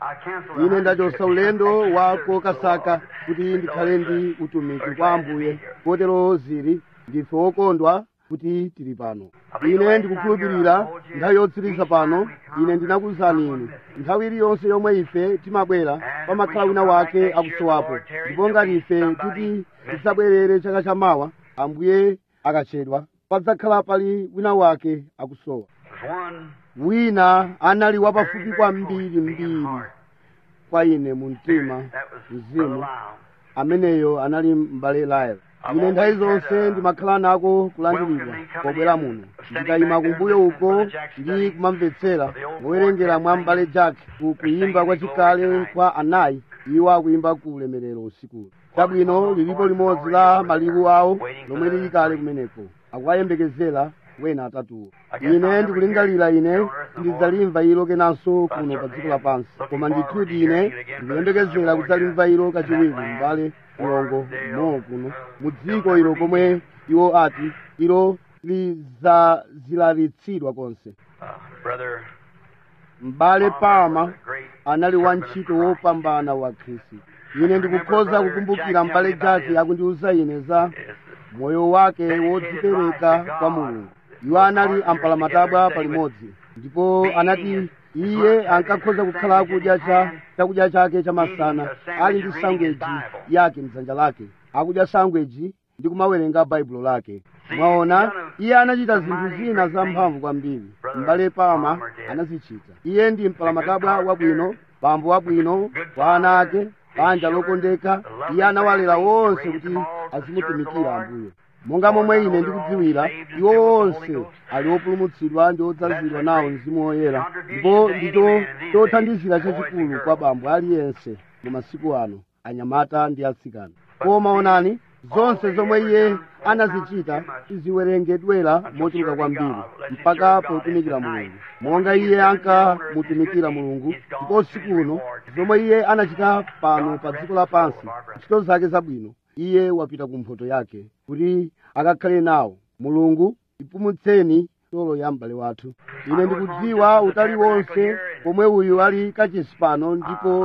ine ndachotsa ulendo wa kokasaka kuti ndikhale ndi utumiki kwa Ambuye. Kotero zili ndife okondwa kuti tili pano. Ine ndikukhulupirira nthawi yotsiriza pano ine ndinakuwuzani inu nthawi iliyonse yomwe ife timabwera pamakhala wina wake akusowapo, ndipo ngati ife titi tisabwerere chaka chamawa Ambuye akachedwa padzakhala pali wina wake akusowa. Wina anali wapafupi kwambiri kwa ine mu mtima mzimu, ameneyo anali m'bale Lyle. Ine nthawi zonse ndimakhala nako kulandiridwa pobwera muno, ndikayima kumbuyo uko ndi kumamvetsera mowerengera mwa m'bale Jack kuyimba kwa chikale kwa anayi iwo akuyimba ku ulemerero usikulo. Chabwino lilipo limodzi la maliwu awo lomwe lili kale kumeneko, akuwayembekezera wena atatuwo. Ine ndikulingalira ine ndidzalimva ilo kenanso kuno pa dziko lapansi, koma ndithudi ine ndikuyembekezera kudzalimva ilo kachiwiri m'bale mulongo kuno mu dziko ilo komwe iwo ati ilo lidzazilaritsidwa konse. M'bale Palmer anali wantchito wopambana wa Khristu. Ine ndikukhoza kukumbukira m'bale Jack akundiwuza ine za moyo wake wodzipereka kwa Mulungu. Iwo anali ampalamatabwa palimodzi, ndipo anati iye ankakhoza kukhala akudya chakudya chake chamasana ali ndi sangweji yake mdzanja lake, akudya sangweji ndi kumawerenga baibulo lake. Mwaona, iye anachita zinthu zina zamphamvu kwambiri. M'bale Palmer anazichita. Iye ndi mpalamatabwa wabwino, bambo wabwino kwa ana ake, banja lokondeka. Iye anawalera wonse kuti azimutumikira Ambuye. Monga momwe ine ndikudziwira, iwo onse ali opulumutsidwa ndi odzazidwa nawo Mzimu Woyera, ndipo ndicho chothandizira chachikulu kwa bambo aliyense mu masiku ano, anyamata ndi atsikana. Koma onani, zonse zomwe iye anazichita ziwerengedwera mochuluka kwambiri mpaka potumikira Mulungu. Monga iye ankamutumikira Mulungu, ndipo usiku uno zomwe iye anachita pano pa dziko lapansi, ntchito zake zabwino, iye wapita ku mphoto yake kuti akakhale nawo. Mulungu ipumutseni solo ya m'bale wathu. Ine ndikudziwa utali wonse pomwe uyu ali kachisi pano, ndipo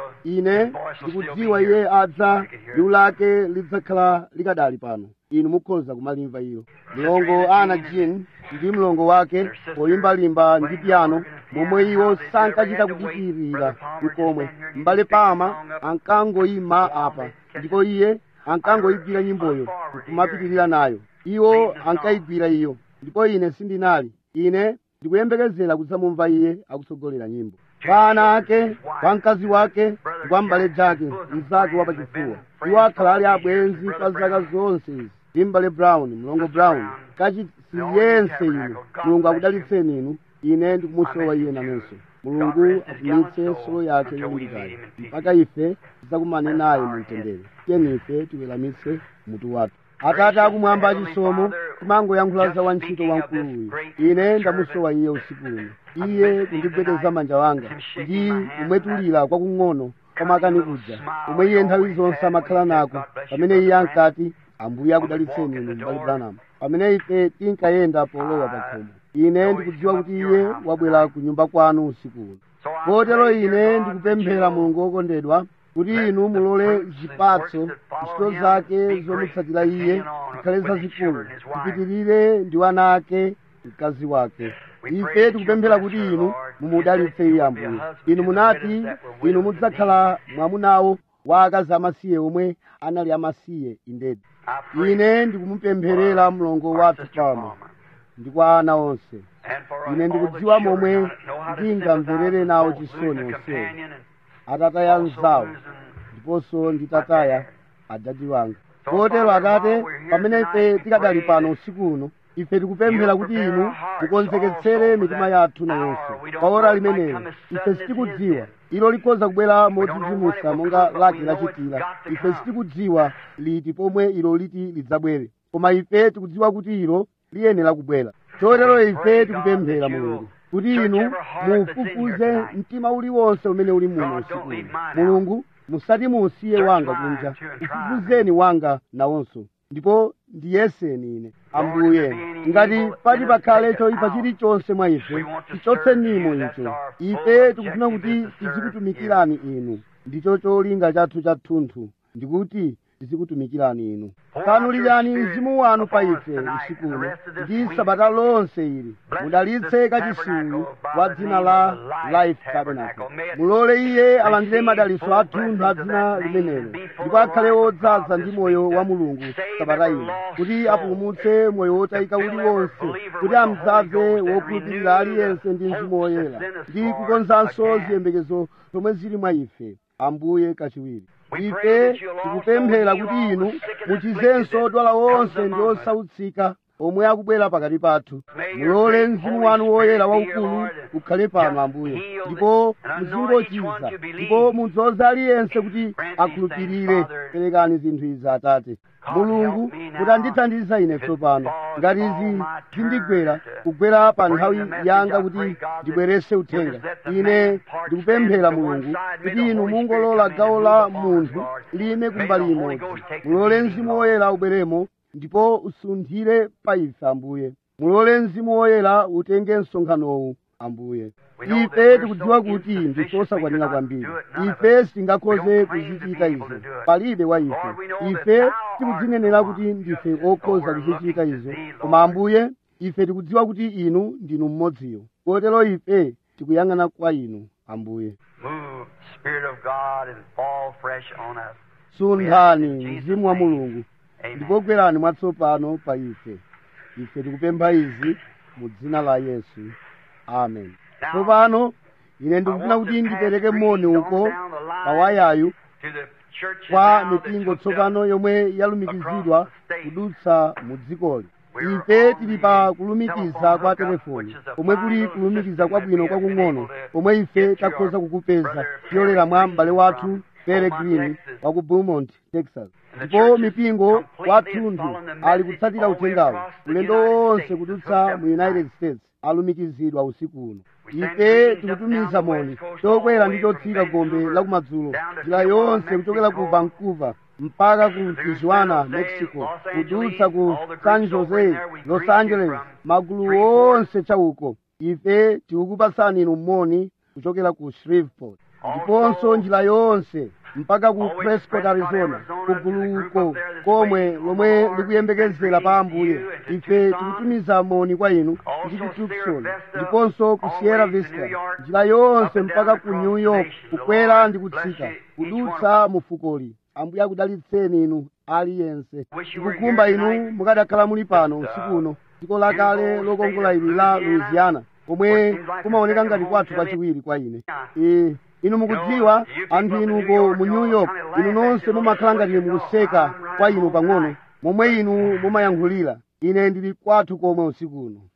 ine ndikudziwa iye adza liwu lake lidzakhala likadali pano. Inu mukhoza kumalimva iyo. Mlongo Ana Jean ndi mlongo wake poyimbalimba ndi piano, momwe iwo sankachita kudikirira mkomwe. M'bale Palmer ankangoyima apa, ndipo iye ankangoyigwira nyimboyo kumapitirira nayo. Iwo ankayigwira iyo, ndipo ine sindinali. Ine ndikuyembekezera kudzamumva iye akutsogolera nyimbo. Kwa ana ake, kwa mkazi wake, kwa m'bale Jack mnzake wapachifuwa. Iwo akhala ali abwenzi kwa zaka zonse izi. Ndi m'bale Brown, mlongo Brown, kachisi yense inu. Mulungu akudalitseni inu. Ine ndikumusowa iye nanenso. Mulungu apumitse solo yake yolimbikayo mpaka ife tidzakumane naye mu mtendere. Tiyeni ife tiweramitse mutu wathu. Atate akumwamba achisomo, timangoyankhula za wantchito wamkulu uyu. Ine ndamusowa iye usiku uno. Iye kundigwedeza manja wanga ndi kumwetulira kwakung'ono kwamakani kuja, komwe iye nthawi zonse amakhala nako pamene iye ankati Ambuye akudalitseni inu m'bale Branham, pamene ife tinkayenda polowa pa khomo. Ine ndikudziwa kuti iye wabwera ku nyumba kwanu usiku uno. Kotero ine ndikupemphera Mulungu wokondedwa kuti inu mulole zipatso ntchito zake zomutsatira iye zikhale zazikulu, zipitirire ndi wana ake mkazi wake. Ife tikupemphera kuti inu mumudalitse iye Ambuye. Inu munati inu mudzakhala mwamunawo wa akazi amasiye omwe anali amasiye indedi. Ine ndikumupempherera mlongo wathu Palmer ndi kwa ana onse. Ine ndikudziwa momwe ndingamverere nawo chisoni onsewo, atataya anzawo ndiponso nditataya adadi wanga. Kotero Atate, pamene ife tikadali pano usiku uno, ife tikupemphera kuti inu mukonzeketsere mitima yathu nayonso pa ora limenelo. Ife sitikudziwa ilo likhoza kubwera modzidzimutsa monga lake lachitira. Ife sitikudziwa liti pomwe ilo liti lidzabwere, koma ife tikudziwa kuti ilo liyenera kubwera. Chotero ife tikupemphera Mulungu kuti inu mufufuze mtima uliwonse umene uli muno usiku uno. Mulungu, musati musiye wanga kunja, ufufuzeni wanga nawonso, ndipo ndiyeseni ine. Ambuye ngati pati pakhale choyipa chilichonse mwa ife tichotsenimo icho. Ife tikufuna kuti tizikutumikirani inu, ndicho cholinga chathu chathunthu, ndikuti tizikutumikirani inu. Tsanulirani mzimu wanu pa ife usiku uno ndi sabata lonse ili. Mudalitse kachisiyu wa dzina la Life Tabernacle. Mulole iye alandire madalitso athunthu a dzina limenelo, ndipo akhale odzaza ndi moyo wa Mulungu sabata ino, kuti apulumutse moyo wotayika uliwonse, kuti amudzaze wokhulupirira aliyense ndi Mzimu Woyera, ndi kukonzanso ziyembekezo zomwe zili mwa ife. Ambuye kachiwiri ife tikupemphera kuti inu muchizenso odwala onse ndi osautsika omwe akubwera pakati pathu. Mulole mzimu wanu woyera waukulu ukhale pano Ambuye, ndipo muzingochiza, ndipo mudzoza aliyense kuti akhulupirire. Perekani zinthu izi Atate Mulungu, mutandithandiza ine tsopano ngati izi zindigwera kugwera pa nthawi yanga kuti ndibwerese uthenga. Ine ndikupemphera Mulungu kuti inu mungolola gawo la munthu lime kumbali imodzi. Mulole mzimu woyera ubweremo ndipo usunthire pa ife Ambuye. Mulole mzimu woyera utenge msonkhanowu Ambuye. Ife tikudziwa kuti ndisosakwanira kwambiri, ife sitingakhoze kuzichita izo, palibe wa ife. Ife tikudzinenera kuti ndife okhoza kuzichita izo, koma Ambuye ife tikudziwa kuti inu ndinu mmodziyo, kotero ife tikuyang'ana kwa inu Ambuye. Sunthani mzimu wa Mulungu ndipo gwerani mwatsopano pa ife. Ife tikupempha izi mu dzina la Yesu, amen. Tsopano ine ndikufuna kuti ndipereke moni uko pawayayu kwa mipingo tsopano yomwe yalumikizidwa kudutsa mu dzikoli. Ife tili pa kulumikiza kwa telefoni, komwe kuli kulumikiza kwabwino kwakung'ono, komwe ife takhoza kukupeza tiyolera mwa m'bale wathu Peregrine wa ku Beaumont, Texas. Ndipo mipingo wathunthu ali kutsatira uthengawo, ulendo wonse kudutsa mu United States alumikizidwa usiku uno. Ife tikutumiza moni chokwera ndi chotsika gombe la kumadzulo, njira yonse kuchokera ku Vancouver mpaka ku Tijuana, Mexico, kudutsa ku San Jose, Los Angeles, magulu onse chauko. Ife tikukupasani inu moni kuchokera ku Shreveport, ndiponso njira yonse mpaka ku Prescott, Arizona, kuguluko komwe lomwe likuyembekezera pa Ambuye. Ife tikutumiza moni kwa inu ndi ku Tucson, ndiponso ku Sierra Vista, njira yonse mpaka ku New York, kukwera ndi kutsika kudutsa mu fukoli. Ambuye akudalitseni inu aliyense. Tikukumba inu mukadakhala muli pano usiku uno, dziko lakale lokongola ili la Louisiana, komwe kumaoneka ngati kwathu kwachiwiri kwa ine. Inu mukudziwa anthu inuko mu New York, inu nonse mumakhala ngati mukuseka kwa inu pang'ono momwe inu mumayankhulira. Ine ndili kwathu komwe usiku uno.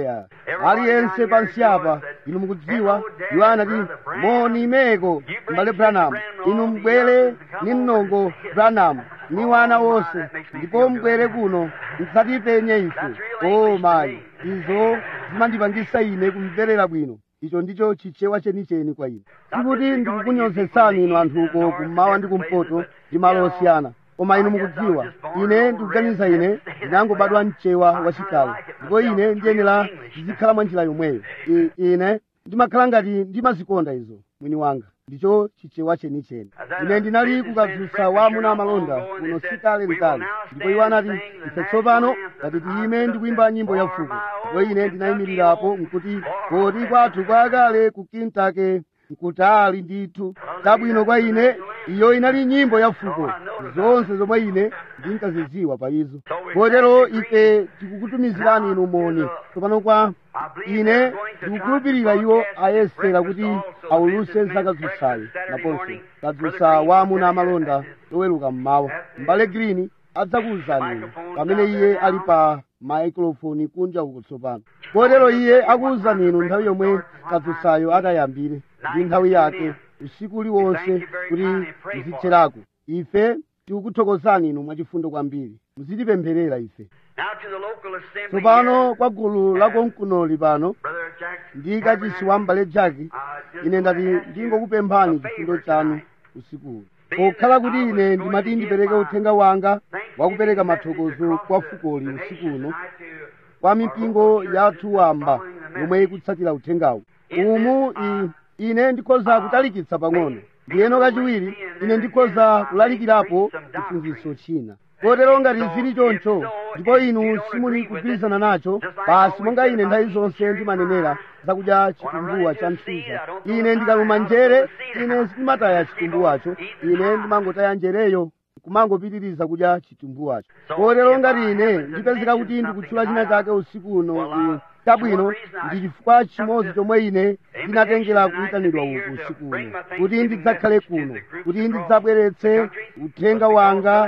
Aliyense pansi apa inu mukudziwa, iwo anati moni meko m'bale Branham, inu mbwere ni mnongo Branham ni wana wonse, ndipo mbwere kuno msatipenye ife. Oh mayi, izo zimandipangisa ine kumverera bwino. Icho ndicho chichewa chenicheni kwa ine. Sikuti ndikukunyozetsani inu anthu uko kummawa ndi kumpoto ndi malo osiyana, koma inu mukudziwa ine ndikuganiza ine ndinangobadwa mchewa wachikale, ndipo ine ndiyenera ndizikhala mwa njira yomweyo. Ine ndimakhala ngati ndimazikonda izo mwini wanga. Ndicho chichewa chenicheni. Ine ndinali kukadzutsa wa amuna amalonda kuno sikale litali, ndipo iwo anati ife tsopano ngati tiyime ndi kuyimba nyimbo ya fuko. Ndipo ine ndinayimirirapo nkuti kodi kwathu kwakale ku Kentucky nkutali ndithu. Tabwino kwa ine iyo inali nyimbo ya fuko zonse zomwe ine ndinkazidziwa pa izo. Kotero ife tikukutumizirani inu moni tsopano kwa ine ndikukhulupirira iwo ayesera kuti auluse zakadzutsayo naponso kadzutsa wa amuna amalonda loweruka mmawa. M'bale Green adzakuwuzani pamene iye ali pa maikrofoni kunja uko tsopano. Kotero iye akuwuzani inu nthawi yomwe kadzutsayo atayambire ndi nthawi yake usiku uliwonse kuti muzitcherako. Ife tikukuthokozani inu mwachifundo kwambiri, muzitipempherera ife. Tsopano kwa gulu lakonkunoli pano ndi kachisi wa m'bale Jaki, ine ndati ndingokupemphani chifundo chanu usikuwu. pokhala kuti ine ndimati ndipereke uthenga wanga wakupereka mathokozo kwa fukoli usiku uno kwa mipingo yathu wamba yomwe ikutsatira uthengawu umu ine ndikhoza kutalikitsa pang'ono ndiyeno kachiwiri ine ndikhoza kulalikirapo chiphunzitso china kotero ngati zili choncho ndipo inu simuli kugwirizana nacho basi monga ine nthawi zonse ndimanenera zakudya chitumbuwa cha msuza ine ndikaluma njere ine sindimataya chitumbuwacho ine ndimangotaya njereyo kumangopitiriza kudya chitumbuwacho kotero ngati ine ndipezeka kuti ndikutchula china chake usiku uno chabwino ndi chifukwa chimodzi chomwe ine ndinatengera kuyitanidwa uku usiku uno kuti ndidzakhale kuno kuti ndidzabweretse uthenga wanga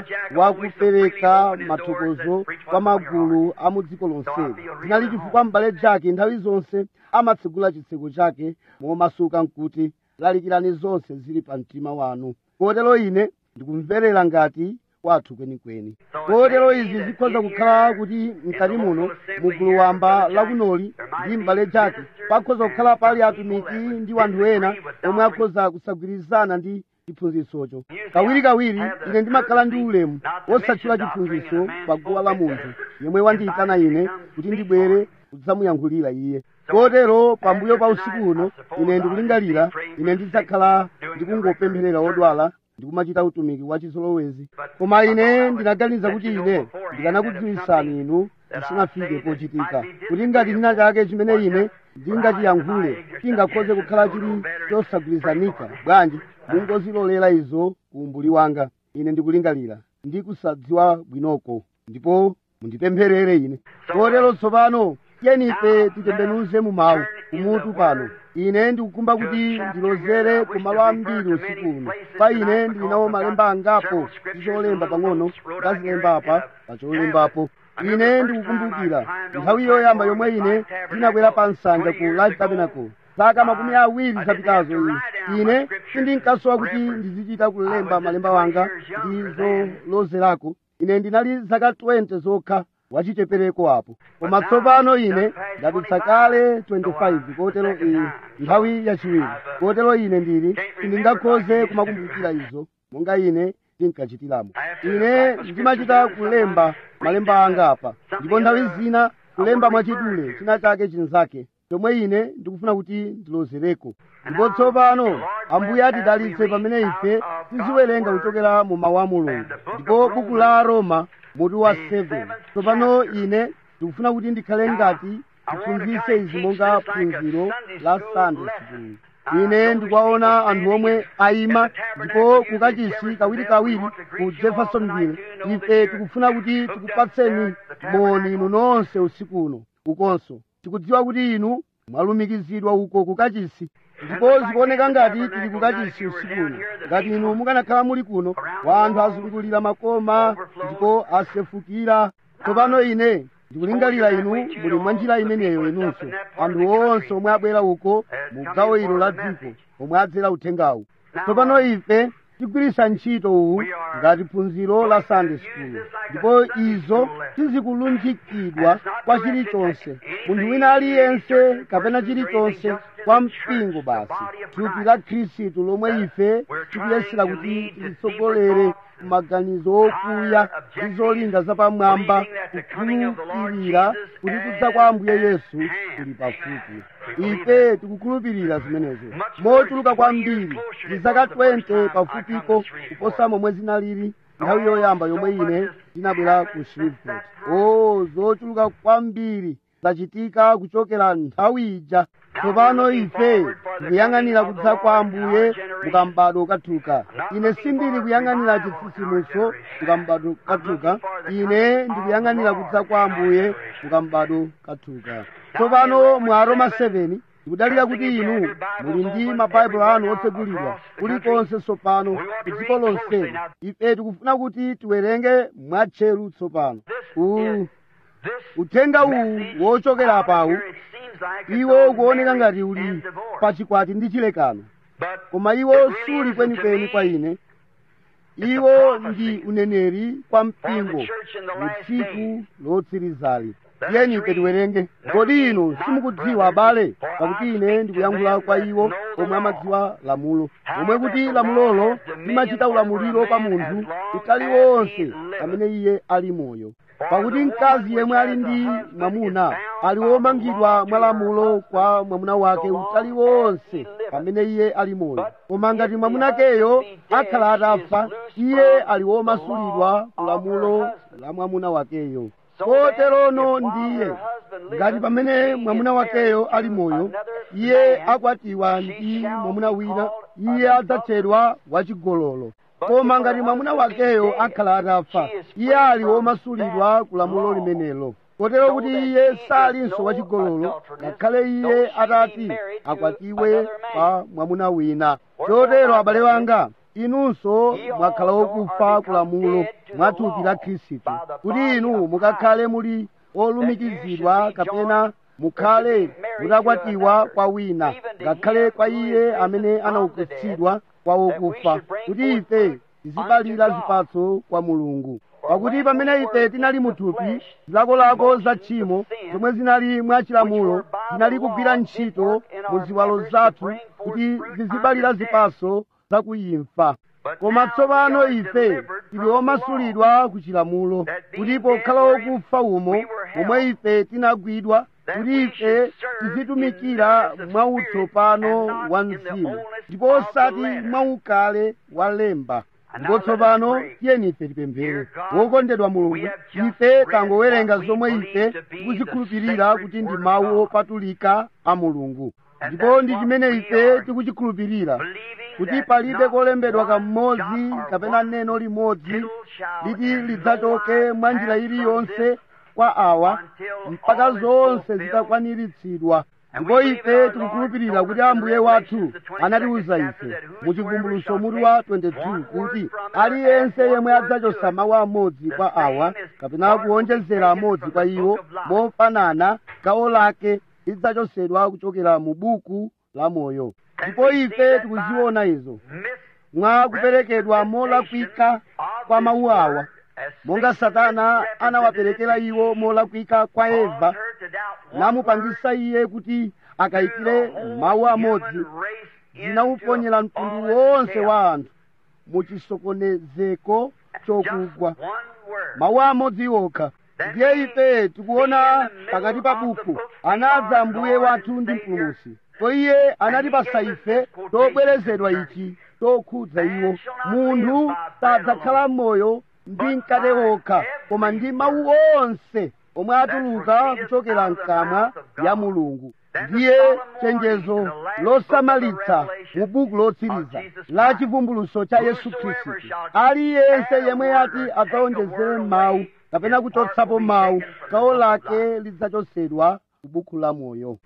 wakupereka mathokozo kwa magulu a mu dziko lonseli zinali chifukwa m'bale Jaki nthawi zonse amatsegula chitseko chake momasuka nkuti lalikirani zonse zili pa mtima wanu kotero ine ndikumverera ngati kwathu kwenikweni kotero izi zikhoza kukhala kuti mkati muno mugulu wamba lakunoli ndi m'bale Jaki pakhoza kukhala pali atumiki ndi wanthu ena omwe akhoza kusagwirizana ndi chiphunzitsocho kawirikawiri ine ndimakhala ndi ulemu wosatchula chiphunzitso pa guwa la munthu yemwe wandiyitana ine kuti ndibwere kudzamuyankhulira iye kotero pambuyo pa usiku uno ine ndikulingalira ine ndidzakhala ndikungopempherera odwala ndikumachita utumiki wa chizolowezi koma ine ndinaganiza kuti ine ndikanakudziwisani inu chisanafike pochitika kuti ngati china chake chimene ine ndingachiyankhule chingakhoze kukhala chili chosagwirizanika bwanji mungozilolera izo ku umbuli wanga ine ndikulingalira ndi kusadziwa bwinoko ndipo mundipempherere ine kotero tsopano tiyenife titembenuze mu mawu kumutu pano ine ndikukumba kuti ndilozere kumalo ambiri usiku uno pa ine ndilinawo malemba angapo ticholemba pang'ono ngazilemba apa pacholembapo ine ndikukumbukira nthawi yoyamba yomwe ine ndinakwera pa nsanja ku Life Tabernacle zaka 20 zapitazo ine sindinkasowa kuti ndizichita kulemba malemba wanga ndi zolozerako ine ndinali zaka 20 zokha wachichepereko apo koma tsopano ine ndadutsa kale 25 kotero nthawi yachiwiri kotero ine ndili sindingakhoze kumakumbukira izo monga ine ndinkachitiramo ine ndimachita kulemba malemba anga apa ndipo nthawi zina kulemba mwachidule china chake chinzake chomwe ine ndikufuna kuti ndilozereko ndipo tsopano Ambuye atidalitse pamene ife tiziwerenga kuchokera mu mawu a Mulungu ndipo buku la Roma mutu wa 7 tsopano ine ndikufuna kuti ndikhale ngati tiphunzitse izi monga phunziro la Sunday school ine ndikuwaona anthu omwe ayima ndipo kukachisi kawirikawiri ku Jeffersonville ife tikufuna kuti tikupatseni moni inu nonse usiku uno ukonso tikudziwa kuti inu mwalumikizidwa uko kukachisi ndipo zikuoneka ngati tili kukachisi usiku uno ngati inu mukanakhala muli kuno wanthu azungulira makoma ndipo asefukira tsopano ine ndikulingalira inu muli mwa njira imeneyo inunso anthu onse omwe abwera uko mu gawo ilo la dziko omwe adzera uthengawu tsopano ife tigwiritsa ntchito uwu ngati phunziro la Sunday school ndipo izo tizikulunjikidwa kwa chilichonse munthu wina aliyense kapena chilichonse kwa mpingo basi thupi la Khristu lomwe ife tikuyesera kuti tilitsogolere maganizo okuya ndi zolinga zapamwamba kukhulupirira kuti kudza kwa Ambuye Yesu kuli pafupi ife tikukhulupirira zimenezo mochuluka kwambiri ndi zaka 20 pafupiko kuposa momwe zinalili nthawi yoyamba yomwe ine ndinabwera ku Shreveport zochuluka kwambiri zachitika kuchokera nthawi ija tsopano ife tikuyang'anira kudza kwa Ambuye mukambado kathuka ine sindili kuyang'anira chitsitsimutso mukambado kathuka ine ndikuyang'anira kudza kwa Ambuye mukambado kathuka tsopano mu Aroma 7 tikudalira kuti inu muli ndi mabaibulo anu otsegulidwa kulikonse tsopano ku dziko lonseli ife tikufuna kuti tiwerenge mwatcheru tsopano uthenga uwu wochokera apawu iwo ukuoneka ngati uli pachikwati ndi chilekano koma iwo suli kwenikweni kwa ine iwo ndi uneneri kwa mpingo mu tsiku lotsirizali tiyeni ife tiwerenge. Kodi inu simukudziwa abale, pakuti ine ndikuyankhula kwa iwo omwe amadziwa lamulo, omwe kuti lamulolo limachita ulamuliro pa munthu utali wonse amene iye ali moyo. Pakuti mkazi yemwe ali ndi mwamuna ali womangidwa mwa lamulo kwa mwamuna wake utali wonse pamene iye ali moyo. Koma ngati mwamunakeyo akhala atafa, iye ali womasulidwa ku lamulo la mwamuna wakeyo. Koterono ndiye ngati pamene mwamuna wakeyo ali moyo, iye akwatiwa ndi mwamuna wina, iye adzatchedwa wachigololo. Koma ngati mwamuna wakeyo akhala atafa, iye ali womasulidwa ku lamulo limenelo. Kotero kuti iye salinso wachigololo ngakhale iye atati akwatiwe pa mwamuna wina. Chotero abale wanga, inunso mwakhala wokufa ku lamulo mwa thupi la Khristu, kuti inu mukakhale muli olumikizidwa kapena mukhale mutakwatiwa kwa wina, ngakhale kwa iye amene anaukitsidwa kwa wokufa, kuti ife tizibalira zipatso kwa Mulungu. Pakuti pamene ife tinali muthupi, zilakolako za tchimo zomwe zinali mwachilamulo zinali kugwira ntchito mu ziwalo zathu kuti zizibalira zipatso za kuimfa. Koma tsopano ife tili omasulidwa ku chilamulo, kuti pokhala wokufa umo omwe ife tinagwidwa, kuti ife tizitumikira mwa utsopano wa mzimu ndipo osati mwa ukale wa lemba. Ndipo tsopano tiyeni ife tipemphere. Wokondedwa Mulungu, ife tangowerenga zomwe ife tikuzikhulupirira kuti ndi mawu opatulika a Mulungu, ndipo ndi chimene ife tikuchikhulupirira, kuti palibe kolembedwa kamodzi kapena neno limodzi liti lidzachoke mwa njira iliyonse kwa awa mpaka zonse zitakwaniritsidwa. Ndipo ife tikukhulupirira kuti Ambuye wathu anatiwuza ife mu Chivumbulutso mutu wa 22 kuti aliyense yemwe adzachosa mawu amodzi kwa awa kapena kuonjezera amodzi kwa iwo mofanana, gawo lake lidzachosedwa kuchokera mu buku la moyo. Ndipo ife tikuziona izo mwa kuperekedwa molakwika kwa mawu awa, monga Satana anawaperekera iwo molakwika kwa Eva, namupangisa iye kuti akayikire mawu amodzi, zinawuponyera mtundu wonse wa anthu mu chisokonezeko chokugwa. Mawu amodzi okha. Ndiye ife tikuona pakati pa buku anadza Ambuye wathu ndi Mpulumutsi, ko iye anatipasa ife tobwerezedwa ichi tokhudza iwo. Munthu sadzakhala moyo ndi mkate wokha, koma ndi mawu onse omwe atuluka kuchokera mkamwa ya Mulungu. Ndiye chenjezo losamalitsa mu buku lotsiriza la chivumbulutso cha Yesu Khristu. Aliyense yemwe ati adzaonjezere mawu kapena kuchotsapo mawu, gawo lake lidzachosedwa ku buku la moyo.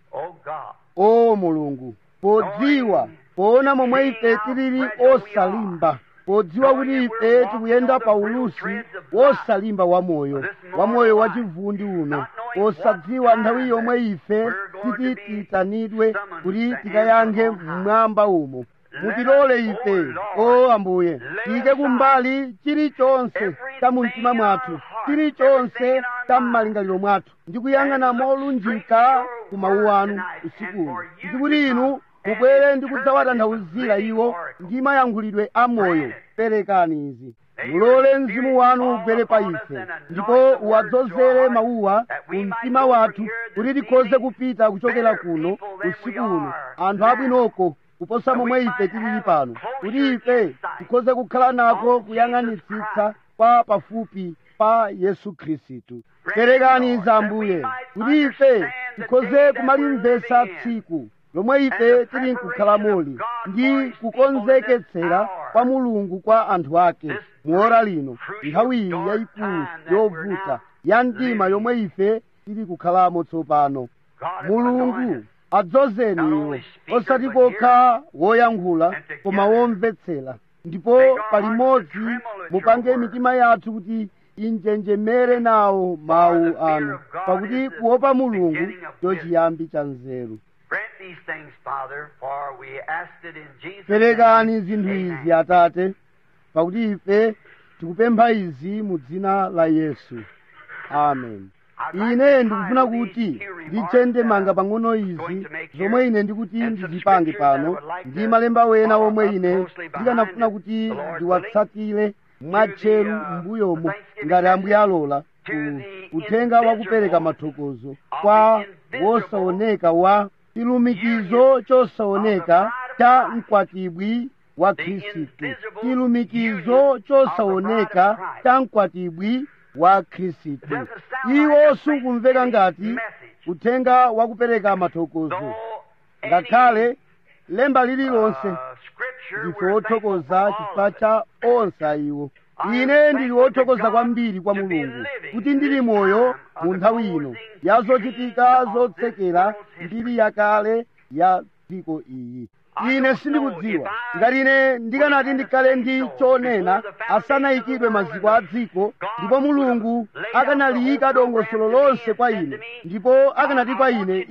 O Mulungu, podziwa poona momwe ife tilili osalimba, podziwa kuti ife tikuyenda pa ulusi wosalimba wa moyo wachivundi uno, posadziwa nthawi yomwe ife titiyitanidwe kuti tikayankhe mmwamba umo. Mutilole ife, o Ambuye, tiyike kumbali chilichonse cha mu mtima mwathu, chilichonse cha m'malingaliro mwathu, ndi kuyang'ana molunjika ku mawu anu usikuno, ndi kuti inu mubwere ndi kudzawatanthauzira iwo ndi mayankhulidwe a moyo. Perekani izi. Mulole mzimu wanu ugwere pa ife, ndipo uwadzozere mawuwa ku mtima wathu, kuti tikhoze kupita kuchokera kuno usiku uno anthu abwinoko kuposa momwe ife tilili pano, kuti ife tikhoze kukhala nako kuyang'anitsitsa kwa pafupi pa Yesu Khristu. Perekani izi Ambuye, kuti ife tikhoze kumalimvetsa tsiku lomwe ife tili nkukhala moli ndi kukonzeketsera kwa Mulungu kwa anthu ake muora lino, nthawi iyi yayikulu yovuta ya mdima yomwe ife tili kukhalamo tsopano. Mulungu adzozeni iwo, osati kokha woyankhula koma womvetsera, ndipo palimodzi mupange mitima yathu kuti injenjemere nawo mawu anu, pakuti kuopa Mulungu ndicho chiyambi cha nzeru. Perekani zinthu izi Atate, pakuti ife tikupempha izi mu dzina la Yesu. Amen. ine ndikufuna kuti ndichende manga pang'ono izi zomwe ine ndikuti ndizipange pano ndi malemba wena omwe ine ndikanafuna kuti ndiwatsatire mwatcheru m'mbuyomo ngati Ambuye alola uthenga wakupereka mathokozo kwa wosaoneka wa chilumikizo chosaoneka cha mkwatibwi wa Khristu. Chilumikizo chosaoneka cha mkwatibwi wa Khristu. Iwo sukumveka ngati uthenga wakupereka mathokozo, ngakhale lemba lililonse ndife wothokoza chifukwa cha onse iwo. Ine ndili wothokoza kwambiri kwa Mulungu kuti ndili moyo mu nthawi ino ya zochitika zotsekera mbiri yakale ya dziko iyi. Ine sindikudziwa ngati ine ndikanati ndikhale ndi chonena asanayikidwe maziko a dziko, ndipo Mulungu akanaliyika dongosolo lonse kwa ine, ndipo akanati kwa ine,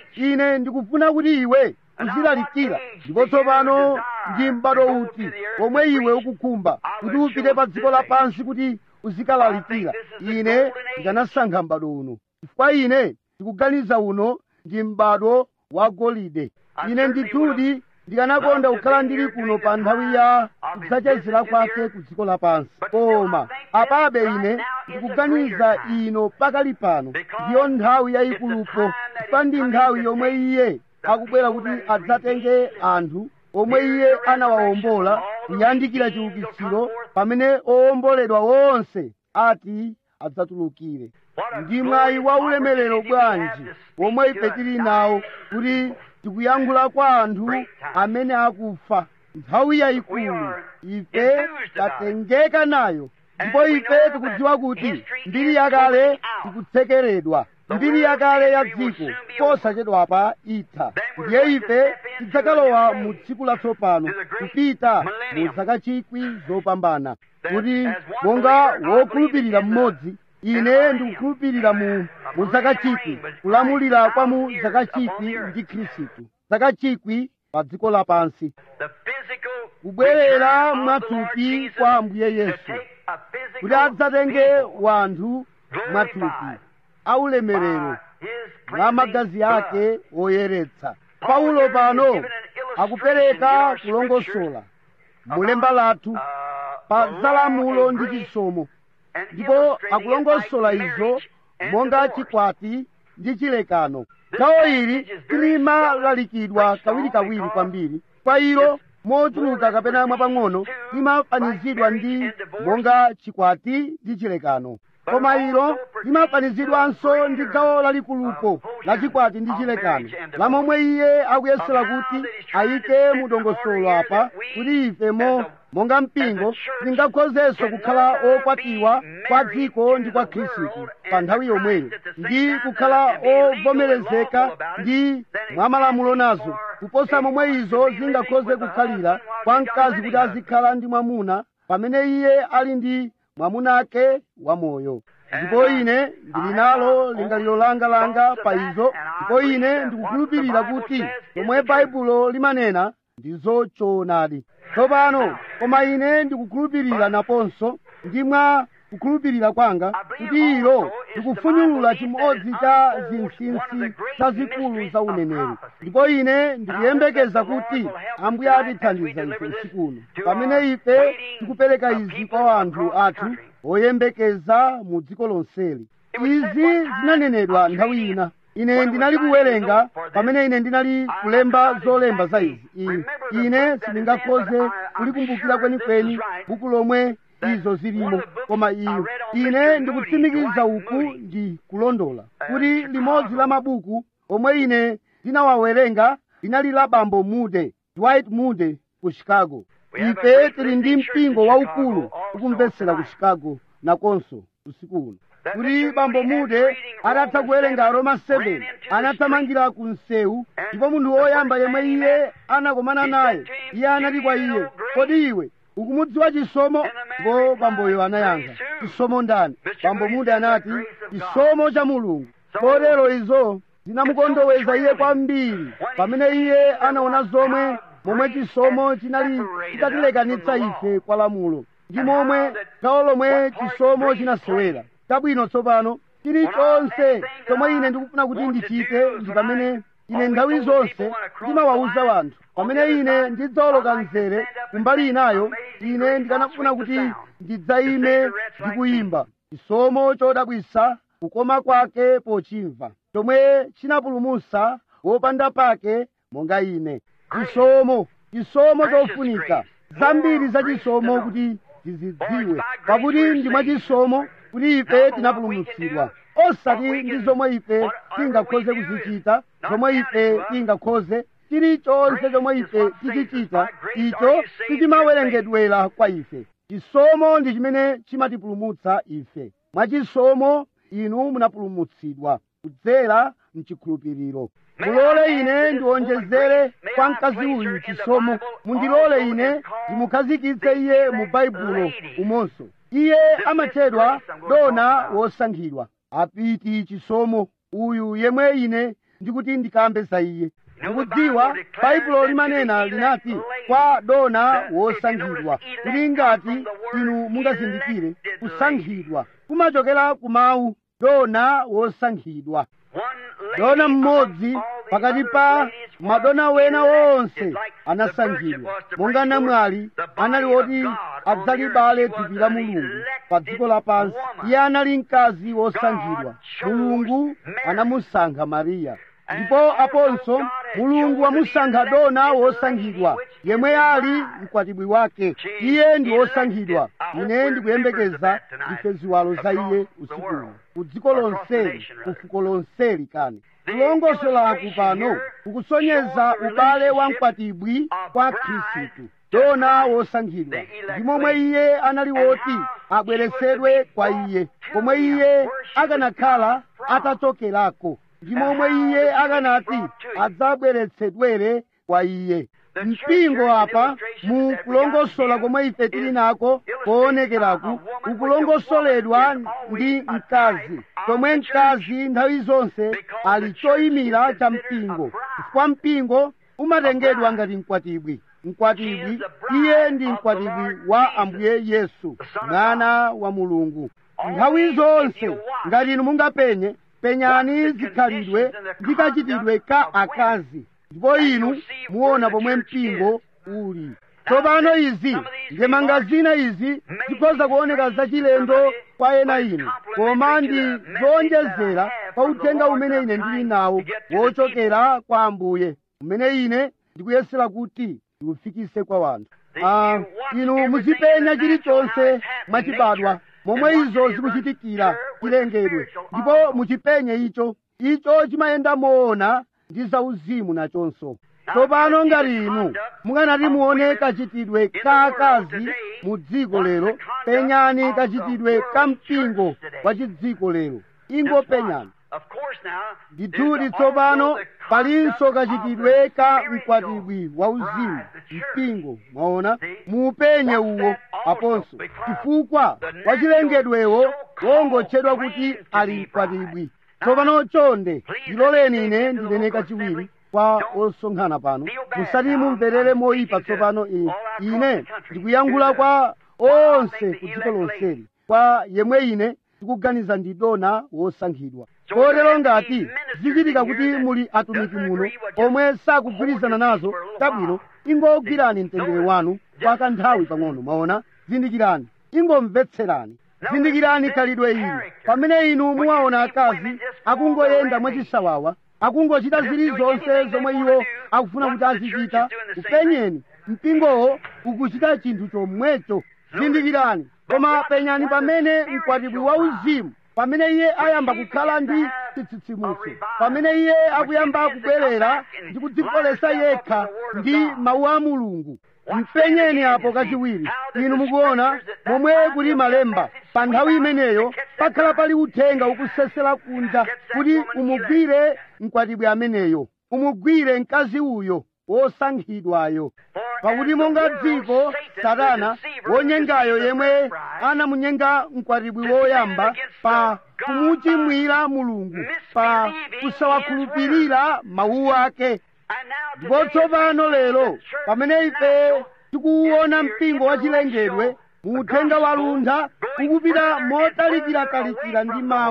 ine ndikufuna kuti iwe uzilalikira. Ndipo tsopano ndi m'bado uti omwe iwe ukukhumba kuti upite pa dziko lapansi kuti uzikalalikira? Ine ndikanasankha m'bado uno, chifukwa ine ndikuganiza uno ndi m'bado wa golide. Ine ndithudi ndikanakonda kukhala ndili kuno pa nthawi ya kudzachezera kwake ku dziko lapansi, koma apabe ine ndikuganiza ino pakali pano ndiyo nthawi yayikulupo, chifukwa ndi nthawi yomwe iye akubwera kuti adzatenge anthu omwe iye anawawombola kuyandikira chiukitsiro, pamene owomboledwa wonse ati adzatulukire. Ndi mwayi wa ulemerero bwanji omwe ife tili nawo kuti tikuyankhula kwa anthu amene akufa nthawi yayikulu. Ife tatengeka nayo, ndipo ife tikudziwa kuti mbiri yakale ikutsekeredwa, mbiri yakale ya dziko posachedwapa itha. Ndiye ife tidzakalowa mu tsiku latsopano, kupita mu zaka 1000 zopambana, kuti monga wokhulupirira mmodzi, ine ndikukhulupirira mu zaka 1000 kulamulira kwa mu zaka 1000 ndi Khristu, zaka 1000 pa dziko lapansi, kubwerera mwathupi kwa Ambuye Yesu, kuti adzatenge wanthu mwathupi aulemerero mwa magazi ake oyeretsa. Paulo pano akupereka kulongosola mulemba lathu pa zalamulo ndi chisomo, ndipo akulongosola izo monga chikwati ndi chilekano. Gawo ili limalalikidwa kawirikawiri kwambiri, kwa ilo mochuluka kapena mwapang'ono limafanizidwa ndi monga chikwati ndi chilekano, koma ilo limafanizidwanso ndi gawo lalikulupo la chikwati ndi chilekano, la momwe iye akuyesera kuti ayike mu dongosolo apa kuti ife monga mpingo tingakhozenso kukhala okwatiwa kwa dziko ndi kwa Khristu pa nthawi yomweyo, ndi kukhala ovomerezeka ndi mwamalamulo nazo, kuposa momwe izo zingakhoze kukhalira kwa mkazi kuti azikhala ndi mwamuna pamene iye ali ndi mwamuna ake wamoyo. Ndipo ine ndili nalo lingaliro langa pa izo, ndipo ine ndikukhulupirira kuti pomwe Baibulo limanena ndizo choonadi. Tsopano koma ine ndikukhulupirira naponso ndi mwa kukhulupirira kwanga kuti ilo ndikufunyulula chimodzi cha zinsinsi zazikulu za uneneri, ndipo ine ndikuyembekeza kuti Ambuye atithandiza ife usiku uno pamene ife tikupereka izi kwa anthu athu oyembekeza mu dziko lonseli. Izi zinanenedwa nthawi ina. Ine ndinali kuwerenga pamene ine ndinali kulemba zolemba za izi. Ine sindingakhoze kulikumbukira kwenikweni buku lomwe izo zilimo, koma ine ndikutsimikiza uku ndi kulondola kuti limodzi la mabuku omwe ine ndinawawerenga linali la bambo Moody, Dwight Moody ku Chicago. Ife tili ndi mpingo waukulu ukumvetsera ku Chicago nakonso usiku uno, kuti bambo Moody atatha kuwerenga Roma 7 anathamangira ku msewu, ndipo munthu woyamba yemwe iye anakomana naye, iye anati kwa iye, kodi iwe ukumudziwa chisomo? Ndipo bamboyo anayankha, chisomo ndani? Bambo Moody anati, chisomo cha Mulungu. Kotero izo zinamukondoweza iye kwambiri pamene iye anaona momwe chisomo chinali chitatilekanitsa ife kwa lamulo, ndi momwe gawo lomwe chisomo chinasewera. Chabwino, tsopano chilichonse chomwe ine ndikufuna kuti ndichite ndi pamene ine nthawi zonse ndimawawuza wanthu pamene ine ndidzawoloka mzere kumbali inayo ine ndikanafuna kuti ndidzayime ndikuyimba chisomo chodabwisa kukoma kwake pochimva chomwe chinapulumutsa wopanda pake monga ine. Chisomo chofunika zambiri za chisomo kuti tizidziwe pakuti ndi mwa chisomo kuti ife tinapulumutsidwa, osati ndi zomwe ife tingakhoze kuzichita, zomwe ife tingakhoze. Chilichonse chomwe ife tichichita icho sichimawerengedwera kwa ife. Chisomo ndi chimene chimatipulumutsa ife. Mwa chisomo inu munapulumutsidwa kudzera mchikhulupiriro. Mulole ine ndiwonjezere kwa mkazi uyu chisomo, mundilole ine ndimukhazikitse iye mu baibulo umonso. Iye amatchedwa dona wosankhidwa. Apiti chisomo uyu yemwe ine ndikuti ndikambe za iye. Ndikudziwa baibulo limanena linati kwa dona wosankhidwa, kuti ngati inu mungazindikire kusankhidwa kumachokera ku mawu dona wosankhidwa. Dona mmodzi pakati pa madona wena wonse anasankhidwa, monga namwali anali woti adzalibale thupi la Mulungu pa dziko lapansi. Iye anali mkazi wosankhidwa. Mulungu anamusankha Mariya, ndipo aponso Mulungu wamusankha dona wosankhidwa yemwe ali mkwatibwi wake. Iye ndi wosankhidwa. Ine ndikuyembekeza ife ziwalo za iye usikuno ku dziko lonseli, ku fuko lonseli. Kani kulongosolaku pano kukusonyeza ubale wa mkwatibwi kwa Khristu, dona wosankhidwa, ndi momwe iye anali woti abweresedwe kwa iye, pomwe iye akanakhala atachokerako, ndi momwe iye akanati adzabweretsedwere kwa iye. Mpingo apa mu kulongosola komwe ife tili nako koonekeraku ukulongosoledwa ndi mkazi, komwe mkazi nthawi zonse ali choyimira cha mpingo, chifukwa mpingo umatengedwa ngati mkwatibwi. Mkwatibwi, iye ndi mkwatibwi wa Ambuye Yesu, mwana wa Mulungu. Nthawi zonse ngati inu mungapenye, penyani zikhalidwe ndi kachitidwe ka akazi, ndipo inu muona pomwe mpingo uli. Tsopano izi ndemanga zina izi zikhoza kuoneka zachilendo kwa ena inu, koma ndi zowonjezera pa uthenga umene ine ndili nawo wochokera kwa Ambuye, umene ine ndikuyesera kuti ndiufikise kwa wanthu. Inu muzipenya chilichonse mwachibadwa momwe izo zikuchitikira chilengedwe, ndipo muchipenye icho chimayenda moona ndi zauzimu nachonso. Tsopano ngati inu mukanati muone kachitidwe ka akazi mu dziko lero, penyani kachitidwe ka mpingo wa chidziko lero. Ingopenyani. Ndithudi tsopano palinso kachitidwe ka mkwatibwi wa uzimu, mpingo. Mwaona, muupenye uwo aponso, chifukwa wachilengedwewo wongotchedwa kuti ali mkwatibwi. Tsopano chonde ndiloleni ine ndinene kachiwiri kwa osonkhana pano. Musati mumverere moyipa tsopano. Ine ndikuyankhula kwa onse ku dziko lonseli, kwa yemwe ine ndikuganiza ndi dona wosankhidwa. Kotero ngati zichitika kuti muli atumiki muno omwe sakugwirizana nazo, tabwino, ingogwirani mtendere wanu kwa kanthawi pang'ono. Maona, zindikirani, ingomvetserani, zindikirani khalidwe ili. Pamene inu muwaona akazi akungoyenda mwachisawawa, akungochita zilizonse zomwe iwo akufuna kuti azichita, upenyeni mpingowo ukuchita chinthu chomwecho. Zindikirani, koma penyani pamene mkwatibwi wa uzimu, pamene iye ayamba kukhala ndi chitsitsimutso, pamene iye akuyamba kubwerera ndi kudzikolesa yekha ndi mawu a Mulungu. Mpenyeni apo kachiwiri. Inu mukuona momwe kuli malemba. Pa nthawi imeneyo pakhala pali uthenga ukusesera kunja kuti umugwire mkwatibwi ameneyo, umugwire mkazi uyo wosankhidwayo. Pakuti monga dziko Satana wonyengayo yemwe anamunyenga mkwatibwi woyamba pa kumuchimwira Mulungu, pa kusawakhulupirira mawu ake. Ndipo tsopano lero pamene ife tikuwuona mpingo wachilengedwe mu uthenga waluntha ukupita motalikira-talikira ndi mawu,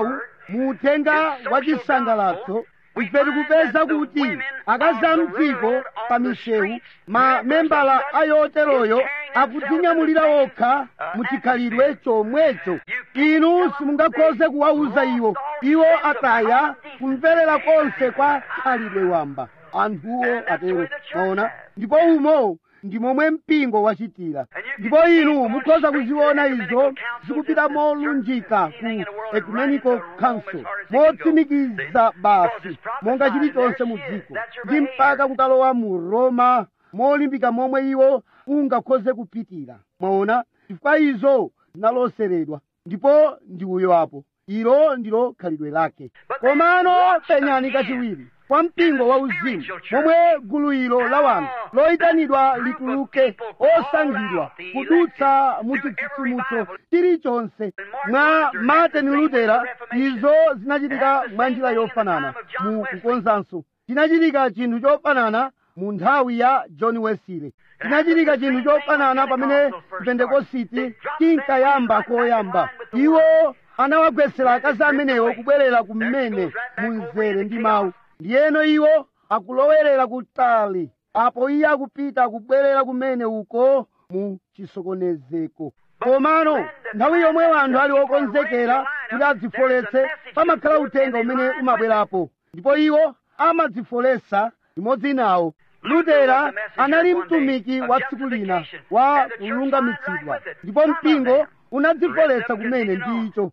muuthenga wa chisangalatso ife tikupeza kuti akazi a mdziko pa misewu mamembala ayoteroyo akudzinyamulira okha muchikhalidwe chomwecho. Inu simungakhoze kuwauza iwo ataya kumverera konse kwa khalidwe wamba. Anthuwo atero maona, ndipo umo ndi momwe mpingo wachitira. Ndipo inu mukhoza kuziona izo zikupita molunjika ku Ecumenical Council motsimikiza basi monga chilichonse mu dziko ndi mpaka kukalowa mu Roma molimbika momwe iwo ungakhoze kupitira. Mwaona, chifukwa izo zinaloseredwa ndipo ndi uyo apo. Ilo ndilo khalidwe lake. Komano penyani kachiwiri kwa mpingo wa uzimu momwe gulu ilo la wanthu loyitanidwa lituluke osankhidwa kudutsa mu chitsitsimutso chilichonse. Mwa Martin Luther izo zinachitika mwa njira yofanana mu kukonzanso. Chinachitika chinthu chofanana mu nthawi ya John Wesley. Chinachitika chinthu chofanana pamene Pentekositi chinkayamba koyamba. Iwo anawagwesera akazi amenewo kubwerera kumene munzere ndi mawu. Ndiyeno iwo akulowerera kutali apo iye akupita kubwerera kumene uko mu chisokonezeko. Komano nthawi yomwe wanthu ali okonzekera kuti adzifoletse pamakhala uthenga umene umabwerapo ndipo iwo amadzifoletsa limodzi nawo. Lutera anali mtumiki wa tsiku lina wa kulungamitsidwa ndipo mpingo unadzifoletsa kumene ndi icho.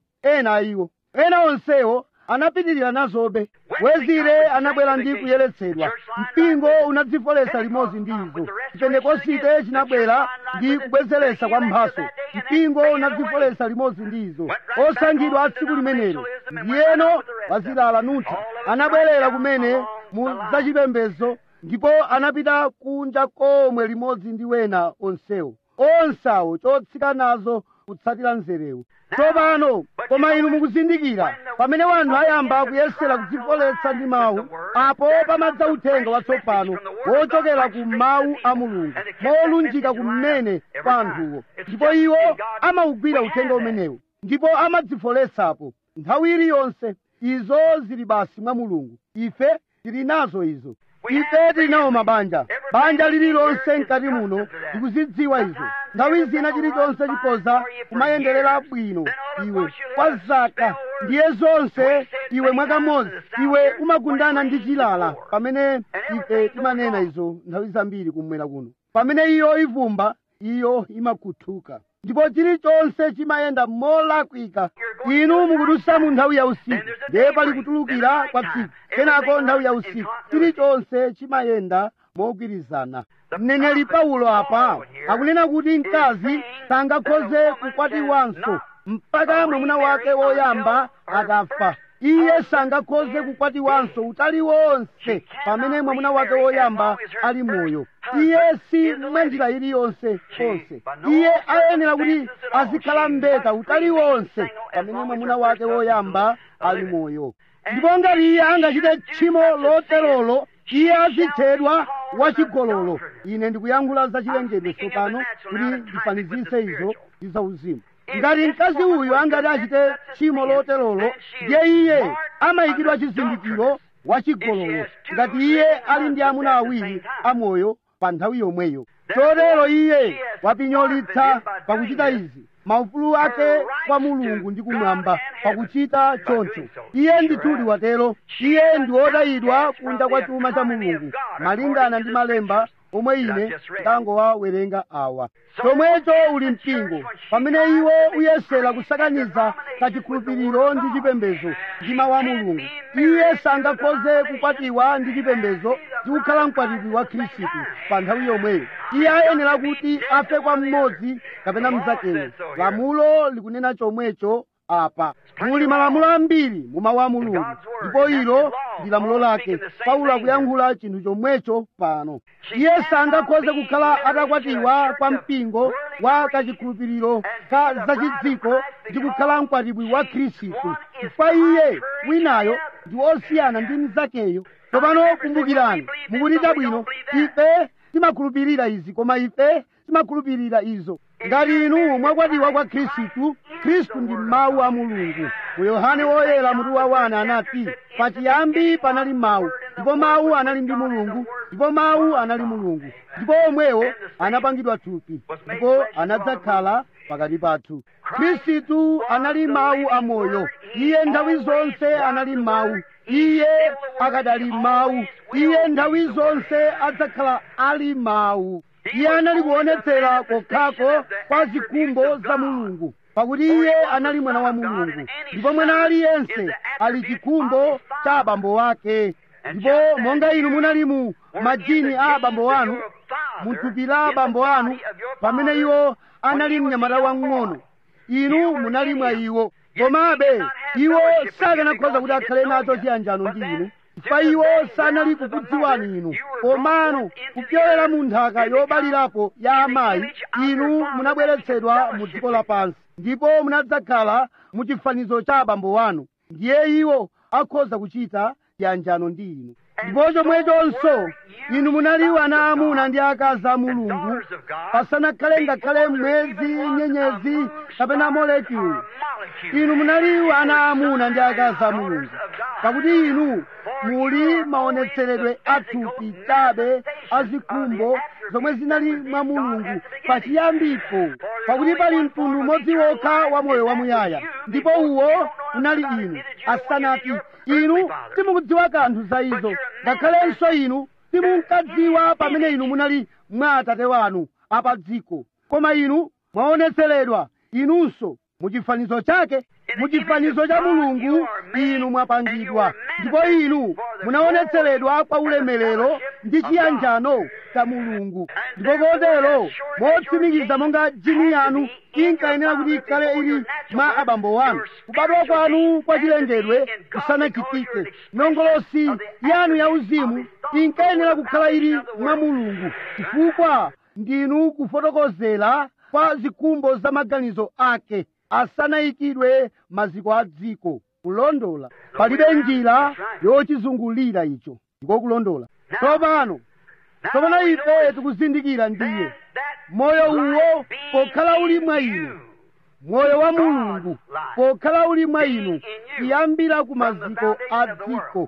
Ena onsewo anapitirira nazobe. Wesley anabwera ndi kuyeretsedwa. Mpingo unadzifoletsa limodzi ndi izo. Pentekosite chinabwera ndi kubwezeretsa kwa mphaso. Mpingo unadzifoletsa limodzi ndi izo. Osankhidwa a tsiku limenelo ndiyeno wazilala nutha anabwerera kumene mu zachipembedzo ndipo anapita kunja komwe limodzi ndi wena onsewo. Onsawo chotsika nazo kutsatira nzerewu. Tsopano koma inu mukuzindikira pamene wanthu ayamba kuyesera kudzifoletsa ndi mawu, apo pamadza uthenga watsopano wochokera ku mawu a Mulungu molunjika kumene kwa anthuwo, ndipo iwo amawugwira uthenga umenewu ndipo amadzifoletsapo nthawi iliyonse. Izo zili basi mwa Mulungu. Ife tili nazo izo. Ife tili nawo banja lililonse mkati muno ndikuzidziwa izo. Nthawi zina chilichonse chikhoza kumayenderera bwino iwe kwa zaka ndiye zonse iwe mwakamodzi iwe umagundana ndi chilala. Pamene ife timanena izo nthawi zambiri kumwera kuno, pamene iyo ivumba iyo imakhuthuka ndipo chilichonse chimayenda molakwika. Inu mukudusa mu nthawi ya usiku ndiye pali kutulukira kwa tsiku, kenako nthawi ya usiku chilichonse chimayenda mogwirizana. Mneneri Paulo apa akunena kuti mkazi sangakhoze kukwatiwanso mpaka mwamuna wake woyamba akafa. Iye sangakhoze kukwatiwanso utali wonse pamene mwamuna wake woyamba ali moyo. Iye si mwanjira iliyonse konse. Iye ayenera kuti azikhala mbeta utali wonse pamene mwamuna wake woyamba ali moyo. Ndipo ngati iye angachite tchimo loterolo iye azitchedwa wachigololo. Ine ndikuyankhula za chilengedwe tsopano kuti ndifanizise izo ndi zauzimu. Ngati mkazi uyu angati achite tchimo loterolo ndiye iye amayikidwa chizindikiro wachigololo ngati iye ali ndi amuna awiri amoyo pa nthawi yomweyo. Chotero iye wapinyolitsa pakuchita izi maufulu ake kwa Mulungu ndi kumwamba pakuchita choncho. Iye ndithudi watero. Iye ndi wotayidwa kunja kwa chuma cha Mulungu malingana ndi malemba omwe ine ndangowawerenga awa. Chomwecho uli mpingo pamene iwo uyesera kusakaniza kachikhulupiriro ndi chipembedzo ndi mawu a Mulungu. Iye sangakhoze kukwatiwa ndi chipembedzo ndi kukhala mkwatibwi wa Khristu pa nthawi yomweyo. Iye ayenera kuti afe kwa mmodzi kapena mnzakeyo. Lamulo likunena chomwecho apa. Muli malamulo ambiri mu mawu a Mulungu ndipo ilo ndi lamulo lake. Paulo akuyankhula chinthu chomwecho pano. Iye sangakhoze kukhala atakwatiwa kwa mpingo wa kachikhulupiriro ka zachidziko ndi kukhala mkwatibwi wa Khristu, chifukwa iye winayo ndi osiyana ndi mnzakeyo. Tsopano kumbukirani, mukutita bwino, ife timakhulupirira izi koma ife timakhulupirira izo. Ngati inu mwakwatiwa kwa Khristu, Khristu ndi mawu a Mulungu. mu Yohane woyera mutu wa 1 anati pachiyambi panali mawu ndipo mawu anali ndi mulungu ndipo mawu anali mulungu ndipo omwewo anapangidwa thupi ndipo anadzakhala pakati pathu. Khristu anali mawu amoyo. Iye nthawi zonse anali mawu. Iye akadali mawu. Iye nthawi zonse adzakhala ali mawu. Iye anali kuonetsera kokhako kwa zikhumbo za mulungu pakuti iye anali mwana wa mulungu ndipo mwana aliyense ali chikhumbo cha abambo ake. Ndipo monga inu munali mu majini a abambo anu, muthupi la abambo anu pamene iwo anali mnyamata wang'ono, inu munali mwa iwo. Komabe iwo sakanakhoza kuti akhale nacho chiyanjano ndi inu chifukwa iwo sanali kukudziwani inu. Komano kupyolera mu nthaka yobalirapo ya amayi inu munabweretsedwa mu dziko lapansi ndipo munadzakhala mu chifanizo cha abambo anu. Ndiye iwo akhoza kuchita chiyanjano ndi inu. Ndipo chomwechonso inu munali ana amuna ndi akazi a Mulungu pasanakhale ngakhale mwezi, nyenyezi kapena molekulu. Inu munali ana amuna ndi akazi a Mulungu pakuti inu muli maonetseredwe athupi chabe azikhumbo zomwe zinali mwa Mulungu pachiyambipo, pakuti pali mtundu umodzi wokha wa moyo wamuyaya ndipo uwo unali inu. Asanati inu simukudziwa kanthu za izo, ngakhalenso inu simunkadziwa pamene inu munali mwa Atate wanu apa dziko, koma inu mwaonetseredwa inunso muchifanizo chake. Muchifanizo cha Mulungu inu mwapangidwa ndipo inu munaonetseredwa kwa ulemerero ndi chiyanjano cha Mulungu. Ndipo kotero motsimikiza monga jini yanu inkayenera kuti ikhale ili mwa abambo wanu, kubadwa kwanu kwa chilengedwe kusanachitike, nongolosi yanu ya uzimu inkayenera kukhala ili mwa Mulungu chifukwa ndinu kufotokozera kwa zikhumbo za maganizo ake asanayikidwe maziko a dziko. Kulondola, palibe njira yochizungulira icho, ndiko kulondola. Tsopano ife tikuzindikira ndiye moyo uwo pokhala uli mwa inu, moyo wa Mulungu pokhala uli mwa inu kuyambira ku maziko a dziko.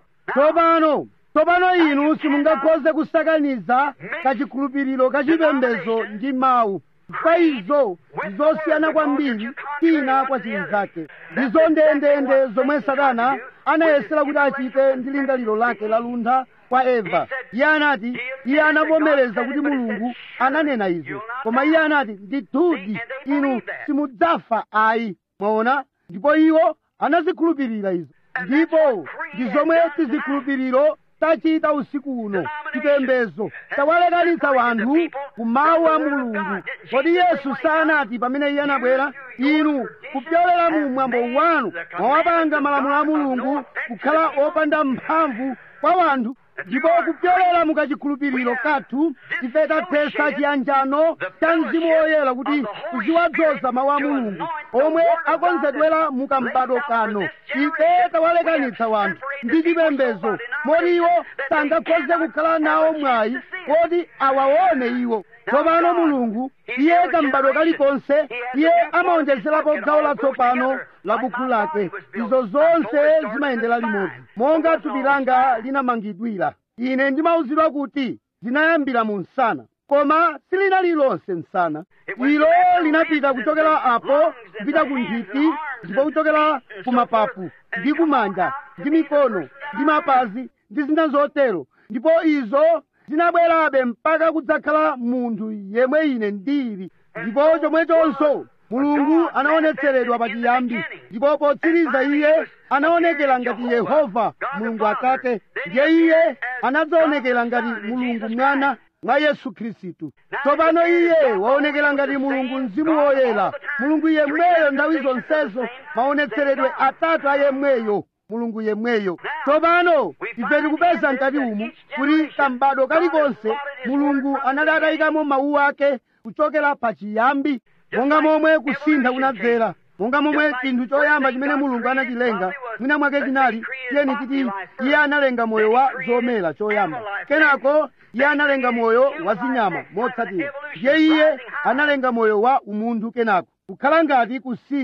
Tsopano inu simungakhoze kusakaniza kachikhulupiriro kachipembedzo ndi mawu. Kwa izo zosiyana kwambiri tina kwa chinzake. Ndizo ndendende zomwe Satana anayesera kuti achite ndi lingaliro lake laluntha kwa Eva. Iye anati iye anavomereza kuti Mulungu ananena izo, koma iye anati ndithudi inu simudzafa ayi. Mwaona? Ndipo iwo anazikhulupirira izo, ndipo ndi zomwe tizikhulupiriro tachita usiku uno. Chipembedzo tawalekanitsa wanthu ku mawu a Mulungu. Kodi Yesu sanati pamene iye anabwera, inu kupyolera mu mwambo wanu mwawapanga malamulo a Mulungu kukhala opanda mphamvu kwa wanthu, ndipo kupyolera mukachikhulupiriro kathu ife tathetsa chiyanjano cha Mzimu Woyera kuti tiziwadzoza mawu a Mulungu omwe akonzedwera mukambado kano. Ife tawalekanitsa wanthu ndi chipembedzo moti iwo sangakhoze kukhala nawo mwayi kodi awaone iwo. Tsopano Mulungu iye kambado kalikonse iye amaonjezerapo gawo latsopano la buku lake. Izo zonse zimayendera limodzi monga thupi langa linamangidwira. Ine ndimauzidwa kuti zinayambira mu msana, koma silinali lonse msana. Ilo linapita kuchokera apo kupita ku nthiti, ndipo kuchokera ku mapapu ndi kumanja ndi mikono ndi mapazi ndi zina zotero, ndipo izo zinabwerabe mpaka kudzakhala munthu yemwe ine ndili. Ndipo chomwechonso Mulungu anaonetseredwa pachiyambi, ndipo potsiriza iye anaonekera ngati Yehova Mulungu Atate, ndiye iye anadzaonekera ngati Mulungu Mwana mwa Yesu Khristu. Tsopano iye waonekera ngati Mulungu Mzimu Woyera, Mulungu yemweyo nthawi zonsezo, maonetseredwe atatu a yemweyo, Mulungu yemweyo. Tsopano ife tikupeza mkati umu kuti kambado kalikonse Mulungu anali atayikamo mawu ake kuchokera pachiyambi. Monga momwe kusintha kunadzera, monga momwe chinthu choyamba chimene Mulungu anachilenga mwina mwake chinali tiyeni titi iye analenga moyo wa zomera choyamba, kenako iye analenga moyo wa zinyama motsatira, iye analenga moyo wa umunthu, kenako kukhala ngati kusintha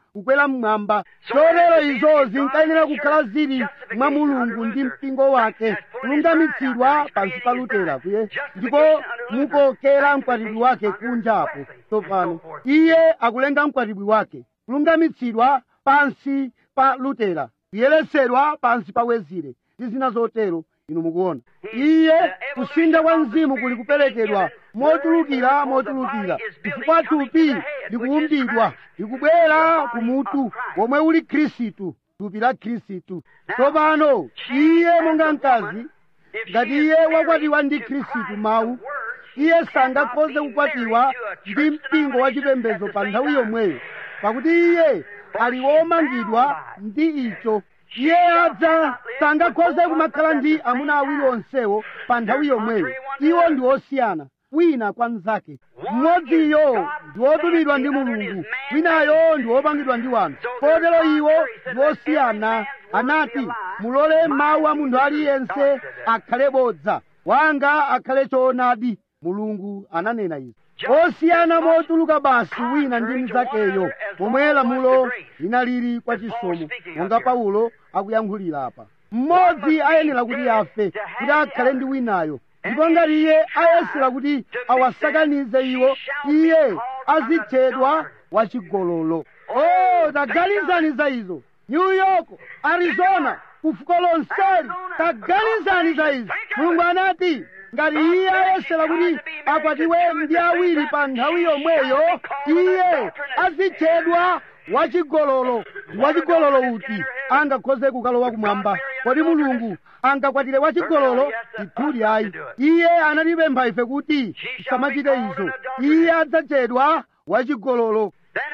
kukwera mmwamba. Chotero izo zinkayenera kukhala zili mwa Mulungu ndi mpingo wake, kulungamitsidwa pansi pa Lutera kuye, ndipo mukokera mkwatibwi wake kunjapo. Tsopano iye akulenga mkwatibwi wake, kulungamitsidwa pansi pa Lutera, kuyeretsedwa pansi pa Wezile ndi zina zotero. Inu mukuona, iye kusintha kwa mzimu kuli kuperekedwa mochulukira chifukwa thupi likuumbidwa likubwera kumutu womwe uli Khristu, thupi la Khristu. Tsopano iye monga mkazi, ngati iye wakwatiwa ndi Khristu mawu, iye sangakhoze kukwatiwa ndi mpingo wachipembedzo pa nthawi yomweyo, pakuti iye ali womangidwa ndi icho. Iye sangakhoze kumakhala ndi amuna awiri onsewo pa nthawi yomweyo. Iwo ndi osiyana wina kwa mnzake. Mmodziyo ndi wotumidwa ndi Mulungu, winayo ndi wopangidwa ndi wanthu. Kotero iwo ndi osiyana. Anati, mulole mawu a munthu aliyense akhale bodza, wanga akhale choonadi. Mulungu ananena izi. Osiyana motuluka basi wina ndi mnzakeyo, pomwe lamulo linaliri kwa chisomo, monga Paulo akuyankhulira apa. Mmodzi ayenera kuti afe kuti akhale ndi winayo, ndipo ngati iye ayesera kuti awasakanize iwo, iye azitchedwa wachigololo. Taganizani za izo. New York, Arizona, kufuko lonseli, taganizani za izo. Mulungu anati ngati iye ayesera kuti akwatiwe ndi awiri pa nthawi yomweyo, iye azitchedwa wachigololo. Wachigololo uti angakhoze kukalowa kumwamba? Kodi Mulungu angakwatire wachigololo? Ithuli ayi. Iye anatipempha ife kuti tisamachite izo. Iye adzatchedwa wachigololo.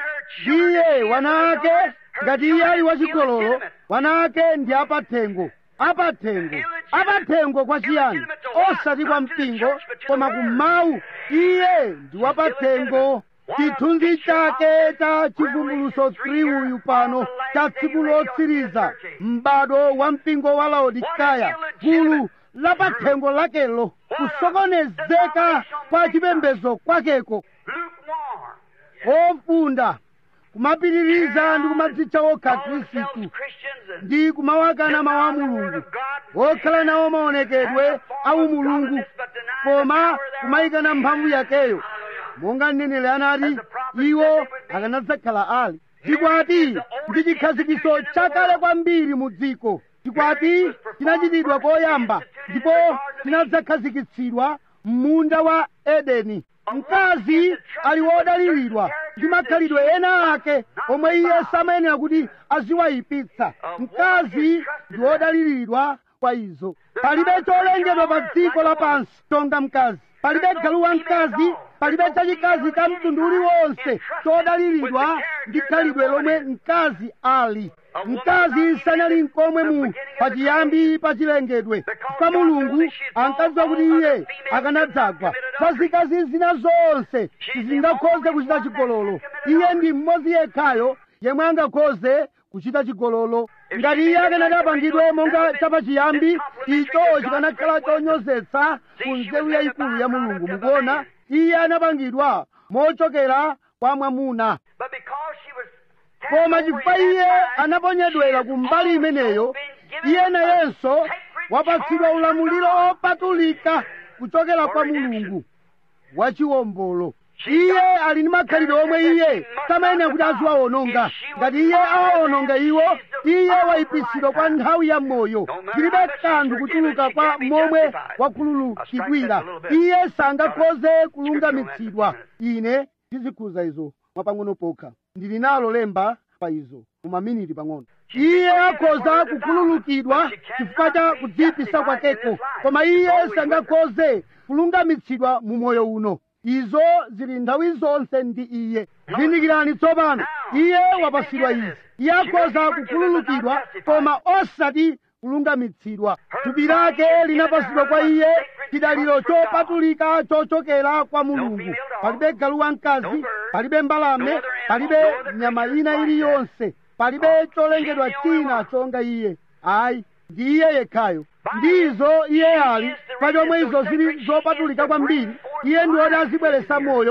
Ndiye wana ake, ngati iye ali wachigololo, wana ake ndi apathengo. Apathengo kwa chiyani? Osati kwa mpingo, koma kumawu. Iye ndi wapathengo. Chithunzi chake cha chivumbuluso 3 uyu pano cha tsiku lotsiriza, m'bado wa mpingo wa Laodikaya, gulu lapathengo lakelo, kusokonezeka kwa chipembedzo kwakeko, ofunda, kumapitiriza ndi kumadzitcha okha Khristu ndi kumawakana mawu a Mulungu, okhala nawo maonekedwe a umulungu, koma kumayikana mphamvu yakeyo. Monga mneneri anati iwo akanadzakhala ali. Chikwati ndi chikhazikiso chakale kwambiri mu dziko. Chikwati chinachitidwa koyamba ndipo chinadzakhazikitsidwa m'munda wa Edeni. Mkazi ali wodaliridwa ndi makhalidwe ena ake omwe iye samayenera kuti aziwayipitsa. Mkazi ndi wodaliridwa kwa izo. Palibe cholengedwa pa dziko lapansi tonga mkazi. Palibe galu wa mkazi, palibe chachikazi ka mtundu uliwonse chodaliridwa ndi khalidwe lomwe mkazi ali. Mkazi sanali nkomwe mu pachiyambi pa chilengedwe, kwa Mulungu ankadziwa kuti iye akanadzagwa. Zazikazi zina zonse zingakhoze kuchita chigololo. Iye ndi mmodzi yekhayo yemwe angakhoze kuchita chigololo. Ngati iye akanati apangidwe monga chapachiyambi, icho chikanakhala chonyozetsa ku nzeru yayikulu ya Mulungu. Mukuona, iye anapangidwa mochokera kwa mwamuna, koma chifukwa iye anaponyedwera ku mbali imeneyo, iye nayenso wapatsidwa ulamuliro opatulika kuchokera kwa Mulungu wachiwombolo. Iye ali ndi makhalidwe omwe iye samayenera kuti aziwawononga. Ngati iye awawononga iwo, iye wayipitsidwa kwa nthawi ya moyo. Zilibe kanthu kuchuluka kwa momwe wakhululukidwira. Iye sangakhoze kulungamitsidwa. Ine ndizikhuza izo mwapang'ono pokha. Ndili nalo lemba pa izo mumaminiti pang'ono. Iye akhoza kukhululukidwa chifukwa cha kudziyipisa kwakeko, koma iye sangakhoze kulungamitsidwa mu moyo uno. Izo zili nthawi zonse ndi iye. Zindikirani tsopano, iye wapatsidwa izi. Iye akhoza kukhululukidwa koma osati kulungamitsidwa. Thupi lake linapatsidwa kwa iye chidaliro chopatulika chochokera kwa Mulungu. Palibe galu wamkazi, palibe mbalame, palibe nyama ina iliyonse, palibe cholengedwa china chonga iye. Ayi, ndi iye yekhayo. Ndizo iye ali, pachomwe izo zili zopatulika kwambiri. Iye ndi woti azibweretsa moyo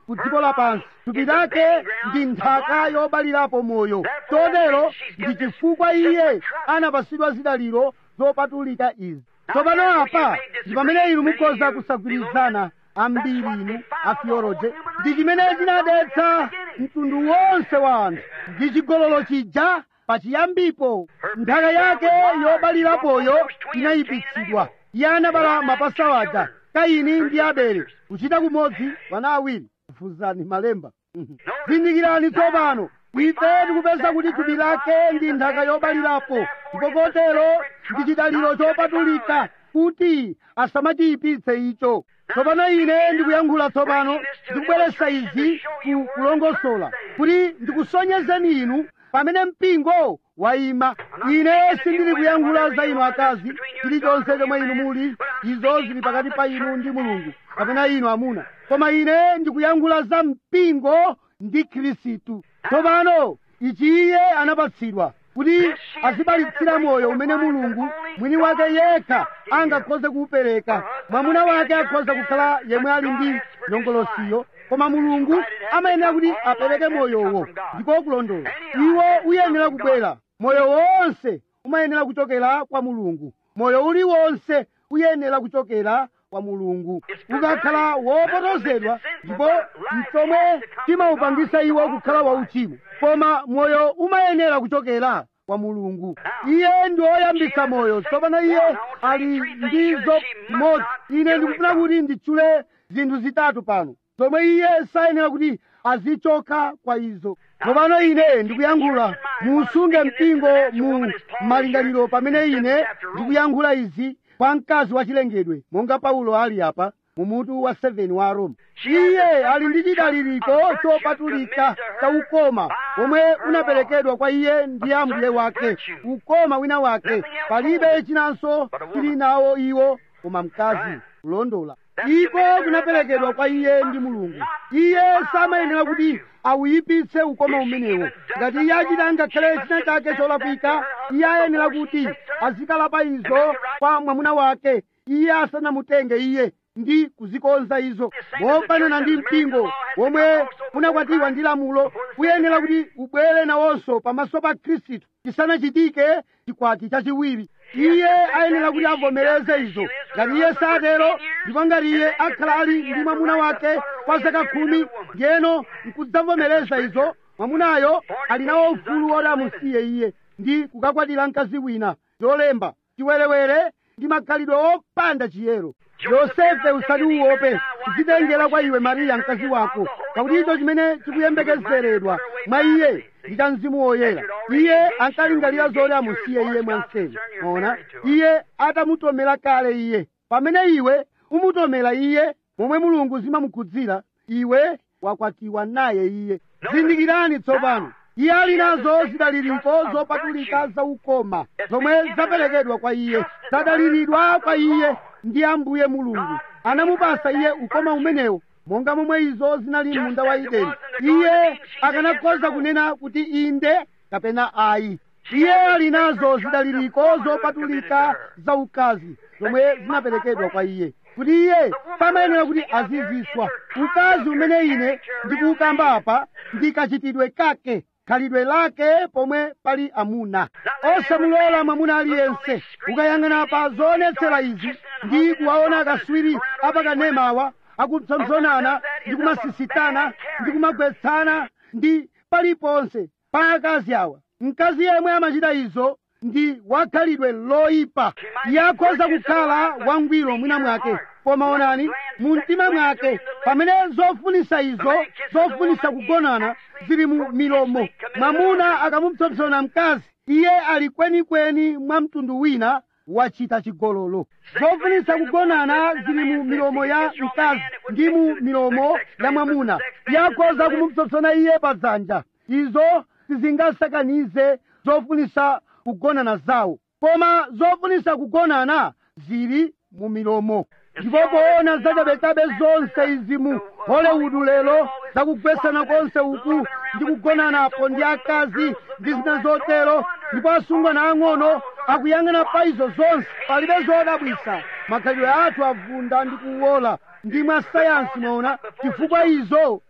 ku dziko lapansi. Thupi lake ndi nthaka yobalirapo moyo. Chotero ndi chifukwa iye anapasidwa zidaliro zopatulika izi. Tsopano apa ndi pamene inu mukhoza kusagwirizana ambiri inu atheology. Ndi chimene chinadetsa mtundu wonse wa anthu. Ndi chigololo chija pachiyambipo. Nthaka yake yobalirapoyo inayipitsidwa. Iye anabala mapasa waja, Kaini ndi Abele, kuchita kumodzi wana awiri. Kufuzani malemba. Zindikirani tsopano, ife tikupeza kuti thupi lake ndi nthaka yobalirapo, ndipo kotero ndi chidaliro chopatulika kuti asamachiyipitse icho. Tsopano ine ndikuyankhula tsopano, ndikubweretsa izi kulongosola kuti ndikusonyezeni inu pamene mpingo wayima. Ine sindili kuyankhula za inu akazi, chilichonse chomwe inu muli, izo zili pakati pa inu ndi Mulungu, kapena inu amuna. Koma ine ndikuyankhula za mpingo ndi Khristu. Tsopano ichi iye anapatsidwa kuti azibalitsira moyo umene Mulungu mwini wake yekha angakhoze kuupereka. Mwamuna wake akhoza kukhala yemwe ali ndi nyongolosiyo, koma Mulungu amayenera kuti apereke moyowo. Ndiko kulondola. Iwo uyenera kubwera. Moyo wonse umayenera kuchokera kwa Mulungu. Moyo uliwonse uyenera kuchokera kwa Mulungu. Ukakhala wopotozedwa, ndipo mtomwe timawupangisa iwo kukhala wauchimo. Koma moyo umayenera kuchokera kwa Mulungu. Iye ndi woyambitsa moyo. Tsopano iye ali ndizo modzi. Ine ndikufuna kuti nditchule zinthu zitatu pano zomwe iye sayenera kuti azichoka kwa izo. Tsopano ine ndikuyankhula musunge mpingo mu malingaliro pamene ine ndikuyankhula izi kwa mkazi wachilengedwe, monga Paulo ali apa mu mutu wa 7 wa Roma. Iye ali ndi chidaliriko chopatulika cha ukoma omwe unaperekedwa kwa iye ndi Ambuye wake, ukoma wina wake. Palibe chinanso chili nawo iwo koma mkazi. Kulondola. Iko kunaperekedwa kwa iye ndi Mulungu. Iye samayenera kuti awuyipitse ukoma umenewo. Ngati iye achita ngakhale china chake cholakwika, iye ayenera kuti azikalapa izo kwa mwamuna wake iye asanamutenge iye ndi kuzikonza izo. Mofanana ndi mpingo womwe unakwatiwa ndi lamulo, uyenera kuti ubwere nawonso pamaso pa Khristu chisanachitike chikwati chachiwiri. Iye ayenera kuti avomereze izo. Ngati iye satero, ndipo ngati iye akhala ali ndi mwamuna wake kwa zaka 10, ndiyeno nkudzavomereza izo, mwamunayo ali nawo ufulu woti amusiye iye ndi kukakwatira mkazi wina. Zolemba chiwerewere ndi makhalidwe opanda chiyero. Yosefe usati uope kudzitengera kwa iwe Mariya mkazi wako, pakuti icho chimene chikuyembekezeredwa mwa iye ndi cha Mzimu Woyera. Iye ankalingalira zoti amusiye iye mwanseri. Ona iye atamutomera kale iye. Pamene iwe umutomera iye momwe Mulungu zimamukhudzira, iwe wakwatiwa naye iye. Zindikirani tsopano, iye ali nazo zidaliriko zopatulika za ukoma zomwe zaperekedwa kwa iye, zadaliridwa kwa iye ndi Ambuye Mulungu. Anamupasa iye ukoma umenewo monga momwe izo zinali munda wa Edeni. Iye akanakhoza kunena kuti inde kapena ayi. Iye ali nazo zidaliriko zopatulika za ukazi zomwe zinaperekedwa kwa iye, kuti iye pamayenera kuti aziziswa. Ukazi umene ine ndikuukamba apa ndi kachitidwe kake, khalidwe lake pomwe pali amuna. Osamulola mwamuna aliyense. Ukayang'ana pa zoonetsera izi ndi kuwaona akaswiri apakanemawa akupsompsonana ndi kumasisitana ndi kumagwetsana ndi paliponse pa akazi awa, mkazi yemwe amachita izo ndi wakhalidwe loyipa. Iye akhoza kukhala wangwiro mwina mwake, koma onani mu mtima mwake pamene zofunisa izo, zofunisa kugonana, zili mu milomo. Mwamuna akamupsompsona mkazi, iye ali kwenikweni mwa mtundu wina wachita chigololo. Zofunisa kugonana zili mu milomo ya mkazi ndi mu milomo ya mwamuna. Iye akhoza kumupsompsona iye pa dzanja. Izo sizingasakanize zofunisa kugonana zawo, koma zofunisa kugonana zili mu milomo. Ndipo poona zachabechabe zonse izi mu Hollywood lero, zakugwesana konse uku ndi kugonanapo ndi akazi ndi zina zotero, ndipo asungwana ang'ono akuyang'ana pa izo zonse. Palibe zodabwisa. Makhalidwe athu avunda ndi kuwola ndi mwa sayansi mwaona, chifukwa izo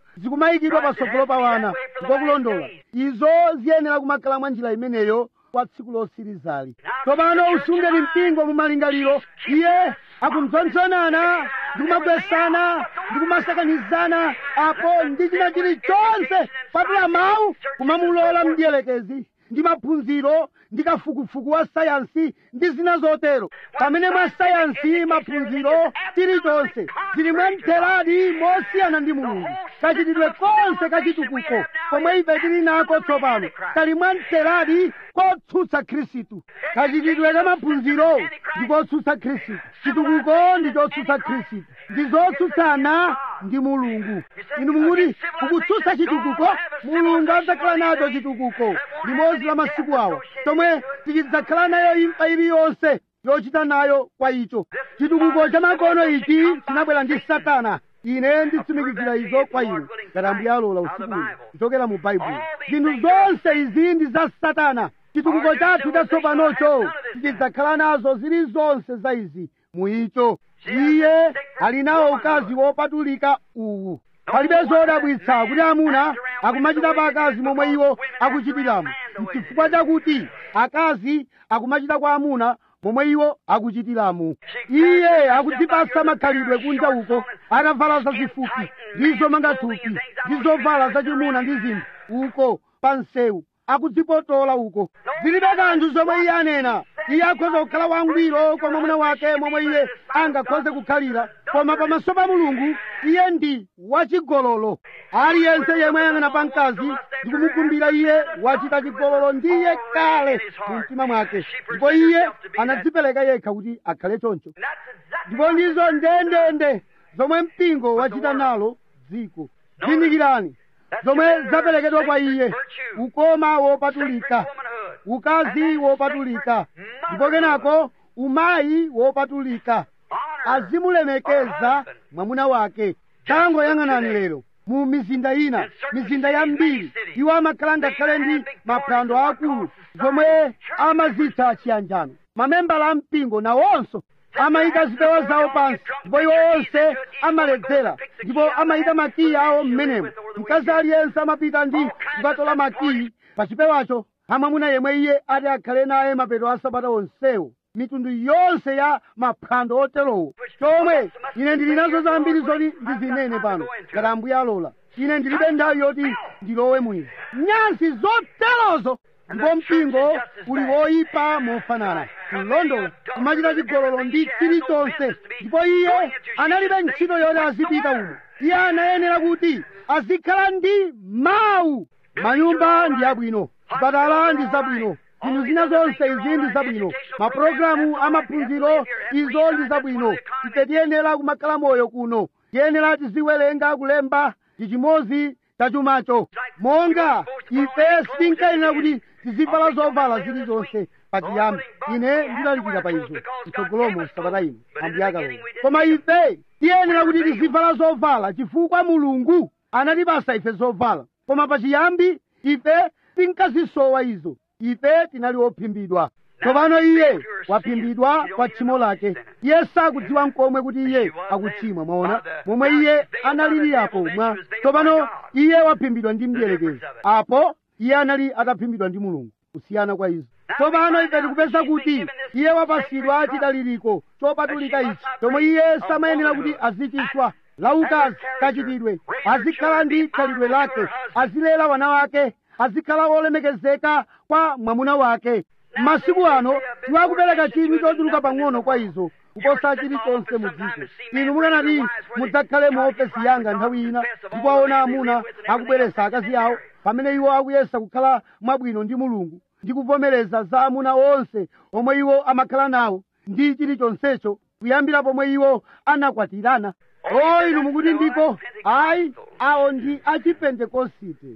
zikumayikidwa patsogolo pa wana ndikokulondola izo ziyenera kumakhala mwa njira imeneyo kwa tsiku lotsirizali. Tsopano usungeni mpingo mu malingaliro. Iye akumtsontsonana ndi kumagwesana ndi kumasakanizana apo ndi china chilichonse patula mawu kumamulola mdierekezi ndi maphunziro ndi kafukufuku wa sayansi ndi zina zotero. Pamene mwa sayansi maphunziro chilichonse zili mwamtheradi mosiyana ndi Mulungu. Kachitidwe konse kachitukuko komwe ife tili nako tsopano kali mwamtheradi kotsutsa Khristu. Kachitidwe ka maphunziro ndi kotsutsa Khristu, chitukuko ndi chotsutsa Khristu, ndi zotsutsana ndi Mulungu. Inu mukuti kukutsutsa chitukuko, Mulungu adzakhala nacho chitukuko limodzi la masiku awa tomwe tichidzakhala nayo imfa iliyonse yochita nayo kwa icho. Chitukuko cha makono ichi chinabwera ndi Satana. Ine nditsimikizira izo kwa inu ngati Ambuye alola usiku kuchokera mu Baibulo. Zinthu zonse izi ndi za Satana. Chitukuko chathu chatsopanocho tichidzakhala nazo zilizonse za izi mu icho. Iye ali nawo ukazi wopatulika uwu. Palibe zodabwitsa kuti amuna akumachita pa akazi momwe iwo akuchitiramo, chifukwa chakuti akazi akumachita kwa amuna momwe iwo akuchitiramo. Iye akudzipasa makhalidwe kunja uko, atavala zazifupi ndi zomanga thupi ndi zovala zachimuna ndi zinthu uko pa msewu, akudzipotola uko. Zilibe kanthu zomwe iye anena. Iye akhoza kukhala wangwiro kwa mwamuna wake momwe iye angakhoze kukhalira, koma pamaso pa Mulungu iye ndi wachigololo. Aliyense yemwe ayang'ana pa mkazi ndi kumukumbira iye wachita chigololo ndiye kale mu mtima mwake, ndipo iye anadzipereka yekha kuti akhale choncho. Ndipo ndizo ndendende zomwe mpingo wachita nalo dziko. Zindikirani zomwe zaperekedwa kwa iye: ukoma wopatulika, ukazi wopatulika, ndipo kenako umayi wopatulika. Azimulemekeza mwamuna wake. Tangoyang'anani lero mu mizinda ina, mizinda yambiri, iwo amakhala ngakhale ndi maphwando akulu zomwe amazitcha chiyanjano. Mamembala a mpingo nawonso amayika zipewa zawo pansi, ndipo iwo onse amaledzera, ndipo amayika makiyi awo m'menemo. Mkazi aliyense amapita ndi kukatola makiyi pa chipewacho amwamuna yemwe iye ati akhale naye mapeto a sabata onsewo. Mitundu yonse ya maphwando oterowo, chomwe ine ndili nazo zambiri zoti ndizinene pano ngati Ambuye alola. Ine ndilibe nthawi yoti ndilowe mwini nyansi zoterozo. Ndipo mpingo uli woyipa mofanana, kulondola, kumachita chigololo ndi chilichonse. Ndipo iye analibe ntchito yoti azipita umo. Iye anayenera kuti azikhala ndi mawu. Manyumba ndi abwino, zipatala ndi zabwino, zinthu zina zonse izi ndi zabwino, mapulogalamu amaphunziro izo ndi zabwino. Ife tiyenera kumakhala moyo kuno, tiyenera tiziwerenga kulemba ndi chimodzi cha chumacho. Monga ife sitinkayenera kuti tizivala zovala zilizonse pachiyambi. Ine ndilalikira pa izo mtsogolomo sabata ino Ambuye akalola. Koma ife tiyenera kuti tizivala zovala chifukwa Mulungu anatipasa ife zovala. Koma pachiyambi ife tinkazisowa izo. Ife tinali ophimbidwa. Tsopano iye waphimbidwa kwa tchimo lake. Iye sakudziwa n'komwe kuti iye akuchimwa. Mwaona momwe iye analiriyapo mwa. Tsopano iye waphimbidwa ndi mdierekezi. Apo iye anali ataphimbidwa ndi Mulungu. Kusiyana kwa izo. Tsopano ife tikupeza kuti iye wapasidwa chidaliriko chopatulika ichi chomwe iye samayenera kuti azichiswa. Laukazi kachitidwe, azikhala ndi khalidwe lake, azilera wana wake, azikhala wolemekezeka kwa mwamuna wake. Masiku ano iwo akupereka chinthu chochuluka pang'ono kwa izo kuposa chilichonse mu dziko. Inu mukanati mudzakhale mu ofesi yanga nthawi ina ndipo aona amuna akubweretsa akazi awo pamene iwo akuyesa kukhala mwabwino ndi Mulungu ndi kuvomereza za amuna onse omwe iwo amakhala nawo ndi chilichonsecho kuyambira pomwe iwo anakwatirana. Inu mukuti ndiko ayi, awo ndi achipentekosite.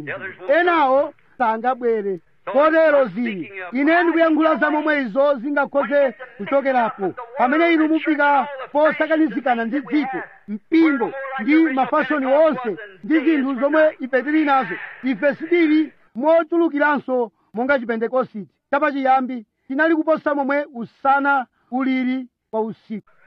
Enawo sangabwere. Kotero zili ine ndikuyankhula za momwe izo zingakhoze kuchokerapo pamene inu mufika posakanizikana ndi dziko, mpingo ndi mafashoni onse ndi zinthu zomwe ife tili nazo. Ife sitili mochulukiranso monga chipentekositi chapachiyambi chinali kuposa momwe usana ulili kwa usiku.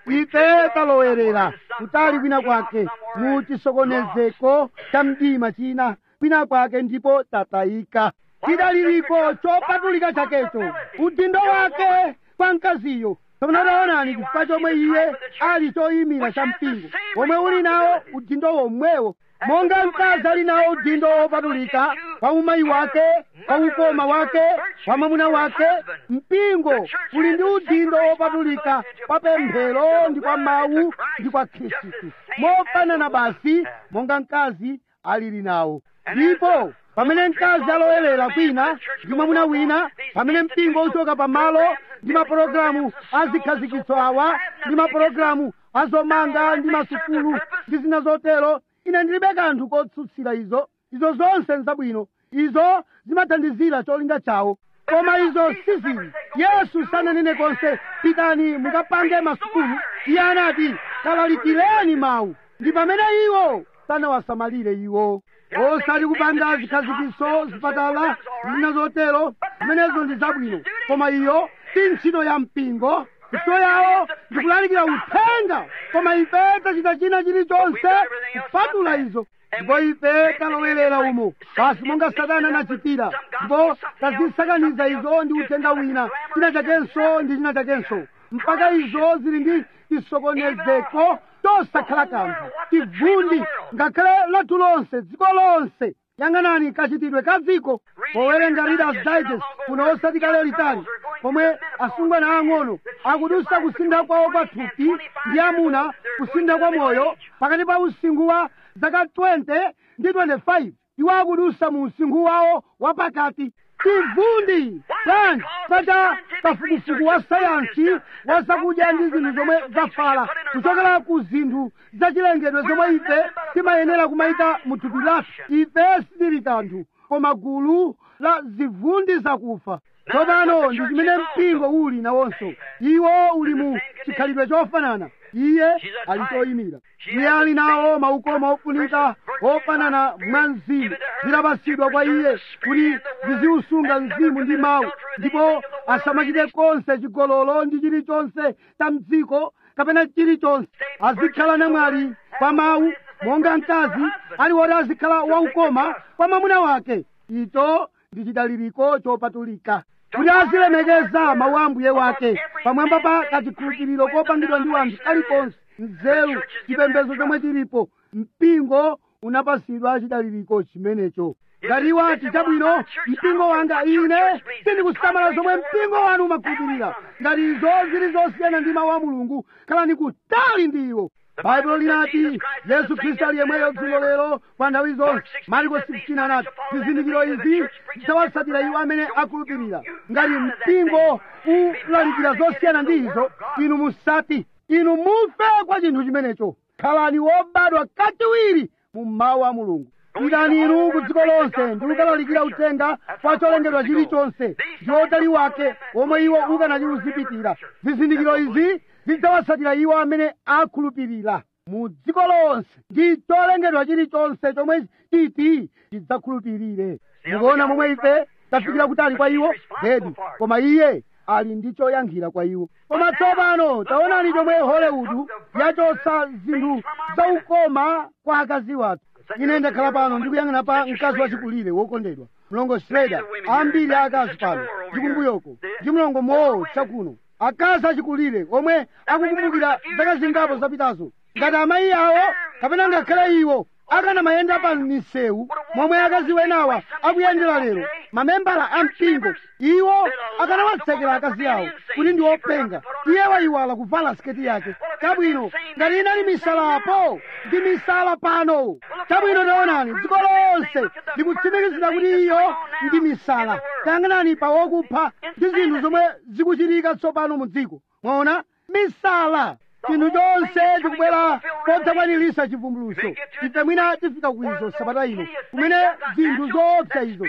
ife talowerera kutali kwina kwake mu chisokonezeko cha mdima china kwina kwake ndipo tatayika. Chidaliriko chopatulika chakecho udindo wake kwa mkaziyo. Taonani chifukwa chomwe iye ali choyimira cha mpingo omwe uli nawo udindo womwewo, monga mkazi ali nawo udindo wopatulika kwa umayi wake, kwa ukoma wake, kwa mwamuna wake. Mpingo uli ndi udindo wopatulika kwa pemphero ndi kwa mawu ndi kwa Khristu, mofanana basi monga mkazi alili nawo. Ndipo pamene mkazi alowerera kwina ndi mwamuna wina, pamene mpingo uchoka pamalo ndi mapulogalamu azikhazikitso awa ndi mapulogalamu azomanga ndi masukulu ndi zina zotero, ine ndilibe kanthu kotsutsira izo zonse nzabwino, izo zimathandizira cholinga chawo, koma izo sizili. Yesu sananene konse pitani mukapange masukulu. Iye anati kalalikireni mawu. Ndi pamene iwo sanawasamalire iwo, osati kupanga zikhazikitso, zipatala zina zotero, zimenezo ndi zabwino, koma iyo si ntchito ya mpingo. Ntchito yawo ndi kulalikira uthenga, koma ife tachita china chilichonse kupatula izo. Ndipo ife talowerera umo basi monga Satana anachitira, ndipo tazisakaniza izo ndi uthenga wina, china chakenso ndi china chakenso, mpaka izo zili ndi chisokonezeko chosakhala kanthu, chivundi ngakhale lathu lonse, dziko lonse. Yang'anani kachitidwe ka dziko powerenga Reader's Digest kuno osati kale litali, pomwe asungwana ang'ono akudusa kusintha kwawo kwa thupi ndi amuna kusintha kwa moyo pakati pa usinkhu wa zaka 20 ndi 25. Iwo akudusa mu usinkhu wawo wapakati. Chivundi bwanji pacha kafukufuku wa sayansi wa zakudya ndi zinthu zomwe zafala kuchokera ku zinthu zachilengedwe zomwe ife timayenera kumayika mu thupi lathu. Ife sitili kanthu koma gulu la zivundi zakufa. Tsopano ndi chimene mpingo uli nawonso. Iwo uli mu chikhalidwe chofanana. Iye ali choyimira. Iye ali nawo maukoma ofunika ofanana mwa mzimu, zidapatsidwa kwa iye kuti ziziusunga mzimu ndi mawu, ndipo asamachite konse chigololo ndi chilichonse cha mdziko kapena chilichonse. Azikhala namwali kwa mawu, monga mkazi ali woti azikhala waukoma kwa mwamuna wake. Icho ndi chidaliriko chopatulika, kuti azilemekeza mawu a mbuye wake pamwamba pa kachikhulupiriro kopangidwa ndi wanthu alikonse, nzeru, chipembedzo chomwe chilipo. Mpingo unapasidwa chidaliriko chimenecho. Ngati wati chabwino, mpingo wanga ine sindikusamala zomwe mpingo wanu umakhulupirira, ngati izo zili zosiyana ndi mawu a Mulungu, khalani kutali ndiwo. Baibulo linati Yesu Khristu ali yemweyo dzulo lero kwa nthawi zonse. Marko 16 anati zizindikiro izi zidzawatsatira iwo amene akhulupirira. Ngati mpingo ulalikira zosiyana ndi izo, inu musati, inu mufe kwa chinthu chimenecho. Khalani wobadwa kachiwiri mu mawu a Mulungu. Pitani inu ku dziko lonse ndi kukalalikira uthenga kwa cholengedwa chilichonse ndi utali wake omwe iwo ukanachiuzipitira. Zizindikiro izi zidzawatsatira iwo amene akhulupirira mu dziko lonse ndi cholengedwa chilichonse chomwe chiti chidzakhulupirire. Mukuona momwe ife tafikira kutali kwa iwo bedi, koma iye ali ndi choyankhira kwa iwo. Koma tsopano taonani chomwe Hollywood yachotsa zinthu zaukoma kwa akazi wathu. Ine ndakhala pano ndikuyang'ana pa mkazi wachikulire wokondedwa mlongo Schrader. Ambiri akazi pano ndikumbuyoko ndi mlongo Moore chakuno, akazi achikulire omwe akukumbukira zaka zingapo zapitazo. Ngati amayi awo kapena ngakhale iwo akanamayenda pa misewu momwe akazi wenawa akuyendera lero, mamembala a mpingo, iwo akanawatsekera akazi awo kuti ndi openga. Iye wayiwala kuvala siketi yake. Chabwino ngati inali misalapo ndi misala pano. Chabwino taonani dziko lonse likutsimikizira kuti iyo ndi misala. Tayang'anani pa wokupha ndi zinthu zomwe zikuchitika tsopano mu dziko. Mwaona misala. Chinthu chonse chikubwera kodzakwaniritsa chivumbulutso. Ife mwina tifika kuizo sabata ino kumene zinthu zoopsa izo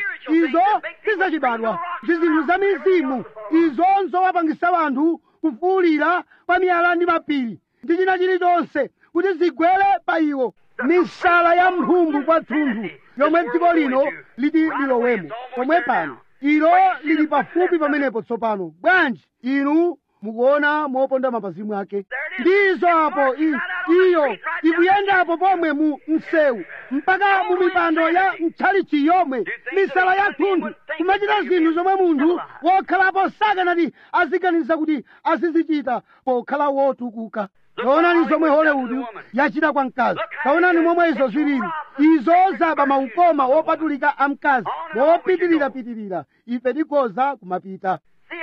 sizachibadwa ndi zinthu za mizimu. Izonso wapangisa wanthu kufuwulira pa miyala ndi mapiri ndi china chilichonse kuti zigwere pa iwo. Misala ya mphumbu kwathunthu yomwe dziko lino liti lilowemo pomwe pano, ilo lili pafupi pamenepo tsopano. Bwanji inu mukuona moponda mapazi mwake. Ndizo apo iyo ikuyendapo pomwe mu msewu mpaka mu mipando ya mtchalichi yomwe, misala ya thunthu, kumachita zinthu zomwe munthu wokhalapo sakanati aziganiza kuti azizichita pokhala wotukuka. Taonani zomwe Hollywood yachita kwa mkazi. Taonani momwe izo zilili. Izo zaba maukoma wopatulika a mkazi wopitirira ife tikoza kumapita.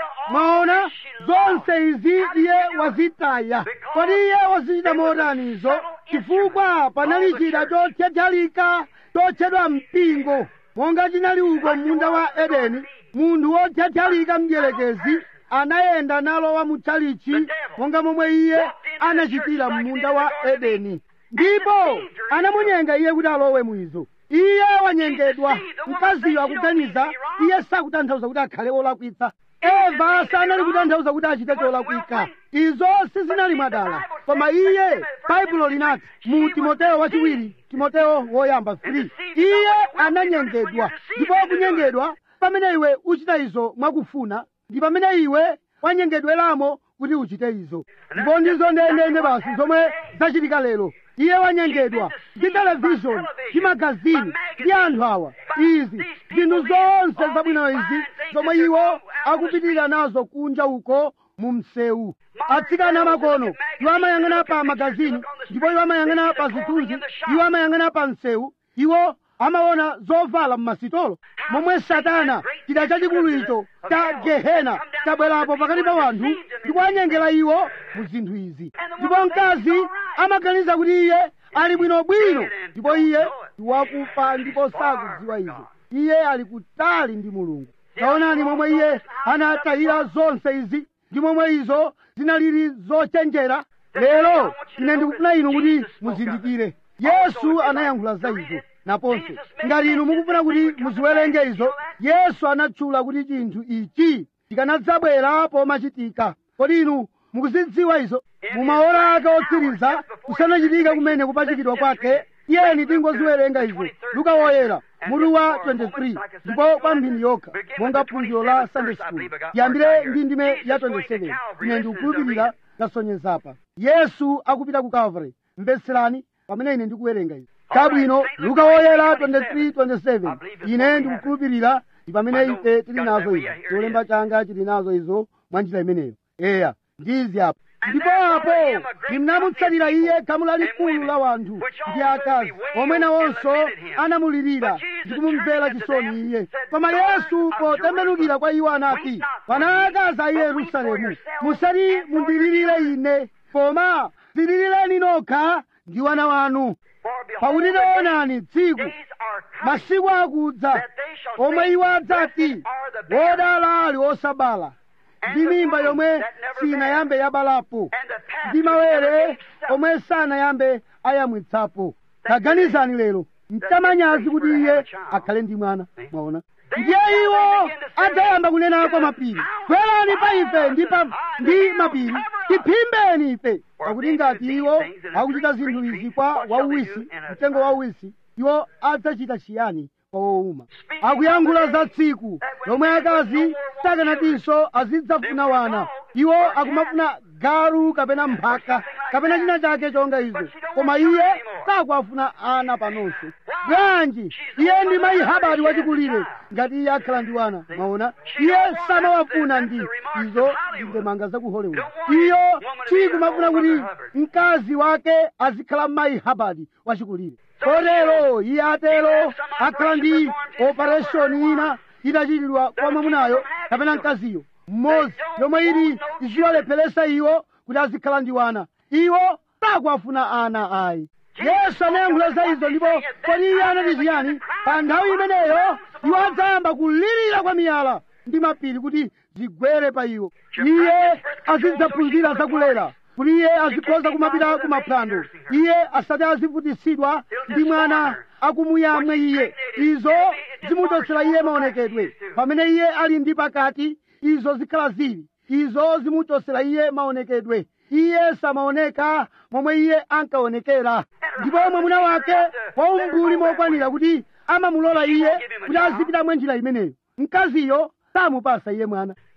Mwaona zonse izi iye wazitaya. Kodi iye wazichita motani izo? Chifukwa panali chida chothyathyalika chotchedwa mpingo, monga chinali uko munda wa Edeni. Munthu wothyathyalika mdierekezi anayenda nalowa mutchalichi monga momwe iye anachitira munda wa Edeni, ndipo anamunyenga iye kuti alowe mwizo. Iye wanyengedwa. Mkaziyo akuganiza iye sakutanthauza kuti akhale wolakwitsa. Eva sanali kutanthauza kuti achite cholakwika. Izo sizinali mwadala, koma iye Baibulo linati mu Timoteyo wachiwiri, Timoteyo woyamba 3, iye ananyengedwa. Ndipo kunyengedwa pamene iwe uchita izo mwakufuna, ndi pamene iwe wanyengedweramo kuti uchite izo. Ndipo ndizo ndendende basi zomwe zachitika lero. Iye wanyengedwa ndi televishoni ndi magazini ndi anthu awa. Izi zinthu zonse zabwino izi zomwe iwo akupitirira nazo kunja uko mu msewu. Atsikana amakono iwo amayang'ana pa magazini, ndipo iwo amayang'ana pa zithunzi, iwo amayang'ana pa msewu, iwo amaona zovala mmasitolo. Momwe Satana chida chachikulu icho cha Gehena chabwerapo pakati pa wanthu ndipo anyengera iwo mu zinthu izi. Ndipo mkazi amaganiza kuti iye ali bwinobwino, ndipo iye wakufa ndipo sakudziwa izo. Iye ali kutali ndi Mulungu. Taonani momwe iye anatayira zonse izi ndi momwe izo zinalili zochenjera. Lero ine ndikufuna inu kuti muzindikire Yesu anayankhula za izo naponso. Ngati inu mukufuna kuti muziwerenge izo, Yesu anatchula kuti chinthu ichi chikanadzabwera pomachitika. Kodi inu mukuzidziwa izo? Mu maora ake otsiriza kusanachitika kumene kupachikidwa kwake, tiyeni tingoziwerenga izo. Luka woyera mutu wa 23, ndipo kwa mphindi yokha monga phunziro la Sunday school. Tiyambire ndi ndime ya 27. Ine ndikukhulupirira ndasonyezapa Yesu akupita ku Calvary. Mvetserani pamene ine ndikuwerenga izo. Chabwino, Luka woyera 23:27. Ine ndikukhulupirira ndi pamene ife tili nazo izo. Cholemba changa chili nazo izo mwa njira imeneyo. Eya, ndizi apo. Ndipo apo ndinamutsatira iye khamu lalikulu la wanthu ndi akazi omwe nawonso anamulirira ndi kumumvera chisoni iye. Koma Yesu potembenukira kwa iwo anati, pana akazi a Yerusalemu, musati mundilirire ine, koma dzilirireni nokha ndi wana wanu. Pakuti taonani tsiku, masiku akudza omwe iwo adzati, wodala ali osabala, ndi mimba yomwe sinayambe yabalapo, ndi mawere omwe sanayambe ayamwitsapo. Taganizani lero, mtamanyazi kuti iye akhale ndi mwana. Mwaona? Ndiye iwo adzayamba kunena kwa mapiri, bwerani pa ife ndi mapiri, tiphimbeni ife. Pakuti ngati iwo akuchita zinthu izi kwa wauwisi, mtengo wauwisi, iwo adzachita chiyani kwa wowuma? Akuyankhula za tsiku lomwe akazi sakanatinso azidzafuna wana. Iwo akumafuna galu kapena mphaka kapena china chake chonga izo, koma iye sakuafuna ana panonso. Bwanji iye ndi mayi Habari wachikulire ngati iye akhala ndi wana. Maona, iye samawafuna ndi izo ndemanga za ku Hollywood. Iyo sikumafuna kuti mkazi wake azikhala mayi Habari wachikulire. Kotero iye atero akhala ndi operation ina itachitidwa kwa mwamunayo kapena mkaziyo mmodzi yomwe ili iziwalepheresa iwo kuti azikhala ndi wana. Iwo sakuafuna ana ayi. Yesu anayankhula za izo, ndipo kodi iye anati chiyani? Pa nthawi imeneyo iwo adzayamba kulirira kwa miyala ndi mapiri kuti zigwere pa iwo. Iye azidzaphunzira zakulera, kuti iye azikhoza kumapita kumaphwando, iye asati azivutisidwa ndi mwana akumuyamwe iye. Izo zimuchotsera iye maonekedwe. Pamene iye ali ndi pakati, izo zikhala zili. Izo zimuchotsera iye maonekedwe. Iye samaoneka momwe iye ankaonekera. Ndipo mwamuna wake waumbuli mokwanira kuti amamulola iye kuti azipita mwa njira imeneyo. Mkaziyo samupasa iye mwana.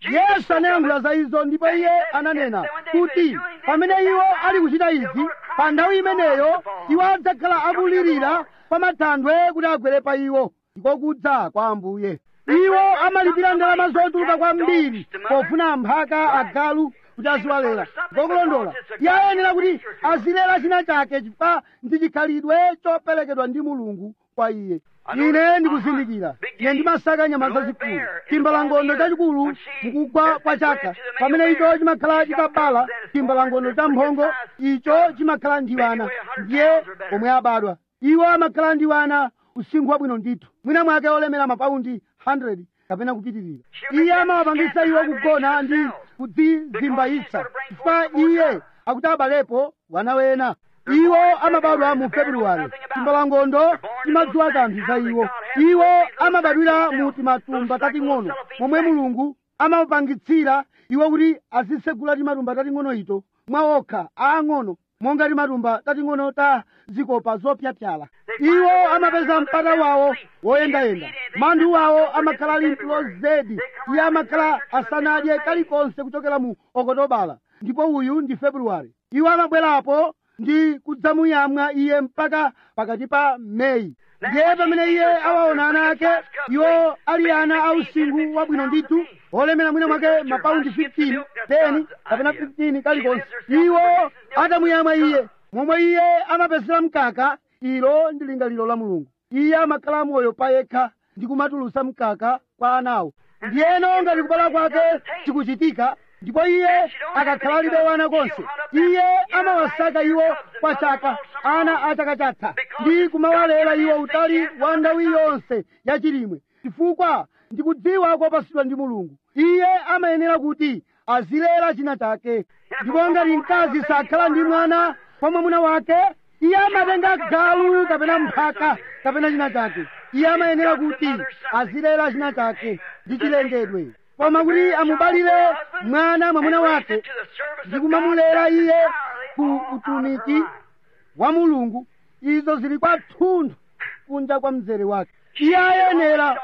Yesu anayankhula za izo, ndipo iye ananena kuti pamene iwo ali kuchita izi, pa nthawi imeneyo iwo adzakhala akulirira pa mathandwe kuti agwere pa iwo, ndiko kudza kwa Ambuye. Iwo amalipira ndalama zochuluka kwambiri pofuna mphaka, agalu kuti aziwalera. Ngokulondola, iye ayenera kuti azilera china chake chifukwa ndi chikhalidwe choperekedwa ndi Mulungu kwa iye. Ine ndikuzindikira, ine ndimasaka nyama zazikulu. Chimbalangondo chachikulu mukugwa kwa chaka, pamene icho chimakhala chitabala, chimbalangondo cha mphongo icho chimakhala ndi wana, ndiye omwe abadwa. Iwo amakhala ndi wana usinkhu wabwino ndithu, mwina mwake olemera mapaundi 100 kapena kupitirira. Iye amawapangitsa iwo kugona ndi kudzizimbayitsa chifukwa iye akuti abalepo wana wena. Iwo amabadwa mu Februwale. Chimbalangondo chimadziwa kanthu za iwo. Iwo amabadwira mu timatumba tating'ono, momwe Mulungu amawapangitsira iwo kuti azisegula timatumba tating'ono ito mwaokha aang'ono, monga timatumba tating'ono ta zikopa zopyapyala. Iwo amapeza mpata wawo woyendayenda. Manthu wawo amakhala ali lozedi. Iye amakhala asanadye kalikonse kuchokera mu Okotobala, ndipo uyu ndi Februwale. Iwo amabwerapo ndi kudzamuyamwa iye mpaka pakati pa Meyi. Ndiye pamene iye awaona ana ake, iwo ali ana ausinkhu wabwino ndithu, olemera mwina mwake mapaundi 15, 10 kapena 15 kalikonse. Iwo atamuyamwa iye, momwe iye amapezera mkaka, ilo ndi lingaliro la Mulungu. Iye amakhala moyo pa yekha ndi kumatulutsa mkaka kwa anawo. Ndiyeno ngati kubala kwake chikuchitika, ndipo iye akakhala alibe wana konse, iye amawasaka iwo kwa chaka, ana a chaka chatha, ndi kumawalera iwo utali wa nthawi yonse yachilimwe, chifukwa ndikudziwa kopatsidwa ndi Mulungu. Iye amayenera kuti azilera china chake. Ndipo ngati mkazi sakhala ndi mwana kwa mwamuna wake, iye amatenga galu kapena mphaka kapena china chake. Iye amayenera kuti azilera china chake ndi chilengedwe. Koma kuti amubalire mwana mwamuna wake ndi kumamulera iye ku utumiki wa Mulungu, izo zili kwathunthu kunja kwa mzere wake. Iye ayenera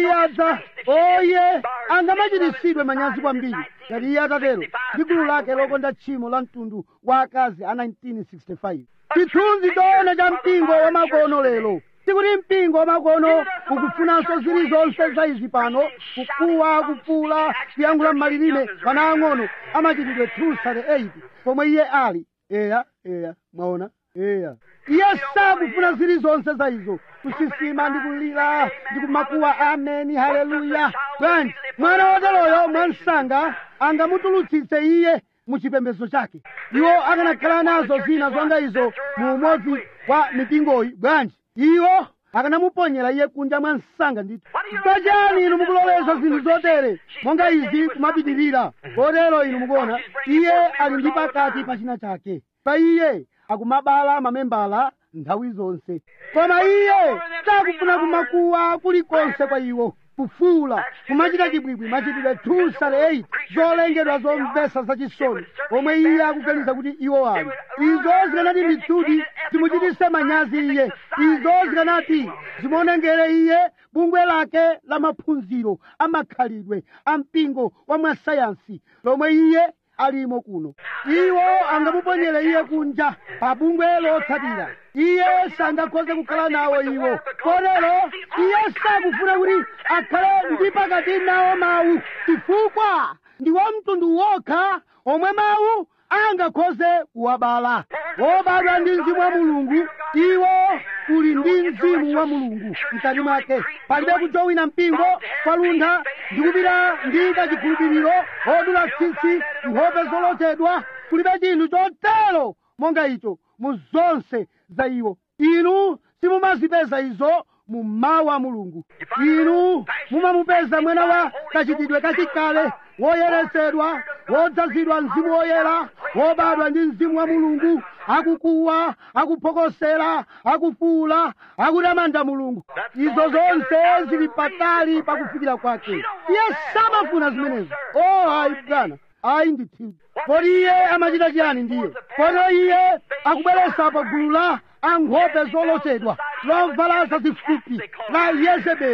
iye angamachititsidwe manyazi kwambiri ngati iye atatero ndi gulu lake lokonda tchimo la mtundu wa akazi a 1965. Chithunzi choona cha mpingo wa makono lero sikuti mpingo wa makono ukufunanso zilizonse za izi pano, kukuwa, kupula, kuyankhula m'malilime pana ang'ono amachitidwe 238 pomwe iye ali. Eya mwaona, iye sakufuna zilizonse za izo, kusisima ndi kulira ndi kumakuwa ameni haleluya. Bwanji mwana woteroyo mwansanga angamutulutsitse iye mu chipembedzo chake. Iwo akanakhala nazo zina zonga izo mu umodzi wa mipingoyi, bwanji iwo akanamuponyera iye kunja mwa msanga ndithu. Chifukwa inu mukuloleza zinthu zotere monga izi kumapitirira? Kotero inu mukuona iye ali ndi pakati pa china chake, pa iye akumabala mamembala nthawi zonse, koma iye sakufuna kumakuwa kulikonse kwa iwo, kufuula, kumachita chibwibwi, machitidwe 238 zolengedwa zomvesa zachisoni omwe iye akuganiza kuti iwo ali. Izo zikanati ndithudi zimuchititse manyazi iye. Izo zikanati zimuonengere iye bungwe lake la maphunziro amakhalidwe a mpingo wa mwasayansi lomwe iye alimo kuno. Iwo angamuponyere iye kunja pa bungwe lotsatira. Iye sangakhoze kukhala nawo iwo. Kotero iye sakufuna kuti akhale ndi pakati nawo mawu, chifukwa ndiwo mtundu wokha omwe mawu angakhoze kuwabala. Wobadwa ndi mzimu wa Mulungu, iwo uli ndi mzimu wa Mulungu mkati mwake. Palibe kujowina mpingo kwaluntha ndi kupita ndi kachikhulupiriro, odula tsitsi, nkhope zolotedwa. Kulibe chinthu chotero monga icho mu zonse za iwo. Inu simumazipeza izo mu mawu a Mulungu. Inu mumamupeza mwana wa kachitidwe kachikale, woyeretsedwa, wodzazidwa mzimu woyera, wobadwa ndi mzimu wa Mulungu, akukuwa, akuphokosera, akufuula, akutamanda Mulungu. Izo zonse zili patali pakufikira kwake. Iye samafuna zimenezo. Ayi bwana, ayi ndithu. Kodi iye amachita chiyani ndiye? Kodi iye akubweretsa pa gulu la ankhope zolotedwa lovala zazifupi la Yezebeli,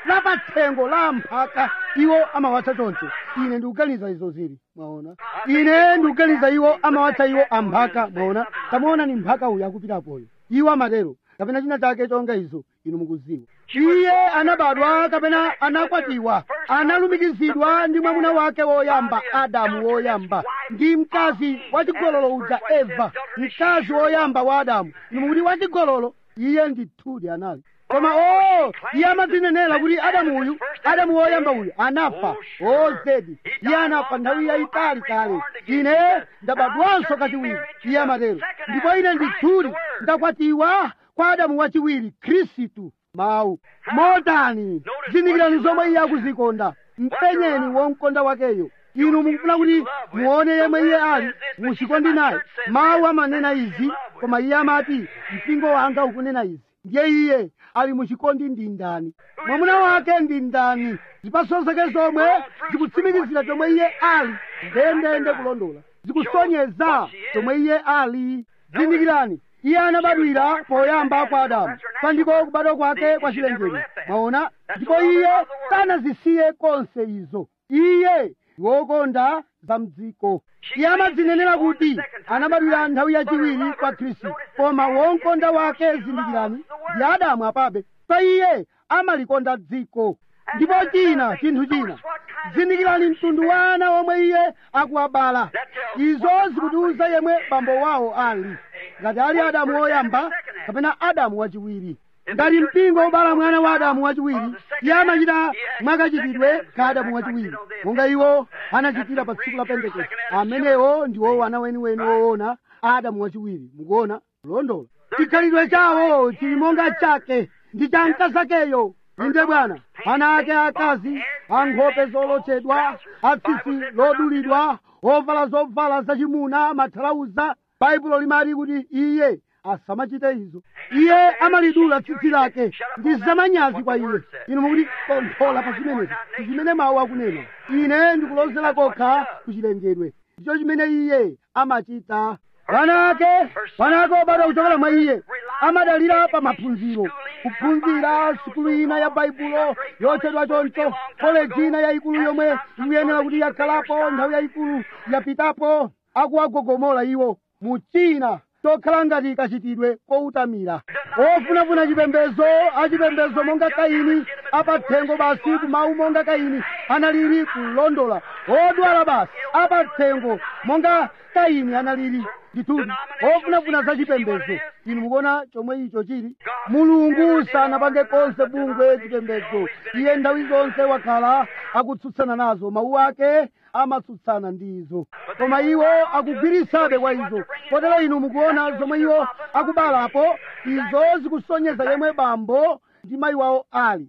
la pathengo la mphaka iwo amawatcha choncho. Ine ndikuganiza izo zili, mwaona. Ine ndikuganiza iwo amawatcha iwo amphaka, mwaona. Tamaona ni mphaka uyu akupitapoyo. Iwo amatero kapena china chake chonga izo inu mukuziwa. Iye anabadwa kapena anakwatiwa, analumikizidwa ndi mwamuna wake woyamba, Adamu woyamba, ndi mkazi wachigololo uja Eva, mkazi woyamba wa Adamu. Inu mukuti wachigololo, iye ndithudi anali. Koma iye amadzinenera kuti Adamu woyamba uyu anafa. Zedi, iye anafa nthawi yayitali kale. Ine ndabadwanso kachiwiri, iye amatero. Ndipo ine ndithudi ndakwatiwa kwa Adamu wachiwiri, Khristu. Mawu motani zindikirani zomwe iye akuzikonda, mpenyeni womkonda wakeyo. Inu mukufuna kuti muone yemwe iye ali, muchikondi naye. Mawu amanena izi, koma iye amati mpingo wanga ukunena izi. Ndiye iye ali muchikondi ndi ndani, mwamuna wake ndi ndani, zipatso zake zomwe zikutsimikizira chomwe iye ali, ndendende kulondola, zikusonyeza chomwe iye ali. Zindikirani, iye anabadwira poyamba kwa Adamu, pandiko kubadwa kwake kwa chilengedwe, mwaona. Ndipo iye sanazisiye konse izo. Iye wokonda za mdziko. Iye amadzinenera kuti anabadwira nthawi yachiwiri kwa Khristu, koma womkonda wake, zindikirani, ndi Adamu apabe. Pa iye amalikonda dziko. Ndipo chinthu china, zindikirani mtundu wa ana omwe iye akuwabala. Izo zikutiuza yemwe bambo wawo ali, ngati ali Adamu woyamba kapena Adamu wachiwiri. Ngati mpingo ubala mwana wa Adamu wachiwiri, iye amachita mwakachitidwe ka Adamu wachiwiri, monga iwo anachitira pa tsiku la Pentekoste. Amenewo ndiwo ana weniweni woona Adamu wachiwiri. Mukuona kulondola, chikhalidwe chawo chili monga chake, ndi cha mkazakeyo. Inde bwana, ana ake akazi ankhope zolotchedwa, atsitsi lodulidwa, ovala zovala zachimuna, mathalauza. Baibulo limati kuti iye asamachite izo. Iye amalidula tsitsi lake, ndi zamanyazi kwa iye. Inu mukuti tonthola pa zimenezi, zimene mawu akunena. Ine ndikulozera kokha kuchilengedwe, ndicho chimene iye amachita. Ana ake obadwa kuchokera mwa iye amadalira pa maphunziro, kuphunzira sukulu ina ya Baibulo yotchedwa choncho, koleji ina yayikulu yomwe ikuyenera kuti yakhalapo nthawi yayikulu yapitapo, akuwagogomola iwo muchina tokhala ngati kachitidwe koutamira. Ofunafuna chipembedzo, achipembedzo monga Kaini, apathengo basi kumawu monga Kaini analiri kulondola. Odwala basi apathengo monga Kaini analiri ndithudi. Ofunafuna za chipembedzo. Inu mukuona chomwe icho chili. Mulungu sanapange konse bungwe chipembedzo. Iye nthawi zonse wakhala akutsutsana nazo. Mawu ake amatsutsana ndizo, koma iwo akugwirisabe kwa izo. Kotero inu mukuona zomwe iwo akubalapo, izo zikusonyeza yemwe bambo ndi mayi wawo ali.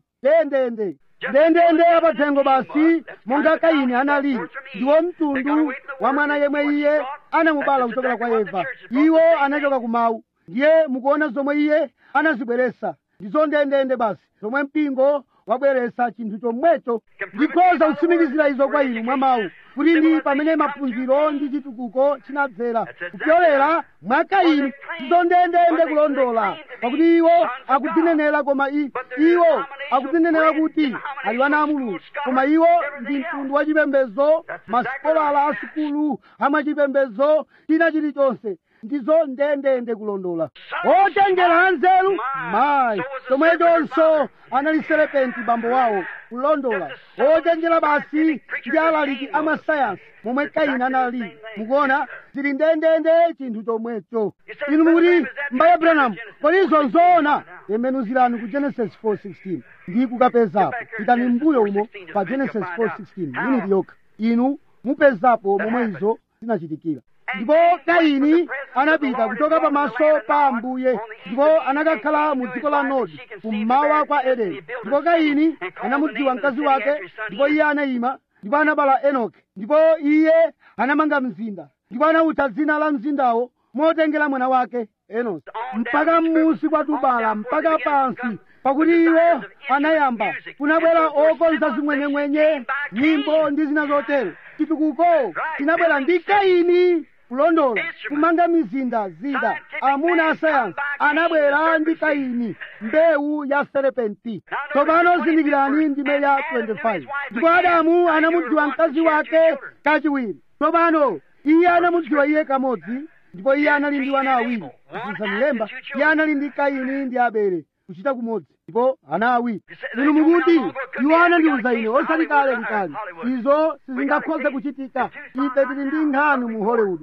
Ndendende apathengo basi monga Kaini analili, ndiwo mtundu wa mwana yemwe iye anamubala kuchokera kwa Eva. Iwo anachoka kumawu. Ndiye mukuona zomwe iye anazibweresa, ndizo ndendende basi zomwe mpingo wabweresa chinthu chomwecho. Ndikhoza kutsimikizira izo kwa inu mwa mawu, kuti ndi pamene maphunziro ndi chitukuko chinadzera kupyolera mwa Kaini. Ndizo ndendende kulondola, pakuti iwo akudzinenera, koma iwo akudzinenera kuti ali wana a Mulungu, koma iwo ndi mtundu wa chipembedzo, masikolala asukulu amachipembedzo, china chilichonse. Ndizo ndendende kulondola. Otengera anzeru mayi chomwechonso anali serepenti bambo wawo kulondola. Otengera basi ndi alaliki amasayansi momwe Kaini anali. Mukuona zili ndendende chinthu chomwecho. Inu mukuti m'bale Branham kodi izo nzoona? Tembenuzirani ku Genesis 4:16 ndi kukapezapo. Pitani mbuyo umo pa Genesis 4:16 miniti yokha, inu mupezapo momwe izo zinachitikira. Ndipo Kaini anapita kuchoka pamaso pa Ambuye, ndipo anakakhala mu dziko la Nodi kummawa kwa Edeni. Ndipo Kaini anamudziwa mkazi wake, ndipo iye anayima, ndipo anabala Enoki. Ndipo iye anamanga mzinda, ndipo anawutcha dzina la mzindawo motengera mwana wake Enosi, mpaka m'munsi kwa Tubala mpaka pansi, pakuti iwo anayamba kunabwera okonza zimwenyemwenye, nyimbo ndi zina zotero. Chitukuko chinabwera ndi Kaini. kulondola kumanga mizinda zida. Amuna a sayansi anabwera ndi Kaini, mbewu ya serepenti. Tsopano zindikirani ndime ya 25. Ndipo Adamu anamudziwa mkazi wake kachiwiri. Tsopano iye anamudziwa iye kamodzi, ndipo iye anali ndi wana awiri. Kusanilemba iye anali ndi Kaini ndi Abele kuchita kumodzi, ndipo ana awiri. Inu mukuti iwo anandiuza ine osati kale likali. Izo sizingakhoze kuchitika. Ife tili ndi nkhani mu Hollywood.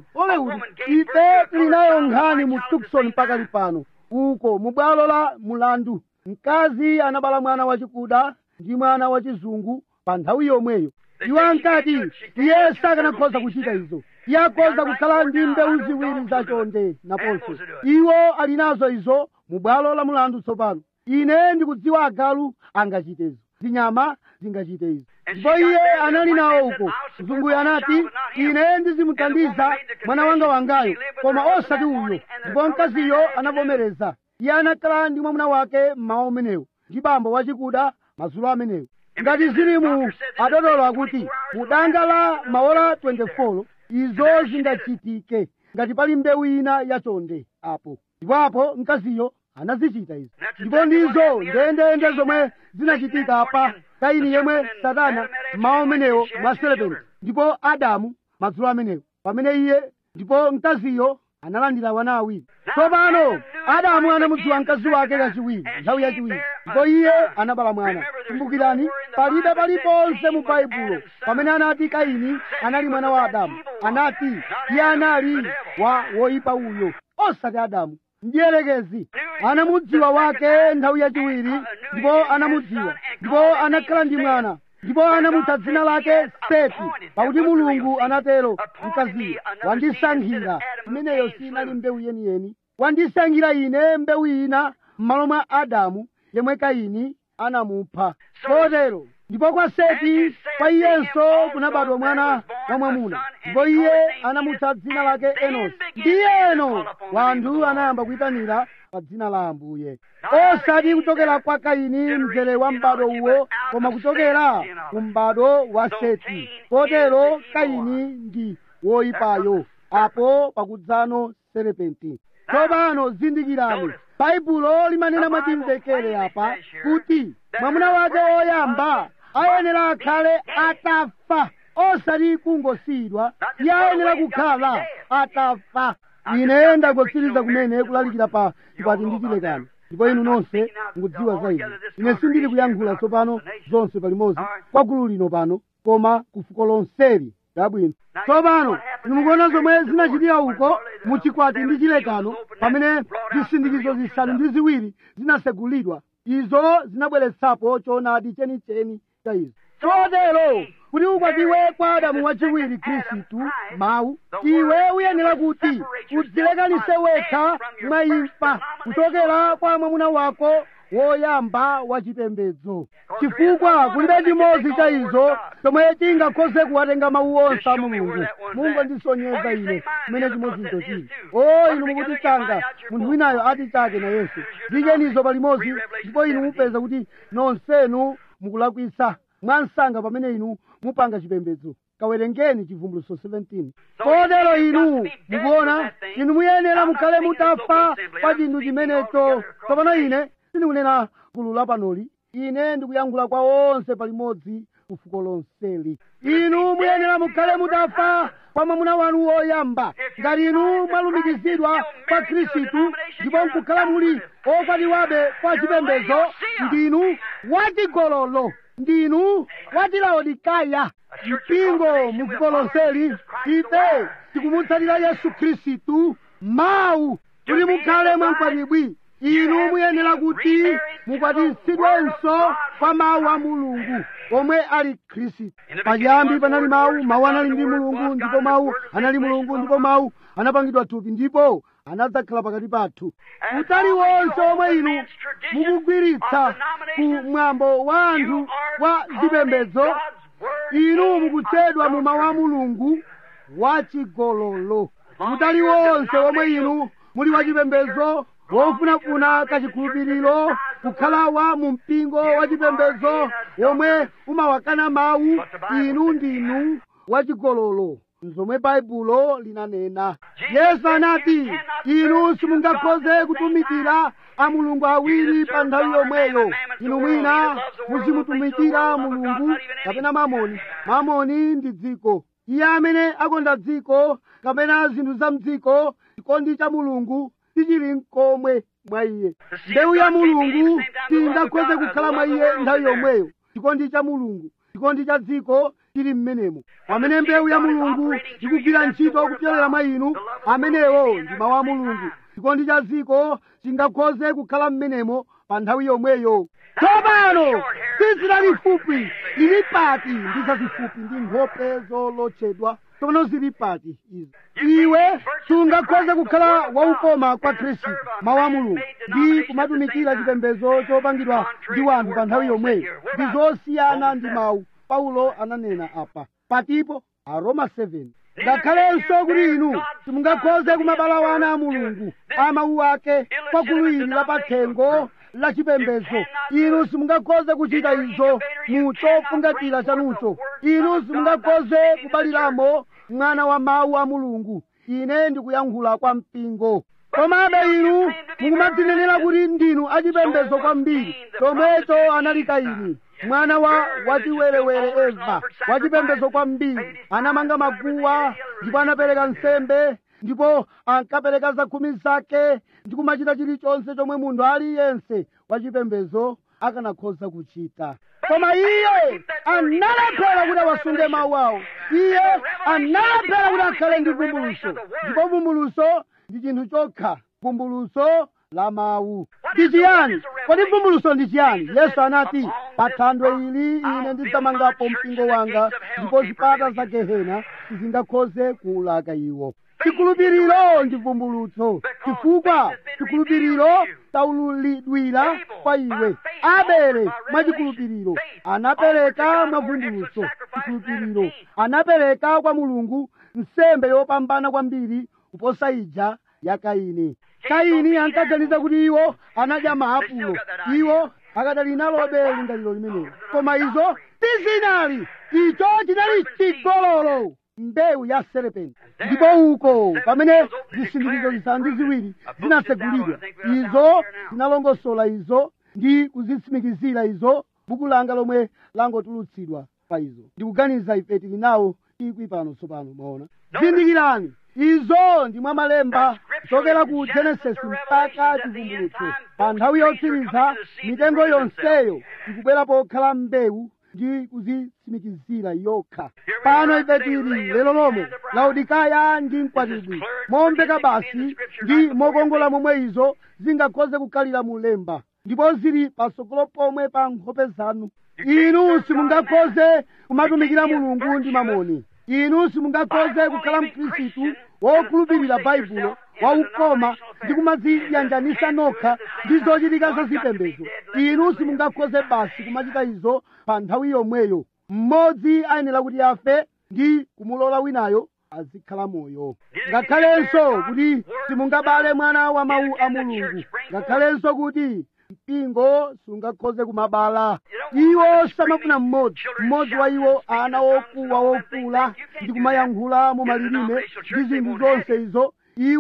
Ife tili nayo nkhani mu Tucson mpaka lipano. Uko mu bwalo la mulandu mkazi anabala mwana wachikuda ndi mwana wachizungu pa nthawi yomweyo. Iwo ankati iye sakanakhoza kuchita izo. Iye akhoza kukhala ndi mbewu ziwiri zachonde naponso. Iwo ali nazo izo mu bwalo la mulandu tsopano. Ine ndikudziwa agalu angachite izo, zinyama zingachite izo. Ndipo iye anali nawo uko. Mzunguyo anati ine ndizimuthandiza mwana wanga wangayo, koma osati uyo. Ndipo mkaziyo anavomereza. Iye anakhala ndi mwamuna wake mmawa umenewo ndi bambo wachikuda madzulo amenewo. Ngati zili mu adodolo akuti mu danga la maola 24 izo zingachitike ngati pali mbewu ina yachonde apo. Ndipo apo mkaziyo anazichita izo. Ndipo ndizo ndendende zomwe zinachitika apa. Kaini yemwe Satana mmawa umenewo mwa serepenti, ndipo Adamu madzulo amenewo pamene iye ndipo mkaziyo analandira wana awiri. Tsopano Adamu anamudziwa mkazi wake kachiwiri, nthawi yachiwiri, ndipo iye anabala mwana. Kumbukirani, palibe paliponse mu Baibulo pamene anati Kaini anali mwana wa Adamu. Anati iye anali wa woyipa uyo, osati Adamu. Mdierekezi anamudziwa wake nthawi yachiwiri, ndipo anamudziwa, ndipo anakhala ndi mwana, ndipo anamutcha dzina lake Seti, pakuti Mulungu anatero mkaziyo, wandisankhira. Imeneyo sinali mbewu yeniyeni. Wandisankhira ine mbewu ina m'malo mwa Adamu yemwe Kaini anamupha. Kotero ndipo kwa Seti, kwa iyenso kunabadwa mwana wa mwamuna, ndipo iye anamutcha dzina lake Enosi. Ndiyeno wanthu anayamba kuyitanira pa dzina la Ambuye, osati kuchokera kwa Kaini mzere wa m'bado uwo, koma kuchokera ku m'bado wa Seti. Kotero Kaini ndi woyipayo apo pakudzano serepenti. Tsopano zindikirani, Baibulo limanena mwachimvekere apa kuti mwamuna wake woyamba ayenera akhale atafa, osati kungosiyidwa. Iye ayenera kukhala atafa. Ine ndagotsiriza kumene kulalikira pa chipati ndi chilekano, ndipo inu nonse mukudziwa za izi. Ine sindili kuyankhula tsopano zonse palimodzi kwa gulu lino pano, koma ku fuko lonseli labwino. Tsopano inu mukuona zomwe zinachitika uko mu chikwati ndi chilekano pamene zisindikizo zisanu ndi ziwiri zinasegulidwa. Izo zinabweretsapo choonadi chenicheni cha izo. Chotero kuti ukwatiwe kwa Adamu wachiwiri, Khristu mawu, iwe uyenera kuti udzilekanise wekha mwa imfa kuchokera kwa mwamuna wako woyamba wachipembedzo, chifukwa kulibe chimodzi cha izo chomwe chingakhoze kuwatenga mawu onse a Mulungu. Mungondisonyeza ine kumene chimodzicho chili. Inu mukuti changa, munthu winayo ati chake na Yesu. Zichenizo palimodzi, ndipo inu mupeza kuti nonsenu mukulakwitsa mwansanga pamene inu mupanga chipembedzo. Kawerengeni Chivumbulutso 17. Kotero inu mukuona, inu muyenera mukhale mutafa pa chinthu chimenecho. Tsopano ine sindikunena gulu lapanoli, ine ndikuyankhula kwa onse palimodzi ku fuko lonseli. Inu muyenera mukhale mutafa kwa mwamuna wanu woyamba. Ngati inu mwalumikizidwa kwa Khristu ndipo nkukhala muli okwatiwabe kwa chipembedzo, ndinu wachigololo, ndinu wati Laodikaya. Mpingo mu fuko lonseli, ife tikumutsatira Yesu Khristu mawu kuti mukhale mwankwatibwi. Inu muyenera kuti mukwatisidwenso kwa mawu a Mulungu omwe ali Khristu. Pachiyambi panali mawu, mawu anali ndi Mulungu, ndipo mawu anali Mulungu, ndipo mawu anapangidwa thupi ndipo anadzakhala pakati pathu. Utali wonse omwe inu mukugwiritsa ku mwambo wa anthu wa zipembedzo, inu mukutchedwa mu mawu a Mulungu wachigololo. Utali wonse omwe inu muli wachipembedzo wofunafuna kachikhulupiriro, kukhalawa mu mpingo wachipembedzo womwe umawakana mawu, inu ndinu wachigololo. nzomwe baibulo linanena. Yesu anati inu simungakhoze kutumikira a mulungu awiri pa nthawi yomweyo. Inu mwina muzimutumikira mulungu kapena mamoni. Mamoni ndi dziko. Iye amene akonda dziko kapena zinthu za mdziko, chikondi cha mulungu sichili n'komwe mwa iye. Mbewu ya mulungu singakhoze kukhala mwa iye nthawi yomweyo. Chikondi cha mulungu, chikondi cha dziko chili mmenemo. Pamene mbewu ya mulungu ikugwira ntchito kupyolera mwa inu, amenewo ndi mawu a mulungu. Chikondi cha dziko chingakhoze kukhala mmenemo pa nthawi yomweyo. Tsopano tsitsi lalifupi lili pati ndi zazifupi ndi nkhope zolotchedwa. Tsopano zili pati izi. Iwe sungakhoze kukhala waukoma kwa Khristu, mawu a mulungu, ndi kumatumikira chipembedzo chopangidwa ndi wanthu pa nthawi yomweyo. Ndi zosiyana ndi mawu. Paulo ananena apa patipo Aroma 7. Ngakhalenso kuti inu simungakhoze kumabala wana a mulungu a mawu ake kwa gulu ili la pathengo la chipembedzo. Inu simungakhoze kuchita izo mu chofungatira chanucho. Inu simungakhoze kubaliramo mwana wa mawu a mulungu. Ine ndikuyankhula kwa mpingo. Komabe inu mukumadzinenera kuti ndinu achipembedzo kwambiri. Chomwecho anali Kaini, mwana wa wachiwerewere Eva, wachipembedzo kwambiri. Anamanga maguwa ndipo anapereka nsembe ndipo ankapereka zakhumi zake ndi kumachita chilichonse chomwe munthu aliyense wachipembedzo akanakhoza kuchita. Koma iye analephera kuti awasunge mawu awo. Iye analephera kuti akhale ndi vumbulutso. Ndipo vumbulutso ndi chinthu chokha, vumbulutso la mawu. Ndi chiyani? Kodi vumbulutso ndi chiyani? Yesu anati pa thanthwe ili ine ndidzamangapo mpingo wanga ndipo zipata za Gehena sizingakhoze kuwulaka iwo. Chikhulupiriro ndi vumbulutso, chifukwa chikhulupiriro taululidwira kwa iwe. Abele mwachikhulupiriro anapereka mwavumbulutso. Chikhulupiriro anapereka kwa Mulungu nsembe yopambana kwambiri kuposa ija ya Kaini. Kaini ankaganiza kuti iwo anadya maapulo. Iwo akadali nalobe lingaliro limenelo. Koma izo tizinali. Icho chinali chigololo, mbewu ya serepenti. Ndipo uko pamene zisindikizo zisanu ndi ziwiri zinasegulidwa, izo zinalongosola izo ndi kuzitsimikizira izo. Buku langa lomwe langotulutsidwa pa izo. Ndikuganiza ife tili nawo chikwi pano tsopano. Maona, zindikirani, izo ndi mwa malemba kuchokera ku Genesis mpaka chivumbulutso. Pa nthawi yotsiriza mitengo yonseyo ikubwera pokhala mbewu ndi kuzitsimikizira yokha. Pano ife tili lero lomwe Laodikaya ndi mkwatibwi, mombeka basi ndi mokongola momwe izo zingakhoze kukhalira mulemba, ndipo zili patsogolo pomwe pa nkhope zanu. Inu simungakhoze kumatumikira Mulungu ndi mamoni. Inu simungakhoze kukhala Mkhristu wokhulupirira Baibulo waukoma ndi kumadziyanjanisa nokha ndi zochitika za zipembedzo. Inu simungakhoze basi kumachita izo pa nthawi yomweyo. Mmodzi ayenera kuti afe ndi kumulola winayo azikhala moyo. Ngakhalenso kuti simungabale mwana wa mawu a Mulungu. Ngakhalenso kuti mpingo sungakhoze kumabala. Iwo samafuna mmodzi wa iwo ana wokuwa wofula ndi kumayankhula mu malilime ndi zinthu zonse izo.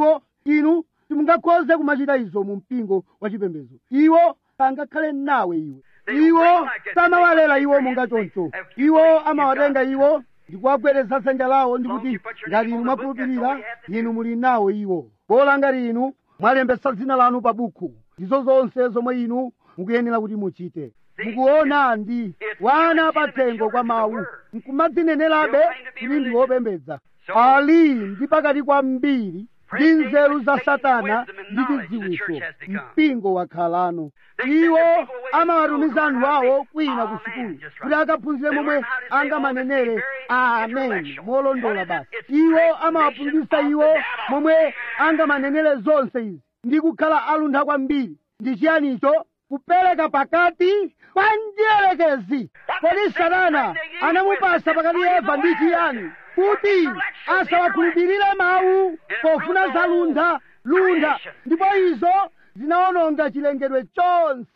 Inu simungakhoze kumachita izo mu mpingo wa chipembedzo. Iwo sangakhale nawe iwe. Iwo samawalera iwo monga choncho. Iwo amawatenga iwo ndi kuwagwedeza dzanja lawo ndi kuti ngati inu mwakhulupirira inu muli nawo iwo. Bola ngati inu mwalembetsa dzina lanu pa buku. Ndizo zonse zomwe inu mukuyenera kuti muchite. Mukuona, ndi wana pathengo kwa mawu, nkumadzinenerabe kuti ndi wopembedza. Ali ndi pakati kwambiri ndi nzeru za Satana ndi chidziwitso. Mpingo wakhalano. Iwo amawatumiza anthu awo kwina ku sukulu kuti akaphunzire momwe angamanenere amen molondola basi. Iwo amawaphunzitsa iwo momwe angamanenere zonse izi ndi kukhala aluntha kwambiri. Ndi chiyanicho? Kupereka pakati kwa mdierekezi. Kodi Satana anamupasa pakati Eva ndi chiyani? Kuti asawakhulupirire mawu pofuna za luntha. Ndipo izo zinawononga chilengedwe chonse.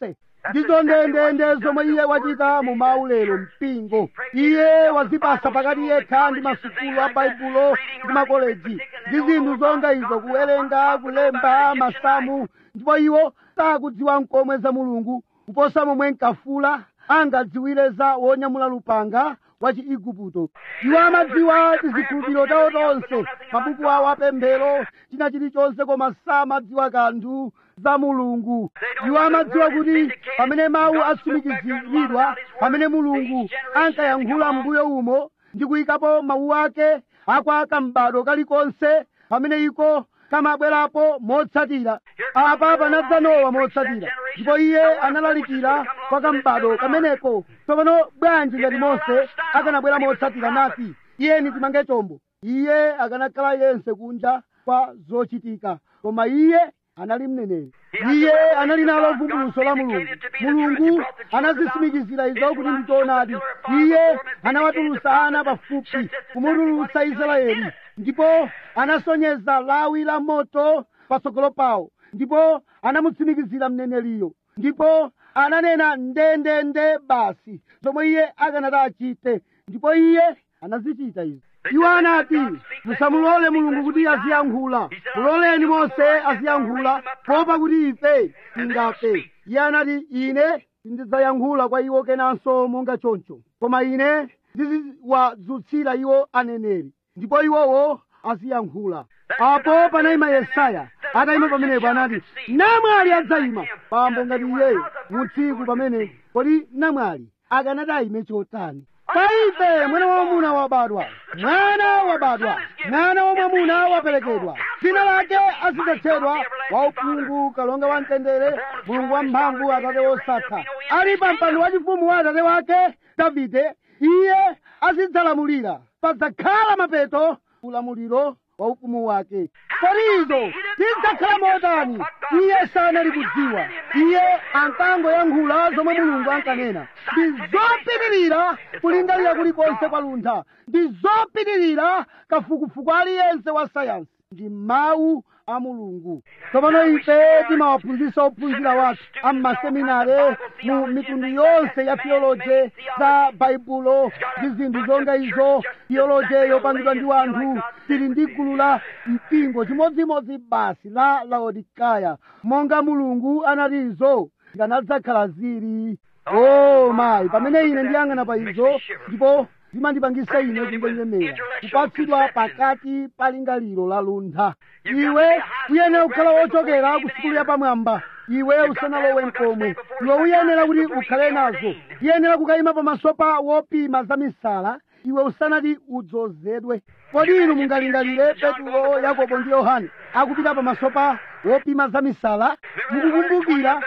ndizo ndendende zomwe iye wachita mu mawu lero mpingo. Iye wazipasa pakati yekha ndi masukulu a baibulo ndi makoleji ndi zinthu zonga izo, kuwerenga, kulemba masamu, ndipo iwo sakudziwa nkomwe za Mulungu kuposa momwe Nkafula angadziwire za wonyamula lupanga wa Chiigupto. Iwo amadziwa tizikhulupiriro tawo tonse, mabuku awo apemphero, china chilichonse, koma samadziwa kanthu za Mulungu. Iwo amadziwa kuti pamene mawu atsimikiziridwa, pamene Mulungu ankayankhula mbuyo umo ndi kuyikapo mawu ake akwa kambado kalikonse, pamene iko kamabwerapo motsatira. Apa panadza Nowa motsatira, ndipo iye analalikira kwa kambado kameneko. Tsopano bwanji ngati Mose akanabwera motsatira nati iyeni timange chombo, iye akanakhala yense kunja kwa zochitika. Koma iye anali mneneri, iye anali nalo vumbulutso la Mulungu. Mulungu anazisimikizira izo kuti ndi choonadi. Iye anawatulutsa ana pafupi kumutulutsa Israeli, ndipo anasonyeza lawi la moto patsogolo pawo, ndipo anamutsimikizira mneneriyo, ndipo ananena ndendende basi zomwe iye akanati achite, ndipo iye anazichita izo. Iwo anati musamulole Mulungu kuti aziyankhula, muloleni Mose aziyankhula, kuopa kuti ife tingafe. Iye anati ine sindidzayankhula kwa iwo kenanso monga choncho, koma ine ndiziwadzutsira iwo aneneri, ndipo iwowo aziyankhula. Apo panayima Yesaya, atayima pamenepo anati namwali adzayima pambo ngati iyeyo mu tsiku pamene. Kodi namwali akanati ayime chotani? Paife mwana wamwamuna wabadwa, mwana wabadwa, mwana wamwamuna waperekedwa, dzina lake azidzatchedwa wauphungu, kalonga wa mtendere, Mulungu wamphamvu, Atate wosatha. Ali pa mpando wachifumu wa atate wake Davide, iye azidzalamulira. Padzakhala mapeto ulamuliro wa ufumu wake. Kodi izo zidzakhala motani? Iye sanali kudziwa. Iye ankangoyankhula zomwe Mulungu ankanena. Ndi zopitirira kulingalira kulikonse kwa luntha, ndi zopitirira kafukufuku aliyense wa sayansi, ndi mawu a Mulungu. Tsopano ife timawaphunzitsa ophunzira wathu ammaseminare mu mitundu yonse ya theology za baibulo ndi zinthu zonga izo, theology yopangidwa ndi wanthu. Tili ndi gulu la mpingo chimodzimodzi basi la Laodikaya, monga Mulungu anatizo zikanadzakhala zili. Oh mayi, pamene ine ndiyang'ana pa izo ndipo zimandipangisa ine kunjenjemera, kupatsidwa pakati pa lingaliro la luntha. Iwe uyenera kukhala wochokera ku sukulu yapamwamba, iwe usanalowe nkomwe. Iwe uyenera kuti ukhale nazo, uyenera kukayima pamaso pa wopima za misala, iwe usanati udzozedwe. Kodi inu mungalingalire Petro, Yakobo ndi Yohane akupita pamaso pa wopima za misala? Mukukumbukira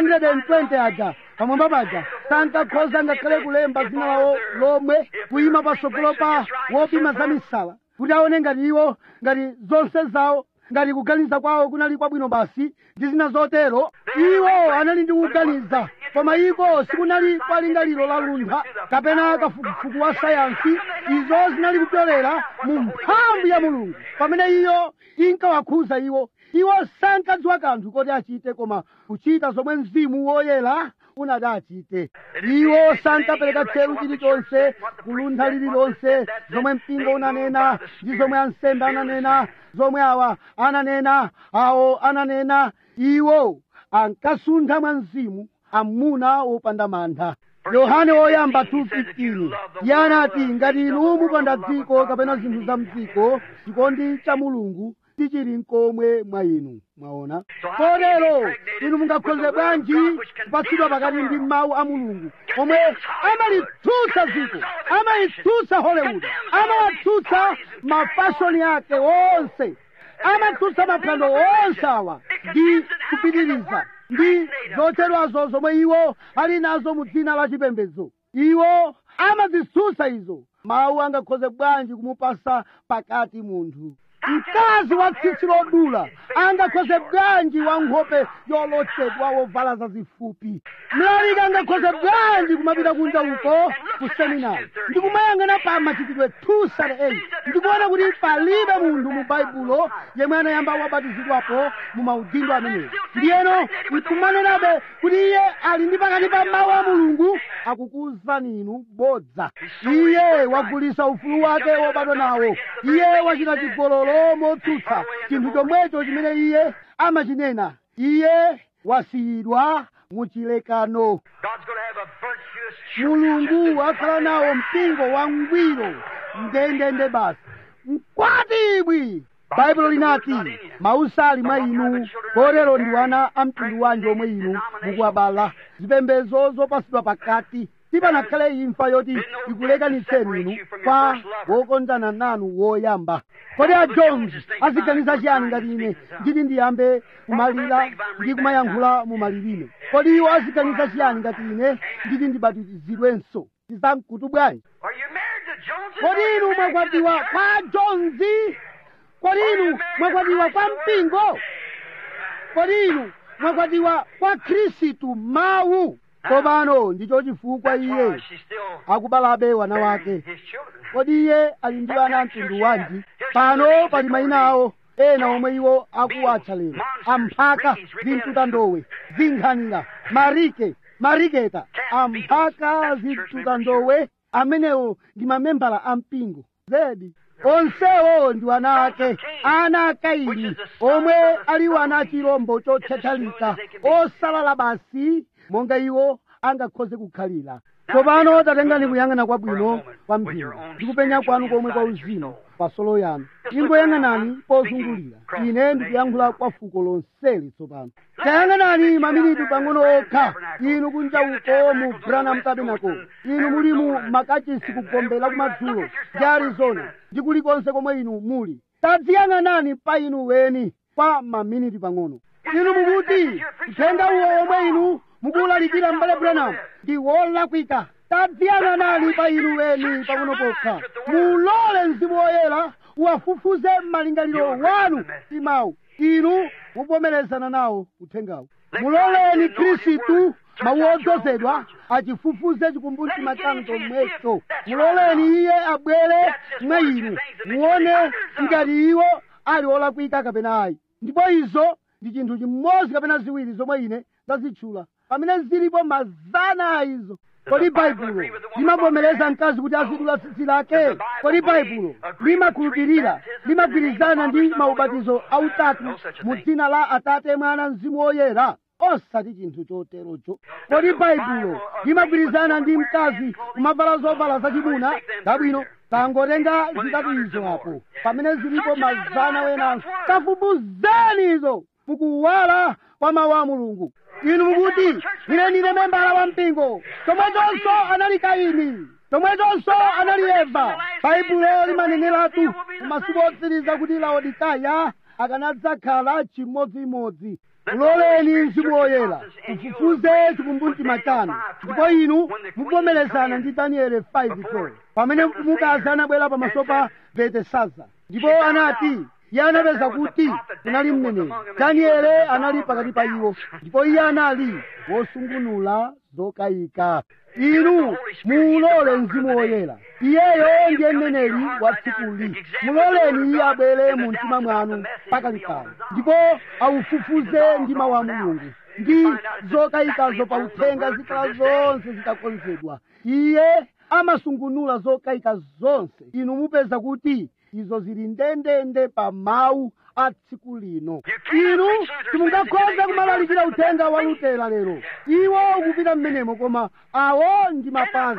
120 aja pamwamba paja sankakhoza ngakhale kulemba dzina lawo lomwe, kuyima patsogolo pa wopima za misala kuti aone ngati iwo, ngati zonse zawo, ngati kuganiza kwawo kunali kwabwino basi ndi zina zotero. Iwo anali ndi kuganiza, koma iko sikunali kwa lingaliro la luntha kapena kafukufuku wa sayansi. Izo zinali kupyolera mu mphamvu ya Mulungu pamene iyo inkawakhuza iwo. Iwo sankadziwa kanthu koti achite, koma kuchita zomwe Mzimu Woyera unati achite. Iwo sankapereka tcheru chilichonse kuluntha lililonse, zomwe mpingo unanena ndi zomwe ansembe ananena, zomwe awa ananena, awo ananena. Iwo ankasuntha mwa Mzimu, amuna wopanda mantha. Yohane woyamba 2:15 iye anati ngati inu mupanda dziko kapena zinthu za mdziko, chikondi cha Mulungu sichili nkomwe mwa inu. Mwaona? Kotero inu mungakhoze bwanji kupatsidwa pakati ndi mawu a Mulungu omwe amalitsutsa dziko, amalitsutsa Hollywood, amawatsutsa mafashoni ake onse, amatsutsa maphwando onse awa ndi kupitiriza ndi zochedwazo zomwe iwo ali nazo mu dzina la chipembedzo. Iwo amazitsutsa izo. Mawu angakhoze bwanji kumupasa pakati munthu? Mkazi wa tsitsi lodula angakhoze bwanji wa nkhope yolotsedwa wovala zazifupi? Mlaliki angakhoze bwanji kumapita kunja uko ku seminari ndi ndikumayang'ana pa machitidwe 2:38 ndikuona kuti palibe munthu mu baibulo yemwe anayamba wabatizidwapo mu maudindo amenewo. Ndiyeno nkumanenabe kuti iye ali ndi pakati pa mawu a Mulungu akukuwuzani inu bodza. Iye wagulitsa ufulu wake wobadwa nawo. Iye wachita chigololo motsutsa chinthu chomwecho chimene iye amachinena. Iye wasiyidwa muchilekano. Mulungu wakhala nawo mpingo wangwiro ndendende basi mkwatibwi. Baibulo linati mausali mwa inu kotero ndi wana a mtundu wanji omwe inu mukuwabala. Zipembedzo zopasidwa pakati sipanakhale imfa yoti ikulekanitseni inu kwa wokondana nanu woyamba. Kodi a Jones aziganiza chiyani ngati ine nditi ndiyambe kumalira ndi kumayankhula mu malilime? Kodi iwo aziganiza chiyani ngati ine nditi ndibatizidwenso? Ndizamkutu bwanji? Kodi inu mwakwatiwa kwa Jones? Kodi inu mwakwatiwa kwa mpingo? Kodi inu mwakwatiwa kwa Khristu mawu? Tsopano ndicho chifukwa iye akubalabe wana wake. Kodi iye ali ndi ana a mtundu wanji? Pano pali mayina awo ena omwe iwo akuwatcha lero: amphaka, zimtutandowe, zinkhanira, mariketa, amphaka, zimtutandowe. Amenewo ndi mamembala a mpingo zedi. Onsewo ndi wana ake, ana a Kaini, omwe aliwo ana a chirombo chothethalika, osalala basi monga iwo angakhoze kukhalira. Tsopano tatengani kuyang'ana kwabwino kwa mphindi ndikupenya kwanu komwe kwa uzimu pa solo yanu. Ingoyang'anani pozungulira. Ine ndikuyankhula kwa fuko lonseli tsopano. Tayang'anani maminiti pang'ono okha. Inu kunja uko mu Branham Tabernacle, inu muli mu makachisi kugombela kumadzulo ndi Arizona ndi kulikonse komwe inu muli. Tadziyang'anani pa inu weni kwa maminiti pang'ono. Inu mukuti uthenga uwo omwe inu mukulalikira m'bale Branham ndi wolakwika. Tadziyang'anani pa inu weni pang'ono pokha. Mulole Mzimu Woyera uwafufuze malingaliro wanu ndi mawu. Inu muvomerezana nawo uthengawo. Muloleni Khristu mawu odzozedwa achifufuze chikumbumtima chanu chomwecho. Muloleni iye abwere mwa inu muone ngati iwo ali olakwika kapena ayi. Ndipo izo ndi chinthu chimodzi kapena ziwiri zomwe ine ndazitchula pamene zilipo mazana a izo. Kodi Baibulo limavomereza mkazi kuti azidula tsitsi lake? Kodi Baibulo limakhulupirira, limagwirizana ndi maubatizo autatu mu dzina la Atate, Mwana, Mzimu Woyera? Osati chinthu choterocho. Kodi Baibulo limagwirizana ndi mkazi kumavala zovala zachimuna? Zabwino, tangotenga zitatu izo apo pamene zilipo mazana wenanso. Kafufuzeni izo mukuwala kwa mawu a Mulungu. Inu mukuti ine ndine membala wa mpingo, chomwechonso anali Kaini, chomwechonso anali Eva. Baibulo limaneneratu masiku otsiriza kuti Laodikaya akanadzakhala chimodzimodzi. Muloleni Mzimu Woyera ufufuze chikumbumtima chanu. Ndipo inu muvomerezana ndi Danieli 5:12 pamene mfumukazi anabwera pamaso pa Beltesaza ndipo anati iye anapeza kuti kunali mneneri. Danieli anali pakati pa iwo ndipo iye anali wosungunula zokayika. Inu mulole Mzimu Woyera, iyeyo ndiye mneneri wa tsikuli. Muloleni iye abwere mu mtima mwanu pakalikali ndipo awufufuze ndi mawu a Mulungu ndi zokayikazo pa uthenga zikhala zonse zitakonzedwa. Iye amasungunula zokayika zonse. Inu mupeza kuti izo zili ndendende pa mawu a tsiku lino. Inu simungakhoza kumalalikira uthenga wa Lutera lero. Iwo ukupita mmenemo koma awo ndi mapazi.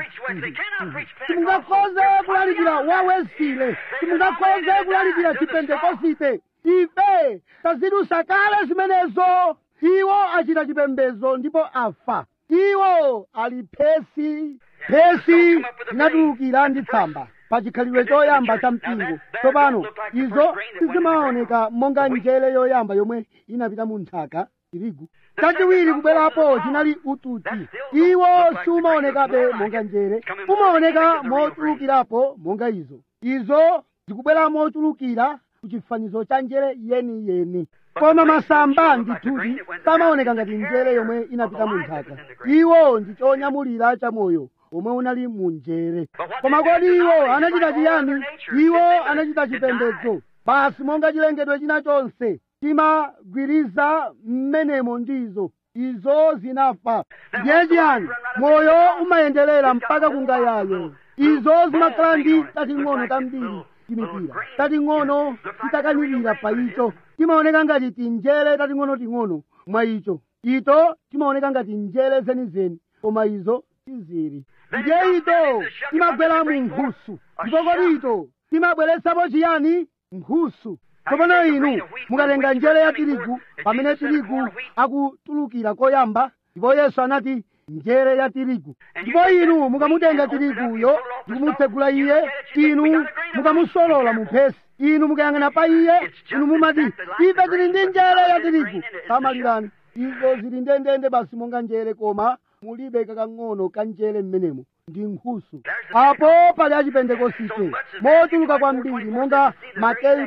Simungakhoza kulalikira wa Wesley. Simungakhoza kulalikira Chipentekosite. Ife tazidusa kale zimenezo. Iwo achita chipembedzo ndipo afa. Iwo ali phesi inatulukira ndi tsamba pa chikhalidwe choyamba cha mpingo. Tsopano izo sizimaoneka monga njere yoyamba yomwe inapita mu nthaka tirigu. Chachiwiri kubwerapo chinali ututi. Iwo siumaonekabe monga njere, umaoneka mochulukirapo monga izo zikubwera mochulukira ku chifanizo cha njere yeniyeni. Koma masamba ndithudi samaoneka ngati njere yomwe inapita mu nthaka. Iwo ndi chonyamulira cha moyo omwe unali mu njere. Koma kodi iwo anachita chiyani? Iwo anachita chipembedzo basi monga chilengedwe china chonse timagwiriza mmenemo ndizo izo zinafa. Ndiye chiyani? Moyo umayenderera mpaka kungayaye. Izo zimakhala ndi tating'ono tambiri timipira tating'ono titakanirira pa icho, timaoneka ngati tinjere tating'ono mwa icho. Ito timaoneka ngati njere zenizeni, koma izo tiziri. Ndiye ito timagwera mu nkhusu. Ndipo kodi ito timabweretsapo chiyani? Nkhusu. Tsopano inu mukatenga njere ya tirigu, pamene tirigu akutulukira koyamba, ndipo Yesu anati njere ya tirigu. Ndipo inu mukamutenga tiriguyo ndikumutsegula iye, inu mukamusolola mu phesi, inu mukayang'ana pa iye, inu mumati ife tili ndi njere ya tirigu. Samalirani, izo zili ndendende basi monga njere, koma mulibe kakang'ono ka njere mmenemo, ndi nkhusu. Apo pali achipentekosite motuluka kwambiri, monga Mateyu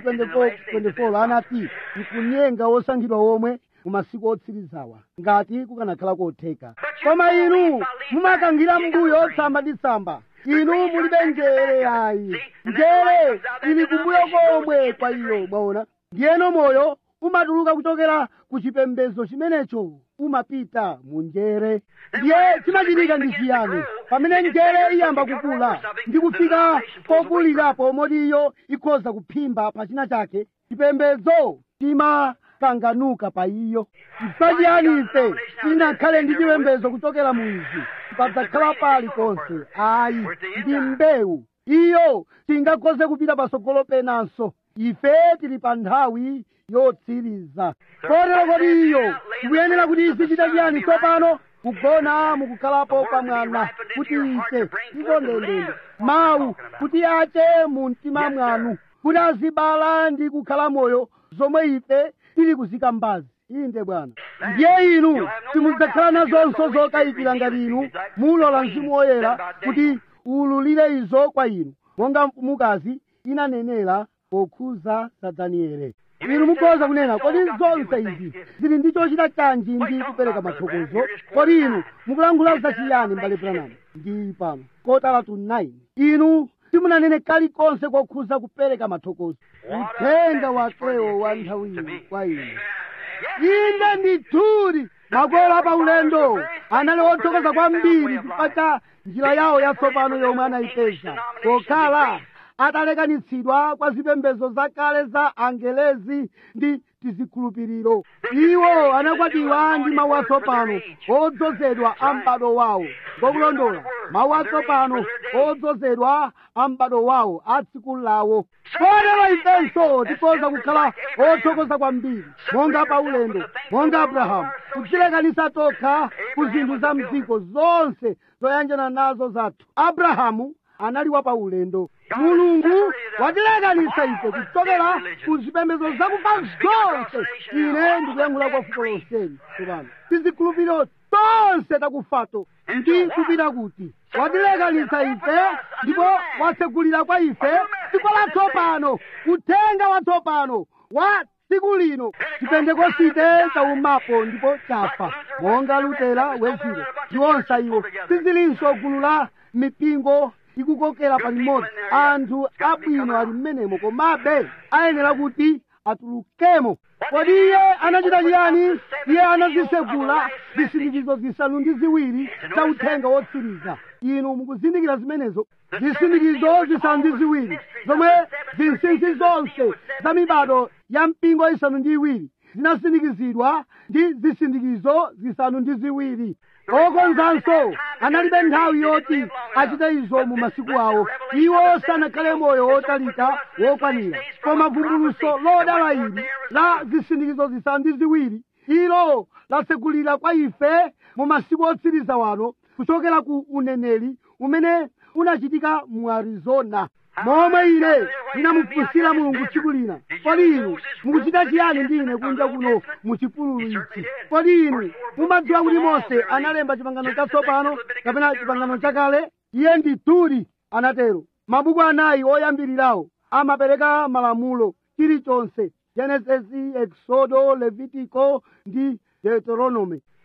24 anati ikunyenga wosankhidwa womwe mu masiku otsirizawa, ngati kukanakhala kotheka. Koma inu mumakangira mbuyo otsamba ndi tsamba, inu mulibe njere yayi. Njere ili kumbuyo komwe kwa iyo, mwaona. Ndiyeno moyo umatuluka kuchokera ku chipembedzo chimenecho, umapita mu njere. Ndiye chimachitika ndi chiyani? Pamene njere iyamba kukula ndi kufika pokulirapo moti iyo ikhoza kuphimba pa china chake, chipembedzo chimakanganuka pa iyo. Mpachiyani ife tinakhale ndi chipembedzo kuchokera mu izi padzakhala pali konse? Ayi, ndi mbewu iyo tingakhoze kupita patsogolo penanso. Ife tili pa nthawi yotsiriza. Kotero kodi iyo tikuyenera kuti izichita chiyani tsopano? Kugona mukukhalapo kwa mwana, kuti ife tikondendende mawu, kuti ache mu mtima mwanu, kuti azibala ndi kukhala moyo, zomwe ife tili kuzika mbazi. Inde Bwana. Ndiye inu simudzakhala nazonso zokayikira ngati inu mulola Mzimu Woyera kuti ululire izo kwa inu, monga mfumukazi inanenera pokhuza za Danieli. Inu mukhoza kunena, kodi zonse izi zili ndi chochita chanji ndi kupereka mathokozo? Kodi inu mukulankhula za chiyani, m'bale Branham? Ndi pano kotala tu 9 inu simunanene kalikonse kokhuza kupereka mathokozo. Uthenga wakewo wa nthawiyi kwa inu. Inde ndithudi makolo apa ulendo anali othokoza kwambiri chifukwa cha njira yawo yatsopano yomwe anayipeza, pokhala atalekanitsidwa kwa zipembedzo zakale za Angelezi ndi tizikhulupiriro. Iwo anakwatiwa ndi mawu atsopano odzozedwa a m'bado wawo, ngokulondola mawu atsopano odzozedwa a m'bado wawo a tsiku lawo. Kotero ifenso tikhoza kukhala othokoza kwambiri monga pa ulendo, monga Abrahamu, kudzilekanitsa tokha ku zinthu za mdziko zonse zoyanjana nazo zathu. Abrahamu anali wa pa ulendo. Mulungu watilekanitsa ife kuchokera ku zipembedzo zakufa zonse. Ine ndikuyankhula kwa fuko lonseli tsopano. Tizikhulupiriro tonse takufato ndi kupita kuti watilekanitsa ife ndipo watsegulira kwa ife dziko latsopano, uthenga watsopano wa tsiku lino. Chipentekosite chaumapo ndipo chafa, monga Lutera, Wesley ndi onse iwo. Sizilinso gulu la mipingo ikukokera palimodzi. Anthu abwino ali mmenemo, komabe ayenera kuti atulukemo. Kodi iye anachita chiyani? Iye anazisegula zisindikizo zisanu ndi ziwiri za uthenga wotsiriza. Inu mukuzindikira zimenezo? Zisindikizo zisanu ndi ziwiri zomwe zinsinsi zonse za mibado ya mpingo isanu ndi iwiri zinasindikizidwa ndi zisindikizo zisanu ndi ziwiri. Okonzanso analibe nthawi yoti achite izo mu masiku awo. Iwo sanakhale moyo wotalika wokwanira. Koma vumbuluso lodala ili la zisindikizo zisanu ndi ziwiri, ilo latsegulira kwa ife mu masiku otsiriza wano, kuchokera ku uneneri umene unachitika mu Arizona. Momwe ine ndinamufunsira Mulungu tsiku lina, kodi inu mukuchita chiyani ndi ine kunja kuno mu chipululu ichi? Kodi inu mumadziwa kuti Mose analemba chipangano chatsopano kapena chipangano chakale? Iye ndithudi anatero. Mabuku anayi oyambirirawo amapereka malamulo chilichonse: Genesis, Exodo, Levitico ndi Deuteronomy.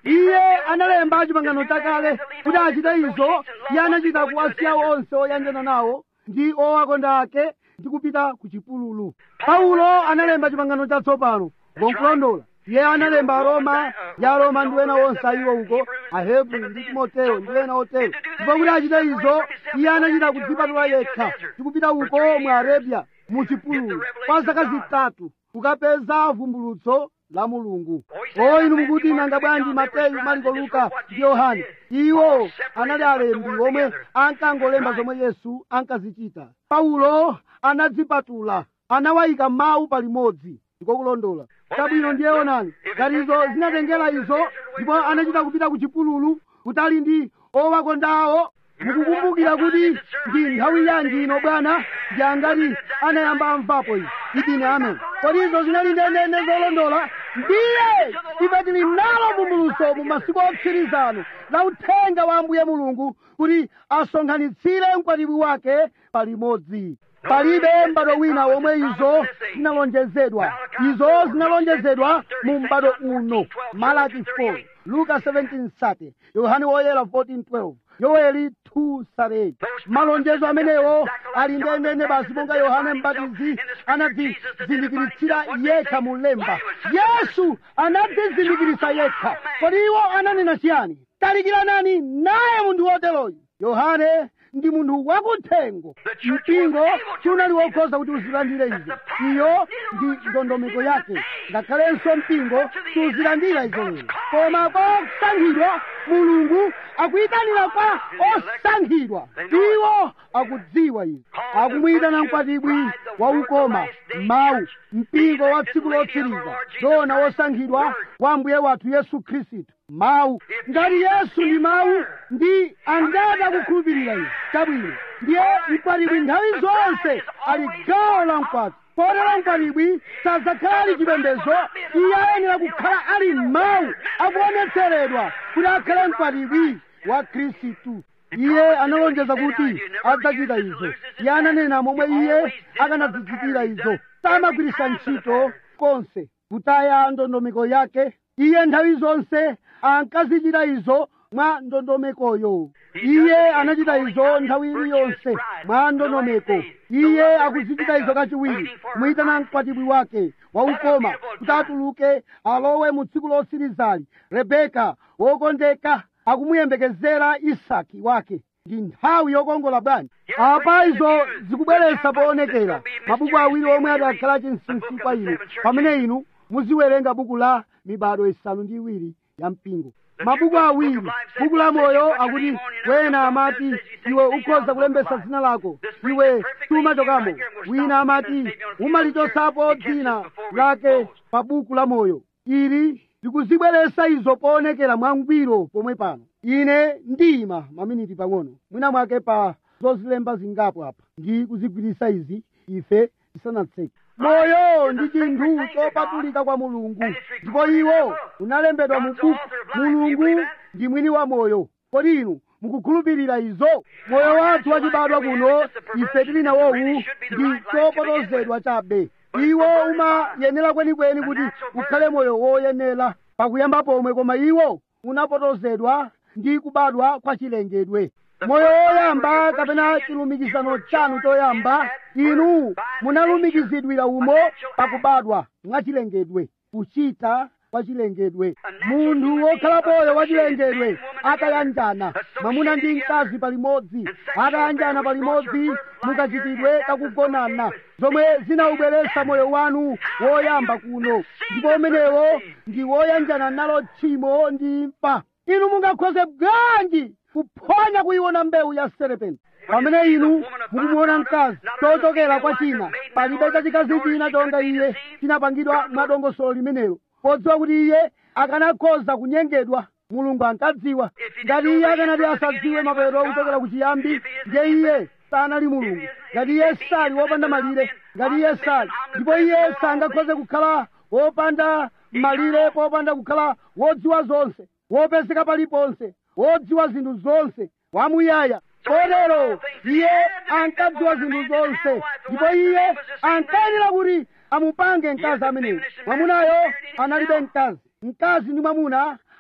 iye analemba chipangano chakale kuti achite izo. Iye anachita kuwasiya onse oyanjana nawo ndi owakonda ake ndi kupita ku chipululu. Paulo analemba chipangano chatsopano ngonkulondola. Iye analemba Aroma, ya Roma ndi ena onse ayiwo uko, Ahebri ndi Timoteyo ndi ena otero. Ndipo kuti achite izo, iye anachita kudzipatula yekha ndi kupita uko mu Arabia mu chipululu kwa zaka zitatu kukapeza vumbulutso la Mulungu. Inu mukuti nanga bwanji Mateyu, Marko, Luka ndi Yohane? Iwo anali alembi omwe ankangolemba zomwe Yesu ankazichita. Paulo anadzipatula, anawayika mawu palimodzi. Ndikokulondola. Chabwino ndiye onani, ngati izo zinatengera izo, ndipo anachita kupita ku chipululu kutali ndi owakondawo. Mukukumbukira kuti ndi nthawi yanji ino bwana ndi angati anayamba amvapo izi? Idine amen. Kodi izo zinali ndendende zolondola? Ndiye ife tili nalo vumbulutso mu masiku otsirizano la uthenga wa Ambuye Mulungu kuti asonkhanitsire mkwatibwi wake palimodzi. Palibe m'bado wina womwe izo zinalonjezedwa. Izo zinalonjezedwa mu m'bado uno. Malaki 4, Luka 17:30, Yohane woyera 14:12, Yoeli 2:38. Malonjezo amenewo ali ndendende basi monga Yohane Mbatizi anadzizindikiritsira yekha mu lemba. Yesu anadzizindikiritsa yekha. Kodi iwo ananena chiyani? Talikiranani naye munthu woteroyu. Yohane ndi munthu wakuthengo. Mpingo sunali wokhoza kuti uzilandire izo. Iyo ndi ndondomeko yake. Ngakhalenso mpingo suzilandira izo lero. Koma kwa osankhidwa, Mulungu akuyitanira kwa osankhidwa. Iwo akudziwa izo. Akumuyitana mkwatibwi wa ukoma, mawu, mpingo wa tsiku lotsiriza, dona wosankhidwa wa Ambuye wathu Yesu Khristu. Mawu. Ngati Yesu ndi mawu, ndi angati akukhulupirira izi? Chabwino. Ndiye mkwatibwi nthawi zonse ali gawo la mkwati. Potero mkwatibwi sadzakhala ali chipembedzo. Iye ayenera kukhala ali mawu akuonetseredwa kuti akhale mkwatibwi wa Khristu. Iye analonjeza kuti adzachita izo. Iye ananena momwe iye akanazichitira izo. Samagwiritsa ntchito konse kutaya ndondomeko yake. Iye nthawi zonse ankazichita izo mwa ndondomekoyo. Iye anachita izo nthawi iliyonse mwa ndondomeko. Iye akuzichita izo kachiwiri, muyitana mkwatibwi wake wa ukoma kuti atuluke alowe mu tsiku lotsirizali. Rebeka wokondeka akumuyembekezera Isaki wake. Ndi nthawi yokongola bwanji. Apa izo zikubweretsa poonekera mabuku awiri omwe adakhala chinsinsi kwa inu pamene inu muziwerenga buku la mibado isanu ndi iwiri ya mpingo. Mabuku awiri, buku la moyo akuti wena amati iwe ukhoza kulembesa dzina lako, iwe sumachokamo. Wina amati umalichosapo dzina lake pa buku la moyo. Ili likuzibweretsa izo poonekera mwangwiro pomwe pano. Ine ndima maminiti pang'ono mwina mwake pa zozilemba zingapo apa ndi kuzigwiritsa izi ife tisanatseke. Moyo ndi chinthu chopatulika kwa Mulungu, ndipo iwo unalembedwa mu buku. Mulungu ndi mwini wa moyo. Kodi inu mukukhulupirira izo? Moyo wathu wachibadwa kuno ife tili nawowu ndi chopotozedwa chabe. Iwo umayenera kwenikweni kuti ukhale moyo woyenera pakuyamba pomwe, koma iwo unapotozedwa ndi kubadwa kwa chilengedwe. Moyo woyamba kapena chilumikizano chanu choyamba, inu munalumikizidwira umo pakubadwa mwachilengedwe, kuchita kwa chilengedwe. Munthu wokhala moyo wachilengedwe atayanjana, mwamuna ndi mkazi palimodzi, atayanjana palimodzi mukachitidwe kakugonana, zomwe zinaubweretsa moyo wanu woyamba kuno, ndipo umenewo ndi woyanjana nalo tchimo ndi imfa. Inu mungakhoze bwanji kuphonya kuiona mbewu ya serepenti pamene inu mukumuona mkazi chochokera kwa china? Palibe chachikazi china chonga iye chinapangidwa mwadongosolo limenelo, podziwa kuti iye akanakhoza kunyengedwa. Mulungu ankadziwa. Ngati iye akanati asadziwe mapeto kuchokera kuchiyambi, ndiye iye sanali Mulungu. Ngati iye sali wopanda malire, ngati iye sali, ndipo iye sangakhoze kukhala wopanda malire popanda kukhala wodziwa zonse, wopezeka paliponse, wodziwa zinthu zonse, wamuyaya. Kotero iye ankadziwa zinthu zonse, ndipo iye ankayenera kuti amupange mkazi ameneyo. Mwamunayo analibe mkazi. Mkazi ndi mwamuna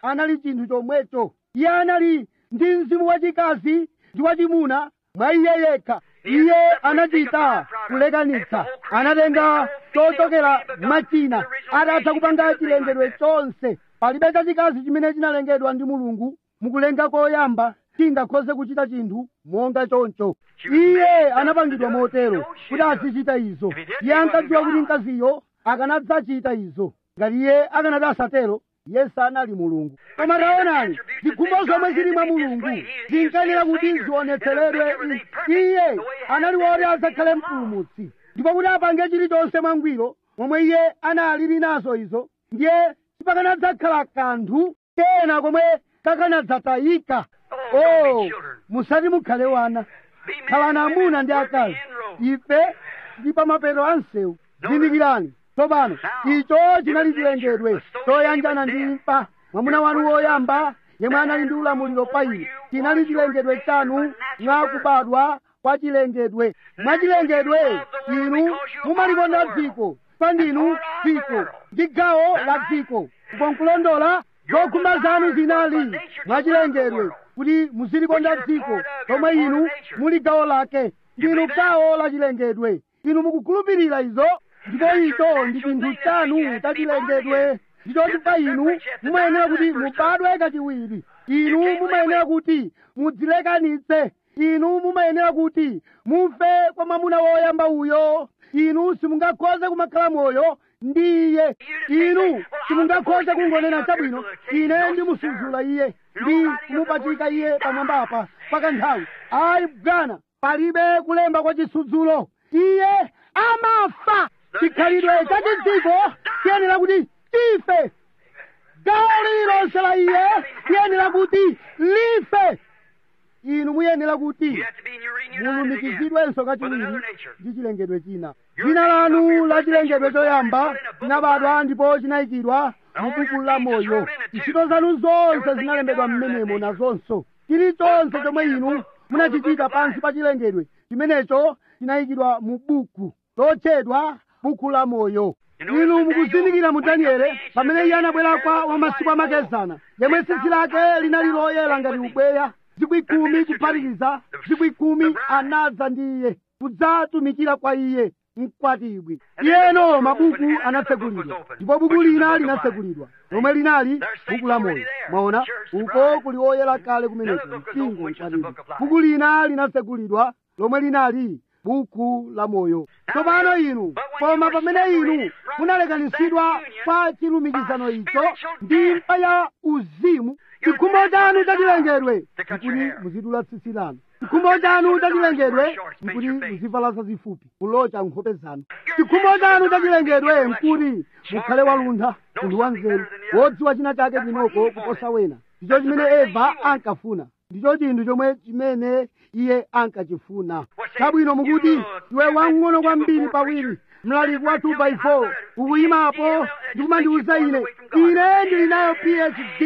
anali chinthu chomwecho. Iye anali ndi mzimu wachikazi ndi wachimuna mwa iye yekha. Iye anachita kulekanitsa, anatenga chochokera mwachina, adatha kupanga chilengedwe chonse. Palibe chachikazi chimene chinalengedwa ndi Mulungu mukulenga koyamba chingakhoze kuchita chinthu monga choncho. Iye anapangidwa motero kuti azichita izo. Iye ankadziwa kuti mkaziyo akanadzachita izo. Ngati iye akanati asatero, iye sanali Mulungu. Koma taonani, zikhumbo zomwe zili mwa Mulungu zinkanena kuti zionetseredwe. Iye anali woti adzakhale mpulumutsi, ndipo kuti apange chilichonse mwangwiro momwe iye analili nazo izo, ndiye sipakanadzakhala kanthu kena komwe kakanadzatayika. Musati mukhale wana, khalani amuna ndi akazi. Ife ndi pa mapeto a msewu. Zindikirani tsopano, icho chinali chilengedwe choyanjana ndi imfa. Mwamuna wanu woyamba yemwe anali ndi ulamuliro pa inu, chinali chilengedwe chanu mwa kubadwa kwa chilengedwe. Mwa chilengedwe inu mumalikonda dziko, pa ndinu dziko ndi gawo la dziko. Kukulondola, zokhumba zanu zinali mwa chilengedwe kuti muzilikonda dziko lomwe inu muli gawo lake. Ndinu gawo la chilengedwe. Inu mukukhulupirira izo, ndipo icho ndi chinthu chanu chachilengedwe. Ndichoti pa inu mumayenera kuti mubadwe kachiwiri. Inu mumayenera kuti mudzilekanitse. Inu mumayenera kuti mufe kwa mwamuna woyamba uyo. Inu simungakhoze kumakhala moyo ndi iye. Inu simungakhoze kungonena chabwino, ine ndimusuzula iye ndi kumupachika iye pamwamba apa pakanthawi. Ayi bwana, palibe kulemba kwa chisudzulo. Iye amafa. Chikhalidwe cha chidziko chiyenera kuti chife. Gawo lililonse la iye liyenera kuti life. Inu muyenera kuti mulumikizidwenso kachiwiri ndi chilengedwe china. Dzina lanu la chilengedwe choyamba chinabadwa ndipo chinayikidwa mu buku la moyo. Ntchito zanu zonse zinalembedwa m'menemo nazonso. Chilichonse chomwe inu munachichita pansi pa chilengedwe chimenecho chinayikidwa mu buku lotchedwa buku la moyo. Inu mukuzindikira mu Danieli pamene iye anabwera kwa wamasiku amakezana, yemwe tsitsi lake linali loyera ngati ubweya, 10,000 kuphatikiza 10,000 anadza ndi iye kudzatumikira kwa iye mkwatibwi. Iyeno mabuku anatsegulidwa, ndipo buku lina linatsegulidwa lomwe linali buku la moyo. Mwaona, uko kuli oyera kale kumeneko mpingo mkwatibwi. Buku lina linatsegulidwa lomwe linali buku la moyo. Tsopano inu, koma pamene inu munalekanitsidwa kwa chilumikizano icho ndi imfa ya uzimu, chikhumbo chanu chachilengedwe nkuti muzidula tsitsi lanu. Chikhumbo chanu chachilengedwe nkuti muzivala zazifupi kulocha nkhope zanu. Chikhumbo chanu chachilengedwe nkuti mukhale waluntha, munthu wanzeru, wodziwa china chake chinoko kuposa wena. Ndicho chimene Eva ankafuna, ndicho chinthu chomwe chimene iye ankachifuna. Chabwino mukuti iwe wang'ono kwambiri pawiri, mlaliki wa 2x4 ukuyimapo ndikumandiuza ine ndili nayo PhD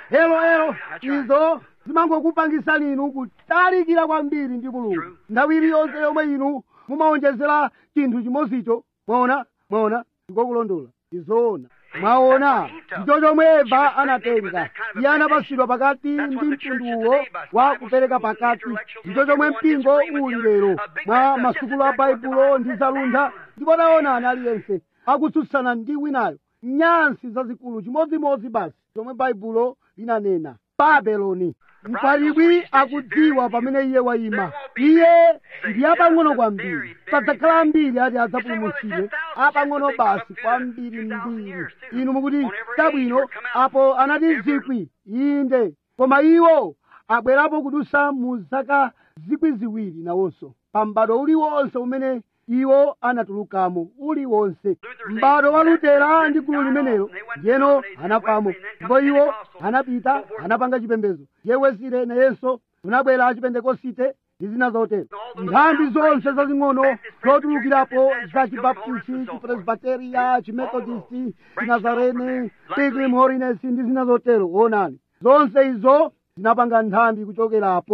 LL. Izo zimangokupangisani inu kutalikira kwambiri ndi Mulungu nthawi iliyonse yomwe inu mumaonjezera chinthu chimodzicho. Mwaona ndikokulondola izoona. Mwaona, ndicho chomwe Eva anatenga. Iye anapasidwa pakati ndi mtunduwo wa kupereka pakati. Ndicho chomwe mpingo uli lero mwa masukulu a Baibulo ndi zaluntha. Ndipo taonani aliyense akutsutsana ndi winayo, nyansi zazikulu chimodzimodzi basi chomwe Baibulo linanena. Babeloni. Mkwatibwi akudziwa pamene iye wayima. Iye ndi apang'ono kwambiri, sadzakhala ambiri ati adzapulumutsidwe, apang'ono basi kwambiri. Inu mukuti chabwino, apo anati 1,000. Inde, koma iwo abwerapo kudusa mu zaka 2,000 nawonso, pa m'bado uliwonse umene iwo anatulukamo uliwonse. M'bado wa Lutera ndi gulu limenelo ndiyeno anafamo, ndipo iwo anapita anapanga chipembedzo. Wesley nayenso unabwera achipentekosite ndi zina zotero. Nthambi zonse zazing'ono zotulukirapo za chibaptisti, chipresbiteria, chimethodist, chinazarene, Pilgrim Holiness ndi zina zotero. Onani, zonse izo zinapanga nthambi kuchokerapo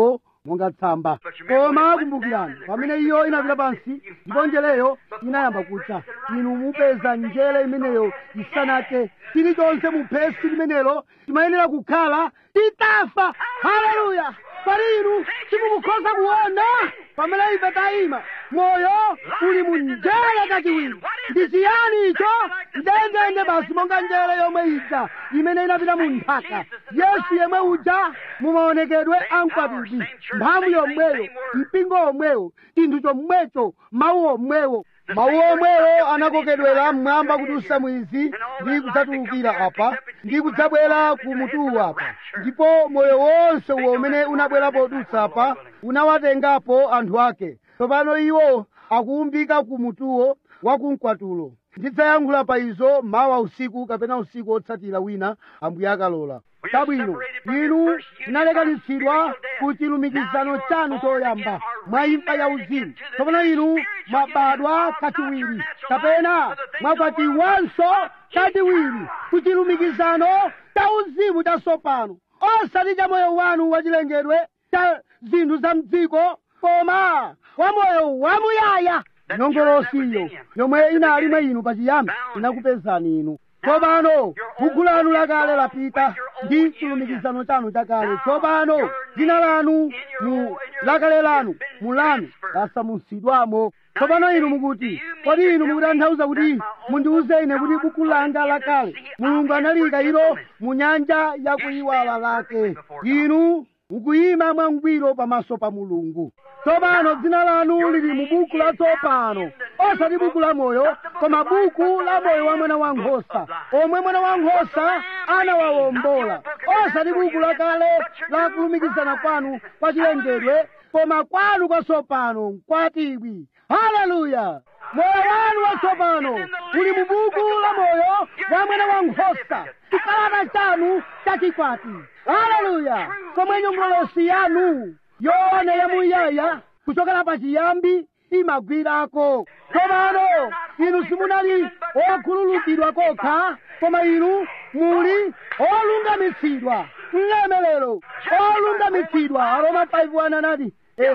monga tsamba. Koma kumbukirani, pamene iyo inapita pansi ndipo njeleyo inayamba kutha, inu mupeza njere imeneyo isanake chilichonse mu phesi limenelo chimayenera kukhala titafa. Haleluya! Pali inu simukukhoza kuona pamene ife tayima, moyo uli mu njere kachiwiri. Ndi chiyani icho? Ndendende basi monga njere yomwe ija imene inapita mu nthaka. Yesu yemwe uja mumaonekedwe amkwatibwi, mphamvu yomweyo, mpingo omwewo, chinthu chomwecho, mawu omwewo. Mawu omwewo anakokedwera mmwamba kudutsa mwizi ndi kudzatulukira apa ndi kudzabwera ku mutuwu apa, ndipo moyo wonse uwo umene unabwera podutsa apa unawatengapo anthu ake. Tsopano iwo akuumbika ku mutuwo wa kumkwatulo. Ndidzayankhula pa izo mawa usiku kapena usiku otsatira wina Ambuye akalola. Chabwino, inu munalekanitsidwa ku chilumikizano chanu choyamba mwa imfa ya uzimu. Tsopano inu mwabadwa kachiwiri kapena mwakwatiwanso kachiwiri ku chilumikizano cha uzimu chatsopano, osati cha moyo wanu wachilengedwe cha zinthu za mdziko, koma wa moyo wamuyaya. Nyongolosiyo yomwe inali mwa inu pachiyambi inakupezani inu. Tsopano buku lanu lakale lapita ndi chilumikizano chanu chakale. Tsopano dzina lanu mu lakale lanu mulanu lasamutsidwamo. Tsopano inu mukuti, kodi inu mukutanthauza kuti mundiuze ine kuti buku langa lakale Mulungu analiyika ilo mu nyanja yakuyiwala lake? Inu mukuyima mwangwiro pamaso pa Mulungu. Tsopano dzina lanu lili mu buku latsopano, osati buku la moyo, koma buku la moyo wa Mwana Wankhosa, omwe Mwana Wankhosa anawawombola. Osati buku lakale la kulumikizana kwanu kwa chilengedwe, koma kwanu kwatsopano mkwatibwi. Haleluya! Moyo wanu watsopano uli mu buku la moyo wa Mwana Wankhosa, chikalata chanu chachikwati. Haleluya! Komwe nyongolosi yanu yoona yamuyaya kuchokera pachiyambi imagwirako. Tsopano inu simunali okhululukidwa kokha, koma inu muli olungamitsidwa mlemelero, olungamitsidwa. Aroma 5:1 anati,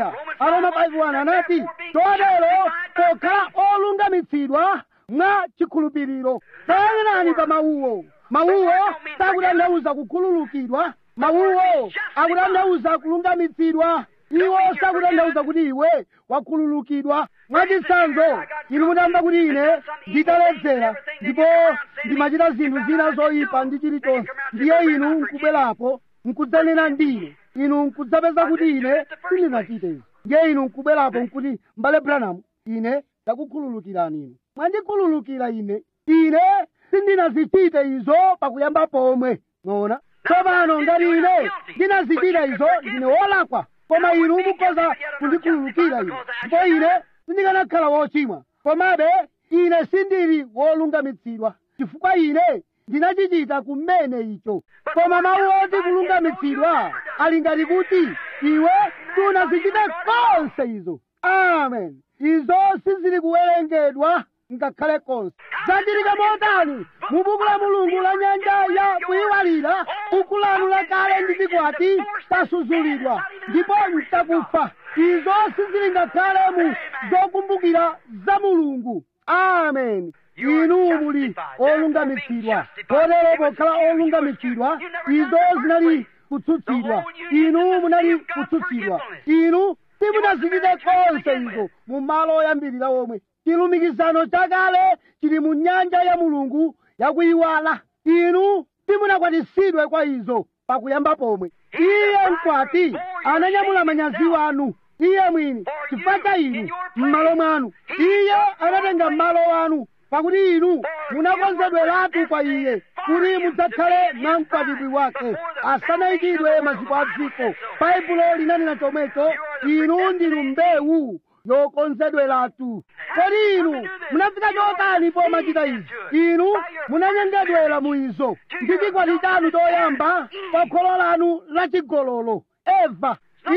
Aroma 5:1 anati, chotero pokhala olungamitsidwa mwa chikhulupiriro. Tayang'anani pa mawuwo. Mawuwo sakutanthauza kukhululukidwa, mawuwo akutanthauza kulungamitsidwa. Iwo sakutanthauza kuti iwe wakhululukidwa. Mwachitsanzo, inu mutamva kuti ine nditaledzera ndipo ndimachita zinthu zina zoyipa ndi chilichonse, ndiye inu nkubwerapo nkudzanena ndine, inu nkudzapeza kuti ine sindinachite izi. Ndiye inu nkubwerapo nkuti, m'bale Branham, ine ndakukhululukirani inu. Mwandikhululukira ine sindinazichite izo pakuyamba pomwe. Mwaona? Tsopano ngati ine ndinazichita izo, ndine wolakwa, koma inu mukhoza kundikhululukira ine, ndipo ine sindikanakhala wochimwa. Komabe ine sindili wolungamitsidwa, chifukwa ine ndinachichita kumene icho. Koma mawu oti kulungamitsidwa ali ngati kuti iwe sunazichite konse izo. Amen. Izo sizili kuwerengedwa ngakhale konse. Zachitika motani mu buku la Mulungu la nyanja ya kuyiwalira? Buku lanu lakale ndi chikwati tasuzulidwa ndipo mtakufa. Izo sizili ngakhale mu zokumbukira za Mulungu. Amen. Inu muli olungamitsidwa. Kotero pokhala olungamitsidwa, izo zinali kutsutsidwa. Inu munali kutsutsidwa. Inu simunazichite konse izo mu malo oyambirira omwe. Chilumikizano chakale chili mu nyanja ya Mulungu yakuyiwala. Inu simunakwatisidwe kwa izo pakuyamba pomwe. Iye mkwati ananyamula manyazi wanu, iye mwini, chifukwa cha inu m'malo mwanu. Iye anatenga m'malo wanu, pakuti inu munakonzedweratu kwa iye kuti mudzakhale mkwatibwi wake asanayikidwe maziko a dziko. Baibulo linanena chomwecho, inu ndinu mbewu yokonzedweratu. Kodi inu munafika chotani pomachita izi? Inu munanyengedwera mu izo ndi chikwati chanu choyamba pa kholo lanu lachigololo, Eva.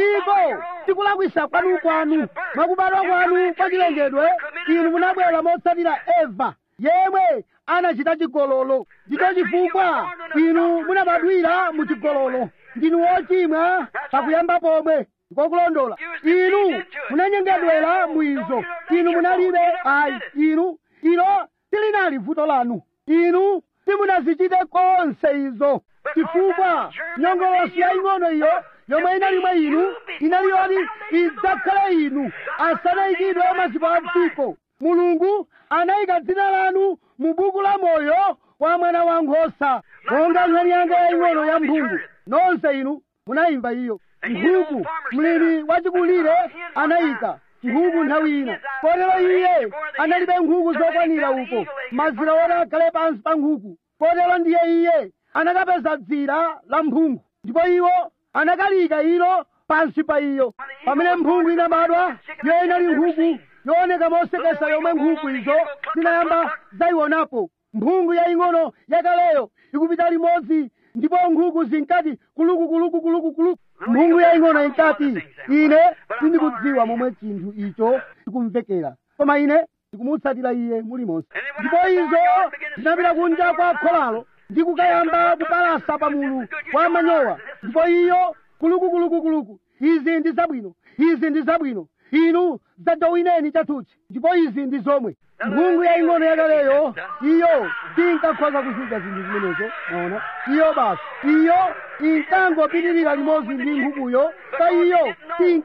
Iko tikulakwisa kwanu mwakubadwa kwanu kwa chilengedwe. Inu munabwera motsatira Eva yemwe anachita chigololo. Ndicho chifukwa inu munabadwira mu chigololo. Ndinu wochimwa pakuyamba pomwe. ndikokulondola. Inu munanyengedwera mwizo, inu munalibe ayi, ilo silinali vuto lanu, inu simunazichite konse izo, chifukwa nyongolosi yaying'ono iyo yomwe inali mwa inu inali yoti idzakhale inu asanayikidwe maziko a dziko. Mulungu anayika dzina lanu mu buku la moyo wa mwana wankhosa, monga nkhani yanga yaying'ono ya mphungu. Nonse inu munayimba iyo. Nkhuku, mlimi wachikulire anayika nkhuku nthawi ina, kotero iye analibe nkhuku zokwanira uko mazira woti akhale pansi pa nkhuku, kotero ndiye iye anakapeza dzira la mphungu, ndipo iwo anakalika ilo pansi pa iyo. Pamene mphungu inabadwa, iyo inali nkhuku yooneka mosekesa yomwe nkhuku izo zinayamba zayionapo. Mphungu yaying'ono yakaleyo ikupita limodzi, ndipo nkhuku zinkati kuluku kuluku kuluku kuluku. Mphungu yaying'ono inkati, ine sindikudziwa momwe chinthu icho chikumvekera, koma ine ndikumutsatira iye mulimonse. Ndipo izo zinapita kunja kwa kholalo ndi kukayamba kupalasa pamulu wa manyowa, ndipo iyo kuluku kuluku kuluku, izi ndi zabwino, izi ndi zabwino, inu dzajowineni chathuchi, ndipo izi ndi zomwe. Mphungu yaying'ono yakaleyo iyo sinkakhoza kuzidya zinthu zimenezo. Maona, iyo basi iyo inkangopitirira limodzi ndi nkhukuyo, pa iyo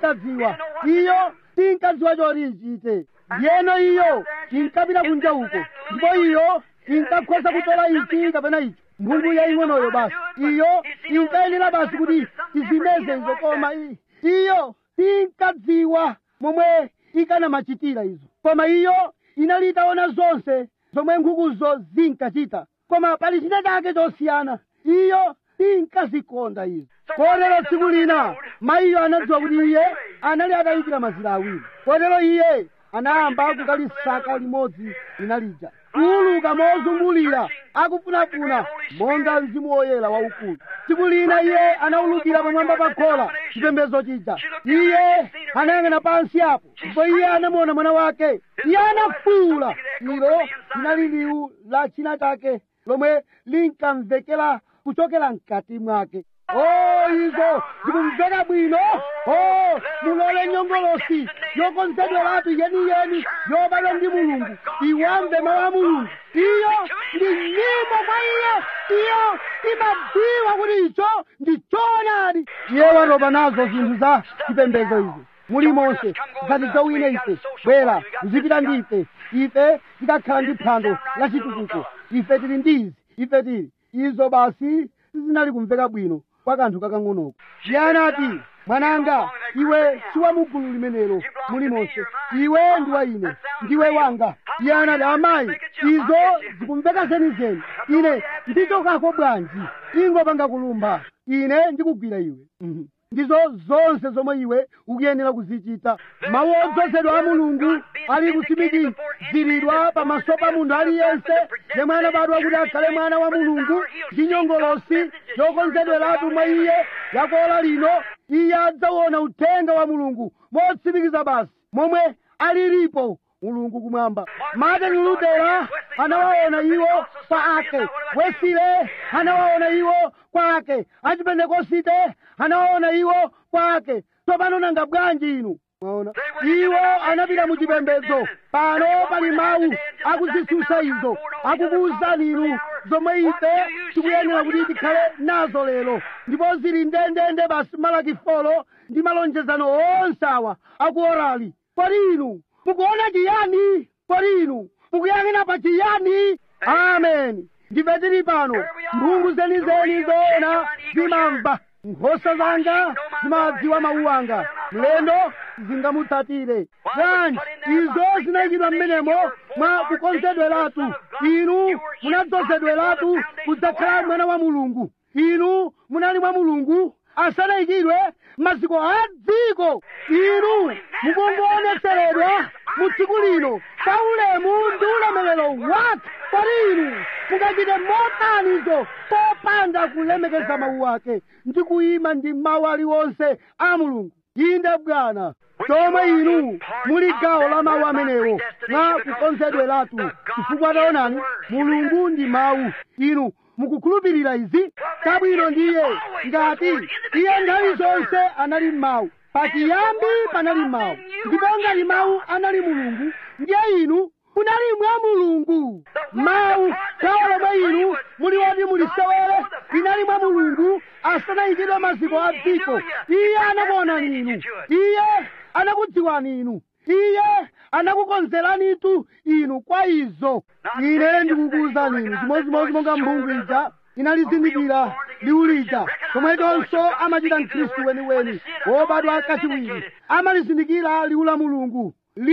sinkadziwa choti ichite. Yeno iyo inkapita kunja uko, ndipo iyo inkakhoza kutola ichi kapena ichi. Mphungu yaying'onoyo basi iyo inkayenera basi kuti izimeze izo, koma iyo sinkadziwa momwe ikanamachitira izo. Koma iyo inali itaona zonse zomwe nkhukuzo zinkachita, koma pali china chake chosiyana, iyo sinkazikonda izo. Kotero tsiku lina mayiyo anadziwa kuti iye anali atayikira mazira awiri, kotero iye anayamba kukalisaka limodzi linalija, kuuluka mozungulira akufunafuna monga mzimu woyera waukulu. Tsiku lina iye anaulukira pamwamba pa khola chipembedzo chija, iye anayang'ana pansi apo, ndipo iye anamuona mwana wake. Iye anafuwula. Ilo linali liwu la china chake lomwe linkamvekera kuchokera mkati mwake. Izo zikumveka bwino. Mulole nyongolosi yokonzedweratu yeniyeni yobadwa ndi Mulungu iwamve mawu a Mulungu. Iyo ndi nyimbo kwa iye, iyo imadziwa kuti icho ndi choonadi. Iye watopa nazo zinthu za chipembedzo izi mulimonse, zatijowine ife, bwera muzipita ndi ife tikakhala ndi phwando la chitukuko, ife tili ndizi, ife tili izo. Basi sizinali kumveka bwino kwa kanthu kakang'onoko. Iye anati, mwananga, iwe siwa mugulu limenelo mulimonse, iwe ndi wa ine, ndiwe wanga. Iye anati, amayi, izo zikumveka zenizeni, ine ndichokako bwanji? Ingopanga kulumba, ine ndikugwira iwe. Ndizo zonse zomwe iwe ukuyenera kuzichita. Mawu odzozedwa a Mulungu ali kutsimikiziridwa pamaso pa munthu aliyense yemwe anabadwa kuti akhale mwana wa Mulungu, ndi nyongolosi yokonzedweratu mwa iye yakola lino. Iye adzaona uthenga wa Mulungu motsimikiza basi momwe alilipo Mulungu kumwamba. Martin Luther anawaona iwo kwa ake, Wesley anawaona iwo kwa ake, Achipentekosite anawaona iwo kwa ake. Tsopano nanga bwanji inu? Maona, iwo anapita mu chipembedzo. Pano pali mawu akuzisusa izo, akukuwuzani inu zomwe ife tikuyenera kuti tikhale nazo lero, ndipo zili ndendende basi Malaki 4 ndi malonjezano onse awa akuorali. Kodi inu mukuona chiyani? Kodi inu mukuyang'ana pa chiyani? Amen. Ndife tili pano, mphungu zenizeni zoona zimamva, nkhosa zanga zimadziwa mawu anga, mlendo zingamutsatire. Bwanji izo zinayikidwa mmenemo mwa kukonzedweratu. Inu munadzozedweratu kudzakhala mwana wa Mulungu. Inu munali mwa Mulungu asanayikidwe maziko a dziko. Inu mukungoonetseredwa mu tsiku lino pa ulemu ndi ulemerero wake. Kodi inu mungachite motanizo popanda kulemekeza mawu ake ndi kuyima ndi mawu aliwonse a Mulungu? Inde Bwana, chomwe inu muli gawo la mawu amenewo mwa kukonzedweratu, chifukwa taonani Mulungu ndi mawu. Inu mukukhulupirira izi? Chabwino ndiye ngati iye nthawi zonse anali mawu. pachiyambi panali mawu, ndipo ngati mawu anali mulungu, ndiye inu munali mwa mulungu. Mawu gawo lomwe inu muli woti mulisewere linali mwa mulungu asanayikidwe maziko a dziko. Iye anakuonani inu, iye anakudziwani inu, iye anakukonzeranitu inu kwa izo. Ine ndikukuwuzani inu chimodzimodzi monga mphungu ija inalizindikira liwu lija, chomwechonso amachita mkhristu weniweni wobadwa kachiwiri, amalizindikira liwu la mulungu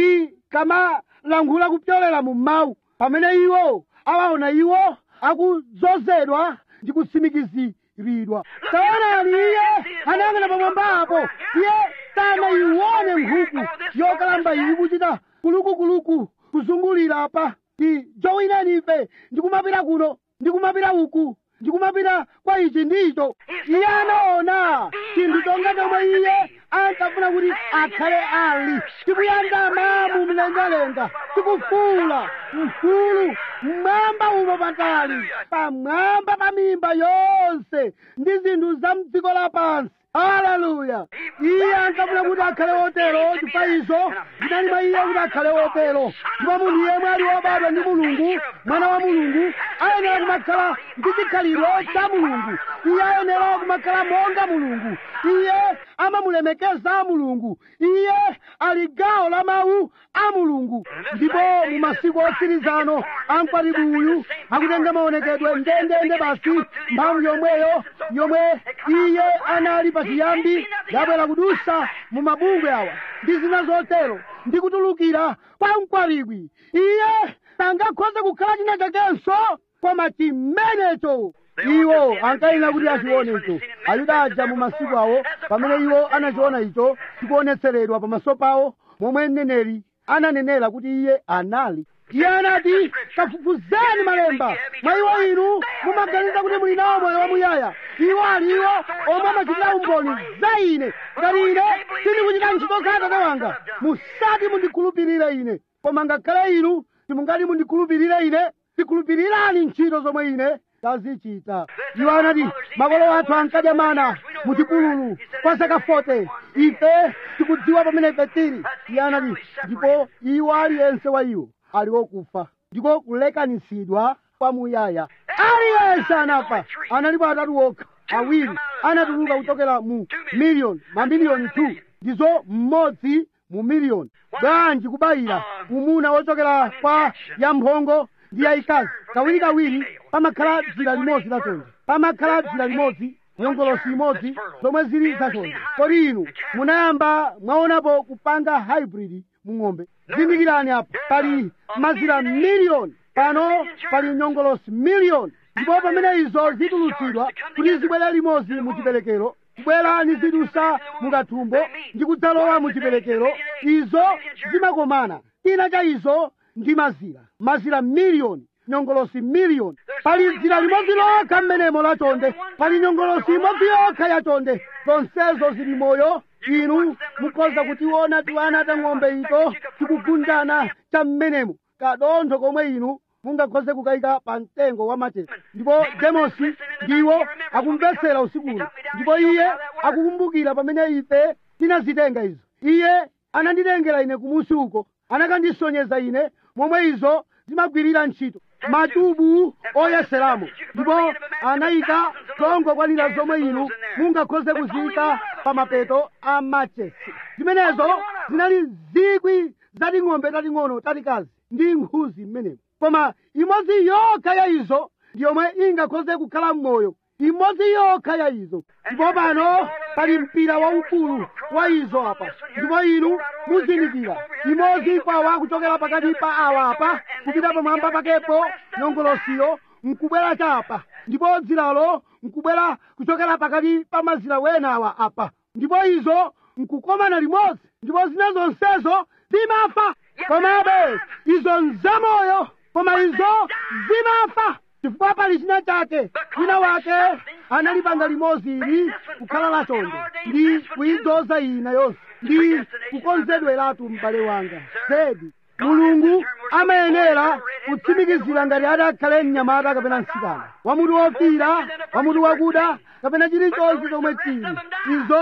likamalankhula kupyolera mu mawu. Pamene iwo awaona iwo akudzozedwa ndi kutsimikiziridwa. Taonani, iye anayang'ana pamwamba apo, iye sanayione nkhuku yokalamba iyi kuchita kulukukuluku kuzungulira apa jowineni ife ndikumapita kuno ndikumapita uku ndikumapita kwa ichi ndicho. Iye anaona chinthu chonga chomwe iye ankafuna kuti akhale ali, tikuyandama mu mlengalenga, tikufuula mfulu mmwamba umo patali, pamwamba pa mimba yonse ndi zinthu za mdziko lapansi. Haleluya! Iye ankafuna kuti akhale wotero, chifukwa izo zinali mwa iye kuti akhale wotero. Ndipo munthu yemwe ali wobadwa ndi Mulungu, mwana wa Mulungu, ayenera kumakhala ndi chikhalidwe cha Mulungu. Iye ayenera kumakhala monga Mulungu. Iye amamulemekeza Mulungu. Iye ali gawo la mawu a Mulungu. Ndipo mu masiku otsirizano amkwatibu uyu akutenga maonekedwe ndendende basi mphamvu yomweyo yomwe iye anali pachiyambi yabwera kudusa mu mabungwe awa ndi zina zotero ndi kutulukira kwa mkwatibwi. Iye sangakhoze kukhala china chakenso koma chimenecho iwo ankayenera kuti achione icho. Ayuda aja mu masiku awo pamene iwo anachiona icho chikuonetseredwa pamaso pawo momwe mneneri ananenera kuti iye anali. Iye anati, kafufuzeni malemba, mwa iwo inu mumaganiza kuti muli nawo moyo wamuyaya. Iwo aliwo omwe amachitira umboni za ine. Ngati ine sindikuchita ntchito za Atate wanga, musati mundikhulupirire ine. Koma ngakhale inu simungati mundikhulupirire ine, tikhulupirirani ntchito zomwe ine tazichita. Iwo anati, makolo athu ankadya mana mu chipululu kwa zaka 40, ife tikudziwa pamene ife tili. Iye anati, ndipo iwo aliyense wa iwo ali wokufa, ndiko kulekanitsidwa kwamuyaya. Aliyense anafa. Analipo atatu okha, awiri anatuluka kuchokera mu miliyoni, mamiliyoni 2, ndizo mmodzi mu miliyoni. Bwanji kubayira umuna wochokera kwa yamphongo ndi yayikazi, kawirikawiri pamakhala dzira limodzi lachonde, pamakhala dzira limodzi, nyongolosi imodzi zomwe zili zachonde. Kodi inu munayamba mwaonapo kupanga hybrid mu ng'ombe? Zindikirani apo, pali mazira miliyoni, pano pali nyongolosi miliyoni. Ndipo pamene izo zitulutsidwa kuti zibwera limodzi mu chiberekero, kubwera ni zidusa mukathumbo ndi kudzalowa mu chiberekero, izo zimakomana. China cha izo ndi mazira miliyoni, nyongolosi miliyoni. Pali dzira limodzi lokha mmenemo lachonde, pali nyongolosi imodzi yokha yachonde. Zonsezo zili moyo. Inu mukhoza kutiona tiwana ta ng'ombe ito tikugundana cha mmenemo, kadontho komwe inu mungakhoze kukayika pa mtengo wa machesa. Ndipo Demosi ndiwo akumvetsera usikuno, ndipo iye akukumbukira pamene ife tinazitenga izo. Iye ananditengera ine kumusi uko, anakandisonyeza ine momwe izo zimagwirira ntchito, matubu oyeseramo, ndipo anayika zongokwanira zomwe inu mungakhoze kuziyika pa mapeto a machesi. Zimenezo zinali zikwi zati ng'ombe tating'ono tatikazi ndi nkhuzi mmenemo. Koma imodzi yokha ya izo ndiyomwe ingakhoze kukhala m'moyo, imodzi yokha ya izo. Ndipo pano pali mpira waukulu wa izo apa, ndipo inu muzindikira imodzi kwawa kuchokera pakati pa awa apa kupita pamwamba pakepo nyongolosiyo nkubwera chapa, ndipo dziralo nkubwera kuchokera pakati pa mazira wena awa apa, ndipo izo nkukomana limodzi, ndipo zina zonsezo zimafa. Komabe izo nzamoyo, koma izo zimafa chifukwa pali china chake. Wina wake analipanga limodzi ili kukhala lachonde ndi kuidzoza ina yonse ndi kukonzedweratu m'bale wanga. Zedi Mulungu amayenera kutsimikizira ngati adakhale mnyamata kapena mtsikana, wamutu wofira, wamutu wakuda kapena chilichonse chomwe chili. Izo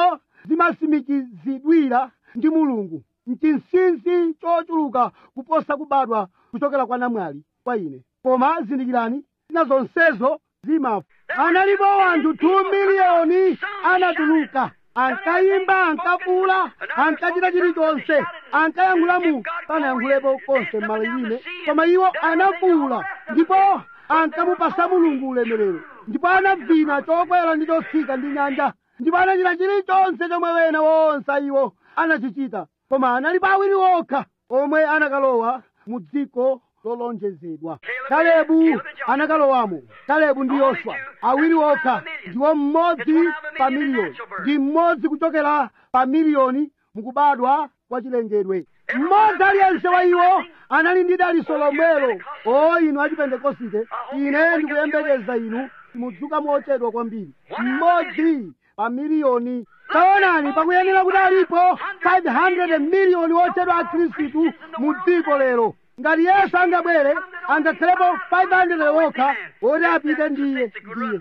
zimasimikizidwira ndi Mulungu mchinsinsi chochuluka kuposa kubadwa kuchokera kwa namwali kwa ine. Koma zindikirani, zina zonsezo zimafa. Analipo anthu 2 miliyoni anatuluka, ankayimba, ankavula, ankachita chilichonse, ankayankhula mu panayankhulepo konse m'malilime, koma iwo anavula ndipo ankamupasa Mulungu ulemerero, ndipo anavina chokwera ndi chotsika ndi nyanja, ndipo anachita chilichonse chomwe wena wonse iwo anachichita. Koma analipo awiri okha omwe anakalowa mu dziko lolonjezedwa. Kalebu anakalowamo, Kalebu ndi Yoswa, awiri okha, ndiwo mmodzi pa miliyoni, ndi mmodzi kuchokera pa miliyoni mukubadwa kwa chilengedwe. Mmodzi aliyense wa iwo anali ndi dalitso lomwelo. O inu achipentekosite, ine ndikuyembekeza inu mudzuka mochedwa kwambiri. Mmodzi pa miliyoni. Taonani, pakuyenera kuti alipo 500 miliyoni ochedwa a Khristu mu dziko lero. Ngati Yesu angabwere, angakhalepo 500 okha oti apite ndiye.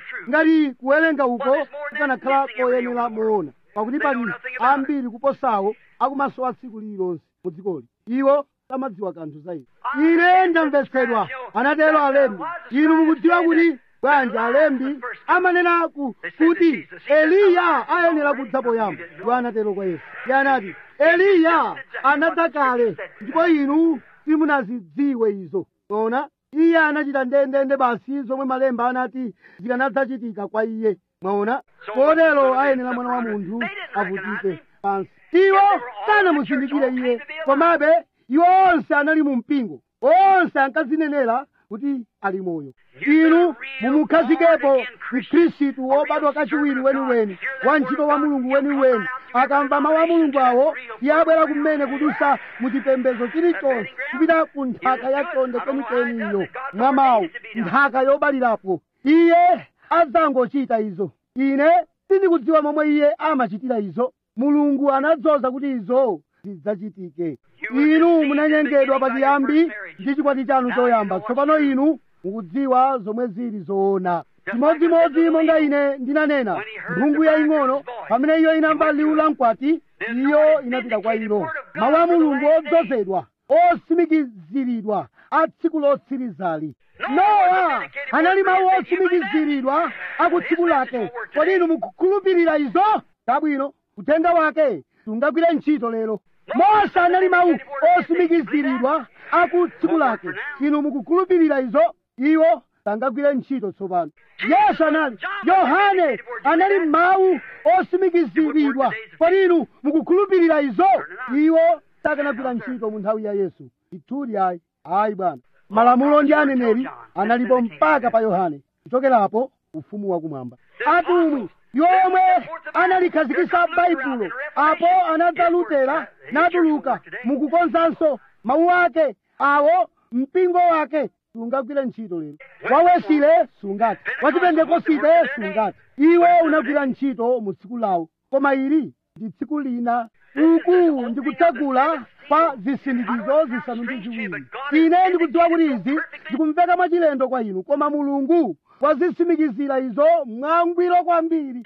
Ngati kuwerenga uko kukanakhala koyenera moona, pakuti pali ambiri kuposawo akumasowa tsiku lililonse mu dzikoli. Iwo samadziwa kanthu za iwo. Ine ndamvetsedwa, anatero alembi. Inu mukudziwa kuti bwanji alembi amanena kuti Eliya ayenera kudza poyamba. Iwo anatero kwa Yesu. Iye anati Eliya anadza kale ndipo inu simunazidziwe izo. Ona, iye anachita ndendende basi zomwe malemba anati zikanadzachitika kwa iye. Mwaona, kotero ayenera mwana wa munthu avutike pansi. Iwo sanamuzindikire iye, komabe iwo onse anali mu mpingo, onse ankazinenera kuti ali moyo. Inu mumukhazikepo Mkhristu wobadwa kachiwiri weniweni, wantchito wa Mulungu weniweni. Akamva mawu a Mulungu awo, iye abwera kumene kudusa muchipembedzo chilichonse, kupita ku nthaka yachonde kwenikweni mwa mawu, nthaka yobalirapo. Iye adzangochita izo. Ine sindikudziwa momwe iye amachitira izo. Mulungu anadzoza kuti izo zidzachitike. Inu munanyengedwa pachiyambi ndi chikwati chanu choyamba. Tsopano inu mukudziwa zomwe zili zoona. Chimodzimodzi monga ine ndinanena, mphungu yaying'ono pamene iyo inamva liwu la mkwati, iyo inapita kwa ilo. Mawu a Mulungu odzozedwa, osimikiziridwa a tsiku lotsirizali. Nowa anali mawu osimikiziridwa a ku tsiku lake. Kodi inu mukukhulupirira izo? Tabwino, uthenga wake sungagwire ntchito lero. Mose anali mawu osimikiziridwa a ku tsiku lake. Inu mukukhulupirira izo? Iwo sangagwire ntchito tsopano. Yesu anali, Yohane anali mawu osimikiziridwa. Kodi inu mukukhulupirira izo? Iwo sakanagwira ntchito mu nthawi ya Yesu. Ituli ayi. Ayi bwana. Malamulo ndi aneneri analipo mpaka pa Yohane. Kuchokerapo ufumu wakumwamba. Atumwi yomwe analikhazikitsa Baibulo, apo anadza Lutera natuluka mukukonzanso mawu ake awo. Mpingo wake sungagwire ntchito lero. Wawesile sungati, wachipentekosite sungati. Iwo unagwira ntchito mu tsiku lawo, koma ili ndi tsiku lina. Uku ndikutsegula pa zisindikizo zisanu ndi ziwiri. Ine ndikudziwa kuti izi zikumveka mwachilendo kwa inu, koma Mulungu wazisimikizira izo mwangwiro kwambiri.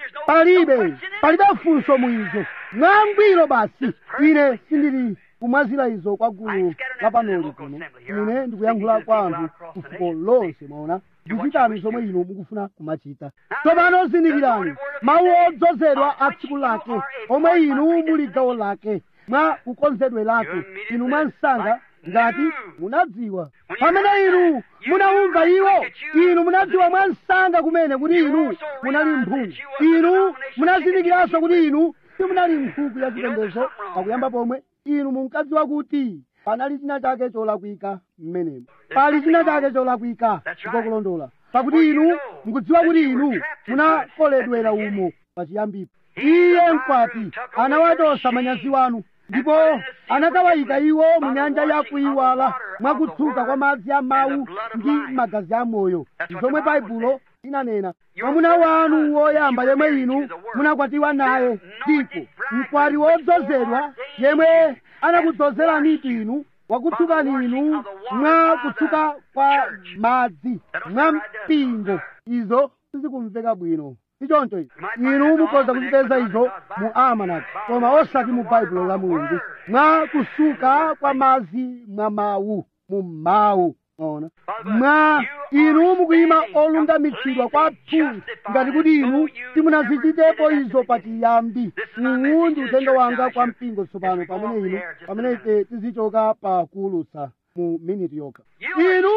Palibe funso mu izo, mwangwiro basi. Ine sindili kumwazira izo kwa gulu lapanoli kuno. Ine ndikuyankhula kwa anthu kufuko lonse. Maona, ndichitani zomwe inu mukufuna kumachita. Tsopano zindikirani mawu odzozedwa a tsiku lake, omwe inu muli gawo lake mwa kukonzedwe lake. Inu mwansanga ngati munadziwa pamene inu munawumva iwo, inu munadziwa mwansanga kumene kuti inu munali mphungu. Inu munazindikiranso kuti inu simunali nkhuku ya chipembedzo pakuyamba pomwe. Inu munkadziwa kuti panali china chake cholakwika mmenemo. Pali china chake cholakwika kukulondola, pakuti inu mukudziwa kuti inu munakoledwera umo pachiyambipo. Iye mkwati anawachotsa manyazi wanu, ndipo anakawayika iwo mu nyanja yakuyiwala mwakutsuka kwa madzi a mawu ndi magazi a moyo. Zomwe Baibulo inanena. Mwamuna wanu woyamba yemwe inu munakwatiwa naye ndipo mkwati wodzozedwa yemwe anakudzozeranitu inu, wakutsukani inu mwa kutsuka kwa madzi mwa mpingo. Izo sizikumveka bwino ichoncho ichi inu mukhoza kuzipeza izo mu amanaki koma osati mu baibulo la mulungu mwa kusuka kwa madzi mwa mawu mu mawu ona mwa inu mukuyima olungamitsidwa kwathu ngati kuti inu simunazichitepo izo pachiyambi. Uwu ndi uthenga wanga kwa mpingo tsopano pamene ife tizichoka pa kuwulutsa mu miniti yokha. Inu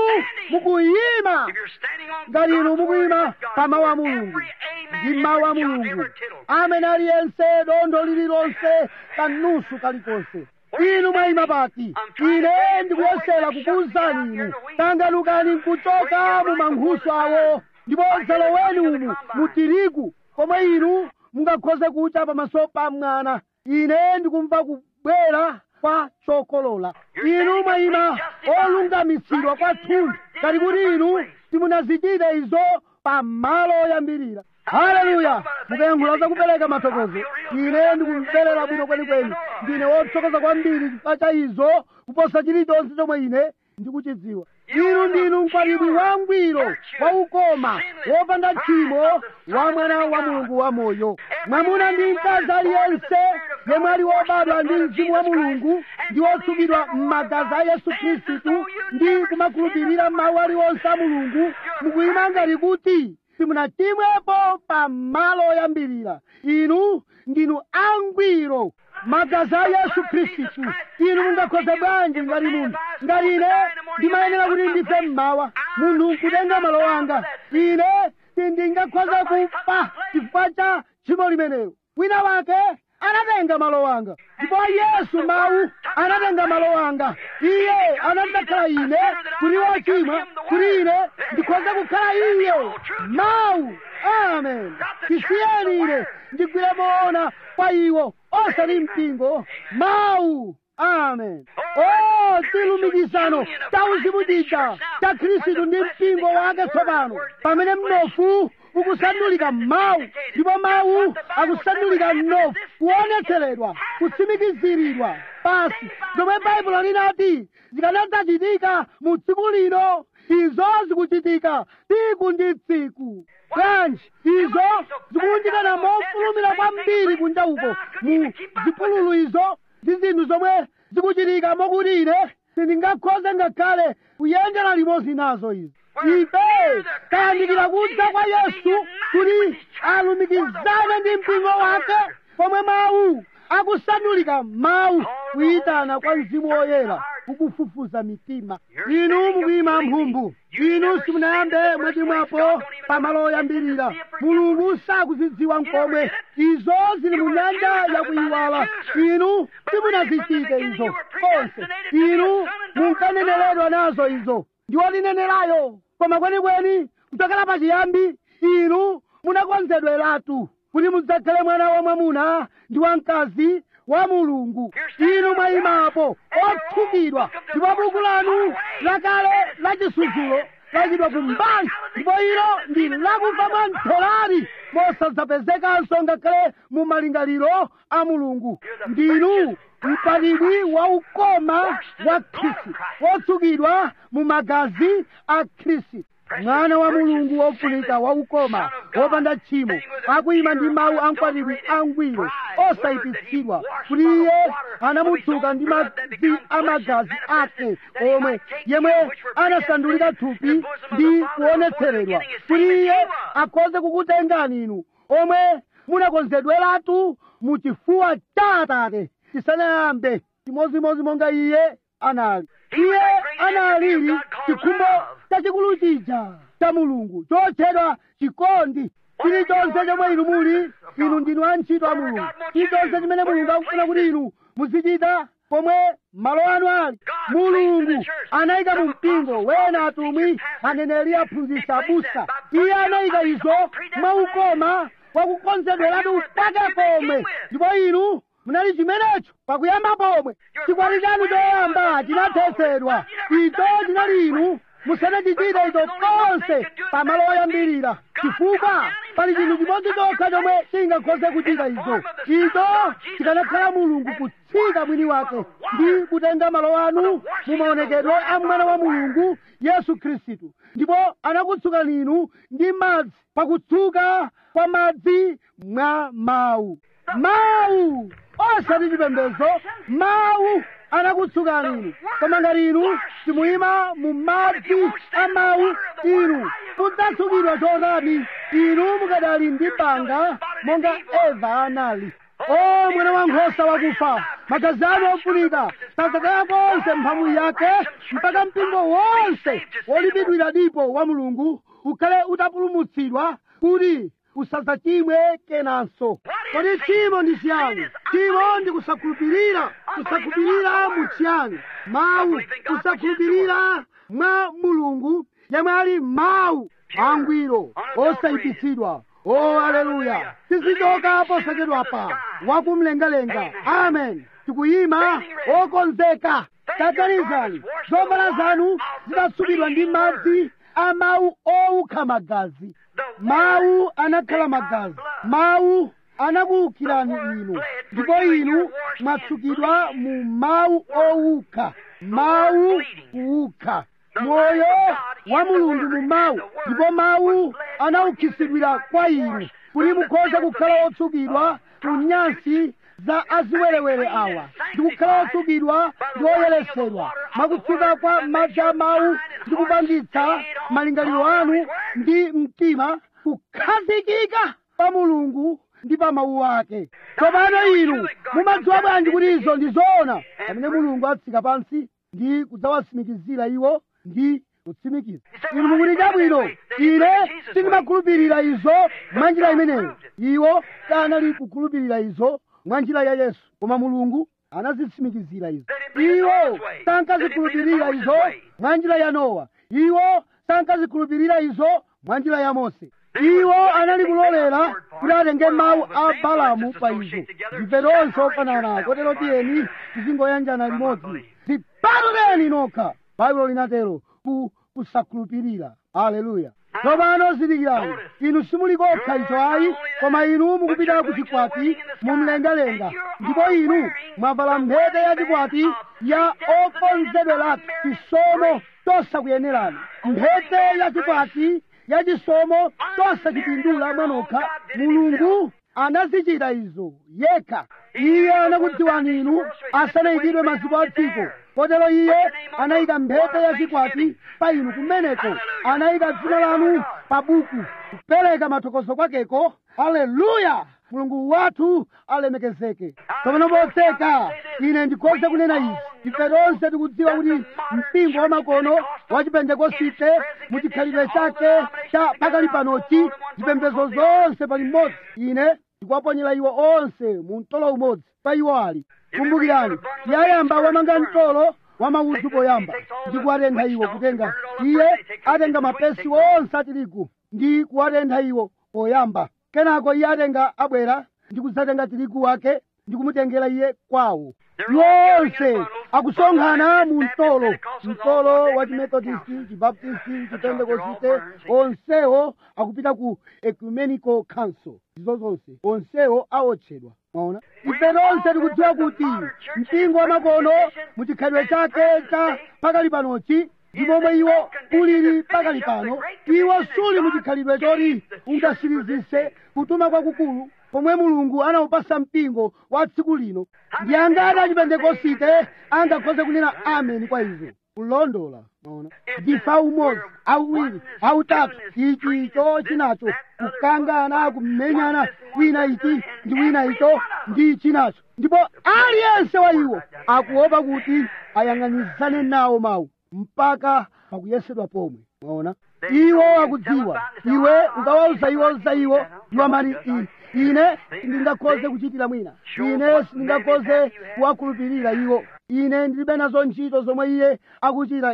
mukuyima ngati inu mukuyima pa mawu a mulungu ndi mawu a mulungu amene aliyense dondo lililonse kanusu kalikonse inu mwayima pati. Ine ndikuyesera kukuwuzani inu tangalukani nkuchoka mu mankhusu awo ndipo zaloweni umu mu tirigu komwe inu mungakhoze kucha pamaso pa mwana. Ine ndikumva kubwera kwa chokolola. Inu mwayima olungamitsidwa kwathu ngati kuti inu simunazichite izo pa malo oyambirira. Haleluya! Mukayankhula za kupereka mathokozo, ine ndikumverera bwino kwenikweni. Ndine wothokoza kwambiri chifukwa cha izo kuposa chilichonse chomwe ine ndikuchidziwa. Inu ndinu mkwatibwi wangwiro waukoma wopanda tchimo wa mwana wa mulungu wamoyo. Mwamuna ndi mkazi aliyense yemwe ali wobadwa ndi mzimu wa mulungu ndi wotsukidwa m'magazi a Yesu Khristu ndi kumakhulupirira mawu aliwonse a mulungu mukuyima ngati kuti simunachimwepo pa malo oyambirira. Inu ndinu angwiro magazi a Yesu Khristu. Inu mungakhoza bwanji ngati munthu ngati ine ndimayenera kuti ndife mmawa munthu nkutenga malo anga, ine sindingakhoza kufa chifukwa cha tchimo limenelo. Wina wake anatenga malo anga ndipo Yesu mawu anatenga malo anga. Iye anadzakhala ine kuti wochimwa kuti ine ndikhoza kukhala iye mawu. Amen. Tisiyeni ine ndigwire moona kwa iwo osati mpingo mawu. Amen. Oh, chilumikizano cha uzimu chija cha Khristu ndi mpingo wake tsopano pamene mnofu ukusandulika mawu ndipo mawu akusandulika mnofu, kuonetseredwa, kutsimikiziridwa basi zomwe Baibulo linati zikanadzachitika mu tsiku lino. Izo zikuchitika tsiku ndi tsiku. Bwanji izo zikuchitikana mofulumira kwambiri kunja uko mu zipululu izo ndi zinthu zomwe zikuchitika mokuti ine sindingakhoze ngakhale kuyendera limodzi nazo izo. Ife tayandikira kudza kwa Yesu kuti alumikizane ndi mpingo wake pomwe mawu akusandulika mawu, kuyitana kwa Mzimu Woyera kukufufuza mitima. Inu mukuyima mphumbu, inu simunayambe mwachimwapo pa malo oyambirira. Mulungu sakuzidziwa nkomwe. Izo zili mu nyanja yakuyiwala. Inu simunazichite izo konse. Inu munkaneneredwa nazo izo. Ndiwo linenerayo koma kwenikweni kuchokera pachiyambi inu munakonzedweratu kuti mudzakhale mwana wa mwamuna ndi wamkazi wa Mulungu. Inu mwayimapo otsukidwa ndipo buku lanu lakale lachisudzulo lachidwa kumbali ndipo ilo ndi lakufa mwamtheradi mosadzapezekanso ngakhale mu malingaliro a Mulungu. Ndinu mkwatibwi waukoma wa Khristu wotsukidwa mu magazi a Khristu, mwana wa Mulungu wofunika waukoma wopanda tchimo, akuyima ndi mawu a mkwatibwi angwiro osayipitsidwa kuti iye anamutsuka ndi madzi a magazi ake omwe yemwe anasandulika thupi ndi kuonetseredwa kuti iye akhoze kukutengani inu omwe munakonzedweratu mu chifuwa cha Atate chisanayambe chimodzimodzi monga iye anali. Iye analili chikhumbo chachikulu chija cha Mulungu chotchedwa chikondi. Chilichonse chomwe inu muli, inu ndinu antchito a Mulungu. Chilichonse chimene Mulungu akufuna kuti inu muzichita pomwe malo anu ali, Mulungu anayika mu mpingo wena atumwi, aneneri, aphunzitsi, abusa. Iye anayika izo mwaukoma wakukonzedweratu pake pomwe, ndipo inu munali chimenecho pakuyamba pomwe. Chikwati chanu choyamba chinathetsedwa. Icho chinali inu musanachichite icho konse pa malo oyambirira chifukwa pali chinthu chimodzi chokha chomwe tingakhoze kuchita izo chikanakhala mulungu kutsika mwini wake ndi kutenga malo anu mu maonekedwe a mwana wa mulungu yesu khristu ndipo anakutsukani inu ndi madzi pakutsuka kwa madzi mwa mawu osati chipembedzo mawu anakutsukani inu koma ngati inu simuyima mu madzi a mawu inu mudzatsukidwa chotani inu mukadali ndi banga monga eva anali o mwana wankhosa wakufa magazi anu ofunika tadzataya konse mphamvu yake mpaka mpingo wonse wolipidwira dipo wa mulungu ukhale utapulumutsidwa kuti usadzachimwe kenanso kodi tchimo ndi chiyani tchimo ndi kusakhulupirira mu chiyani mawu kusakhulupirira mwa mulungu yemwe ali mawu angwiro osayipitsidwa o aleluya tizichoka posachedwapa wakumlengalenga amen tikuyima okonzeka taganizani zovala zanu zitasukidwa ndi madzi a mawu owukha magazi mawu anakhala magazi mawu anakuwukirani inu ndipo inu mwatsukidwa mu mawu owukha mawu kuwukha moyo wa mulungu mu mawu ndipo mawu anawukhisidwira kwa inu kuti mukhoze kukhala otsukidwa ku nyansi za aziwerewere awa ndi kukhala otsukidwa ndi oyeretsedwa mwakutsuka kwa madzi a mawu ndi kupangitsa malingaliro anu ndi mtima kukhazikika pa mulungu ndi pa mawu ake tsopano inu mumadziwa bwanji kuti izo ndi zoona pamene mulungu atsika pansi ndi kudzawatsimikizira iwo ndi kutsimikiza inu mukuti chabwino ine sindimakhulupirira izo mwa njira imeneyo iwo sanali kukhulupirira izo mwa njira ya yesu koma mulungu anazitsimikizira izo iwo sankazikhulupirira izo mwa njira ya nowa iwo sankazikhulupirira izo mwa njira ya mose iwo anali kulolera kuti atenge mawu a balamu pa izo ife tonse ofanana kotero tiyeni tizingoyanjana limodzi zipatuleni nokha baibulo linatero kusakhulupirira aleluya tsopano zindikirani inu simuli kokha izo ayi koma inu mukupita ku chikwati mumlengalenga ndipo inu mwavala mphete ya chikwati ya okonzedweratu chisomo tosakuyenerani mphete ya chikwati ya chisomo tosachipindula mwanokha mulungu anazichita izo yekha iye anakudziwani inu asanayikidwe maziko a dziko kotero iye anayika mphete ya chikwati pa inu kumeneko anayika dzina lanu pa buku kupereka mathokozo kwakeko haleluya mulungu wathu alemekezeke tsopano potseka ine ndikhoza kunena izi ife tonse tikudziwa kuti mpingo wamakono wa chipentekosite mu chikhalidwe chake cha pakali panochi zipembedzo zonse pali mmodzi ine ndikuwaponyera iwo onse mu mtolo umodzi pa iwo ali kumbukirani yayamba wamanga mtolo wa maudzu poyamba ndi kuwatentha iwo kutenga iye atenga mapesi onse a tirigu ndi kuwatentha iwo poyamba kenako iye atenga abwera ndi kudzatenga tirigu wake ndi kumutengera iye kwawo yonse akusonkhana mu mtolo wa chimethodisti chibaptisti chipentekosite onsewo akupita ku ecumenical council izo zonse onsewo awotchedwa mwaona ife tonse tikudziwa kuti mpingo wamakono mu chikhalidwe chake cha pakali panochi ndi momwe iwo ulili pakali pano iwo suli mu chikhalidwe choti ungasirizise kutuma kwakukulu pomwe mulungu anawupasa mpingo wa tsiku lino ndi angati achipentekosite angakhoze kunena ameni kwa izo kulondola maona ndifa umodzi awiri awutatu ichi icho chinacho kukangana kumenyana wina ichi ndi wina icho ndi chinacho ndipo aliyense wa iwo akuopa kuti ayang'anizane nawo mawu mpaka pakuyesedwa pomwe maona iwo akudziwa iwe ukawauza iwo za iwo iwo amati ine sindingakhoze kuchitira mwina ine sindingakhoze kuwakhulupirira iwo ine ndilibe nazo ntchito zomwe iye akuchita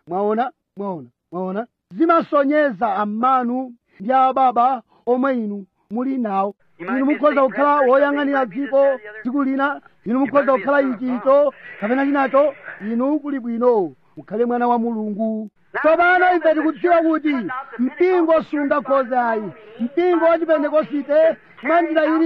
mwaona zimasonyeza amanu ndi ababa omwe inu muli nawo inu mukhoza kukhala woyang'anira dziko tsiku lina inu mukhoza kukhala ichicho kapena chinacho inu kuli bwino mukhale mwana wa mulungu. Tsopano ife tikudziwa kuti mpingo sungakhoze ayi, mpingo wa chipentekosite mwa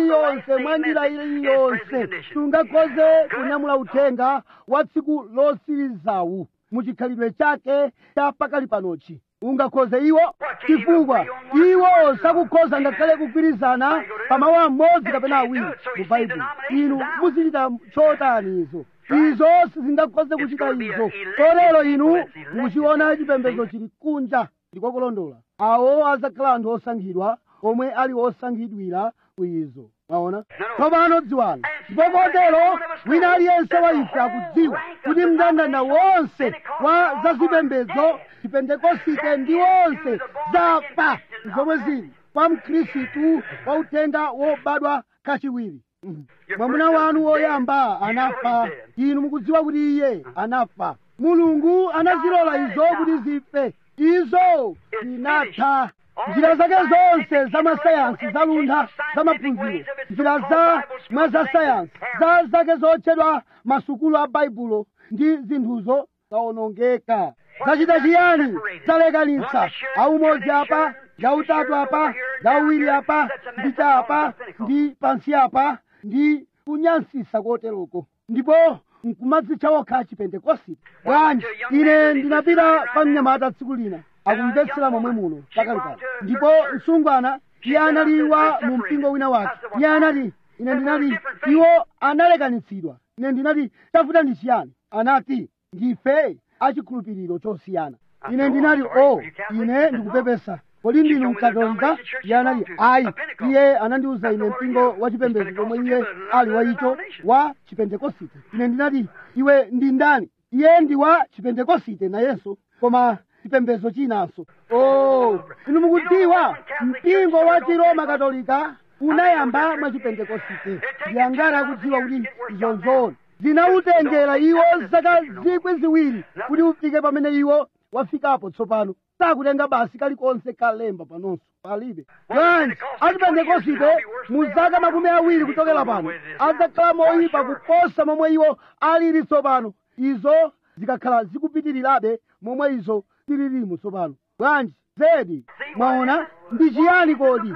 njira iliyonse sungakhoze kunyamula uthenga wa tsiku losirizawu muchikhalidwe chake cha pakali panochi. Ungakhoze iwo chifukwa iwo sakukhoza ngakhale kugwirizana pa mawu amodzi kapena awiri mu Baibulo. Inu muzichita chotani izo sizingakhoze kuchita izo. Kotero inu mukuchiona chipembedzo chili kunja ndiko kulondola. Awo azakhala anthu osankhidwa omwe ali osankhidwira ku izo. Maona tsopano dziwani, ndipo kotero wina aliyense wa ife akudziwa kuti mndandanda wonse wa zazipembedzo chipentekosite ndi wonse zafa zomwe zili kwa mkhristu wa uthenga wobadwa kachiwiri. Mwamuna wanu woyamba anafa, inu mukudziwa kuti iye anafa. Mulungu anazilola izo kuti zife, izo zinatha. Njira zake zonse za masayansi zaluntha, za maphunziro, njira za sayansi zake zotchedwa masukulu a Baibulo ndi zinthuzo zawonongeka. Zachita chiyani? Zalekanitsa aumodzi apa, yautatu apa, yauwiri apa, ndi chapa, ndi pansi apa, ndi kunyansisa koteroko. Ndipo nkumadzitcha okha chipentekosite. Bwanji ine ndinapita kwa mnyamata tsiku lina akumvetsera momwe muno pakali pano, ndipo msungwana iye anali wa mu mpingo wina wake. Iye anati, ine ndinati iwo analekanitsidwa. Ine ndinati tafuta ndi chiyani? Anati ndife achikhulupiriro chosiyana. Ine ndinati ine ndikupepesa, kodi ndinu mkatolika? Iye anati ayi. Iye anandiuza ine mpingo wa chipembedzo chomwe iye ali wa icho wa chipentekosite. Ine ndinati iwe ndi ndani? Iye ndi wa chipentekosite nayenso, koma chipembedzo chinanso. Inu mukudziwa mpingo wa chiroma katolika unayamba mwa chipentekosite. Ndiyangara akudziwa kuti izonzoni zinautengera iwo zaka 2,000 kuti ufike pamene iwo wafikapo tsopano. Sakutenga basi kalikonse kalemba panonso palibe. Bwanji achipentekosite mu zaka 20 kuchokera pano adzakhala moyipa kuposa momwe iwo alili tsopano. Izo zikakhala zikupitirirabe momwe izo tililimu tsopano. Bwanji zedi mwaona ndi chiyani kodi?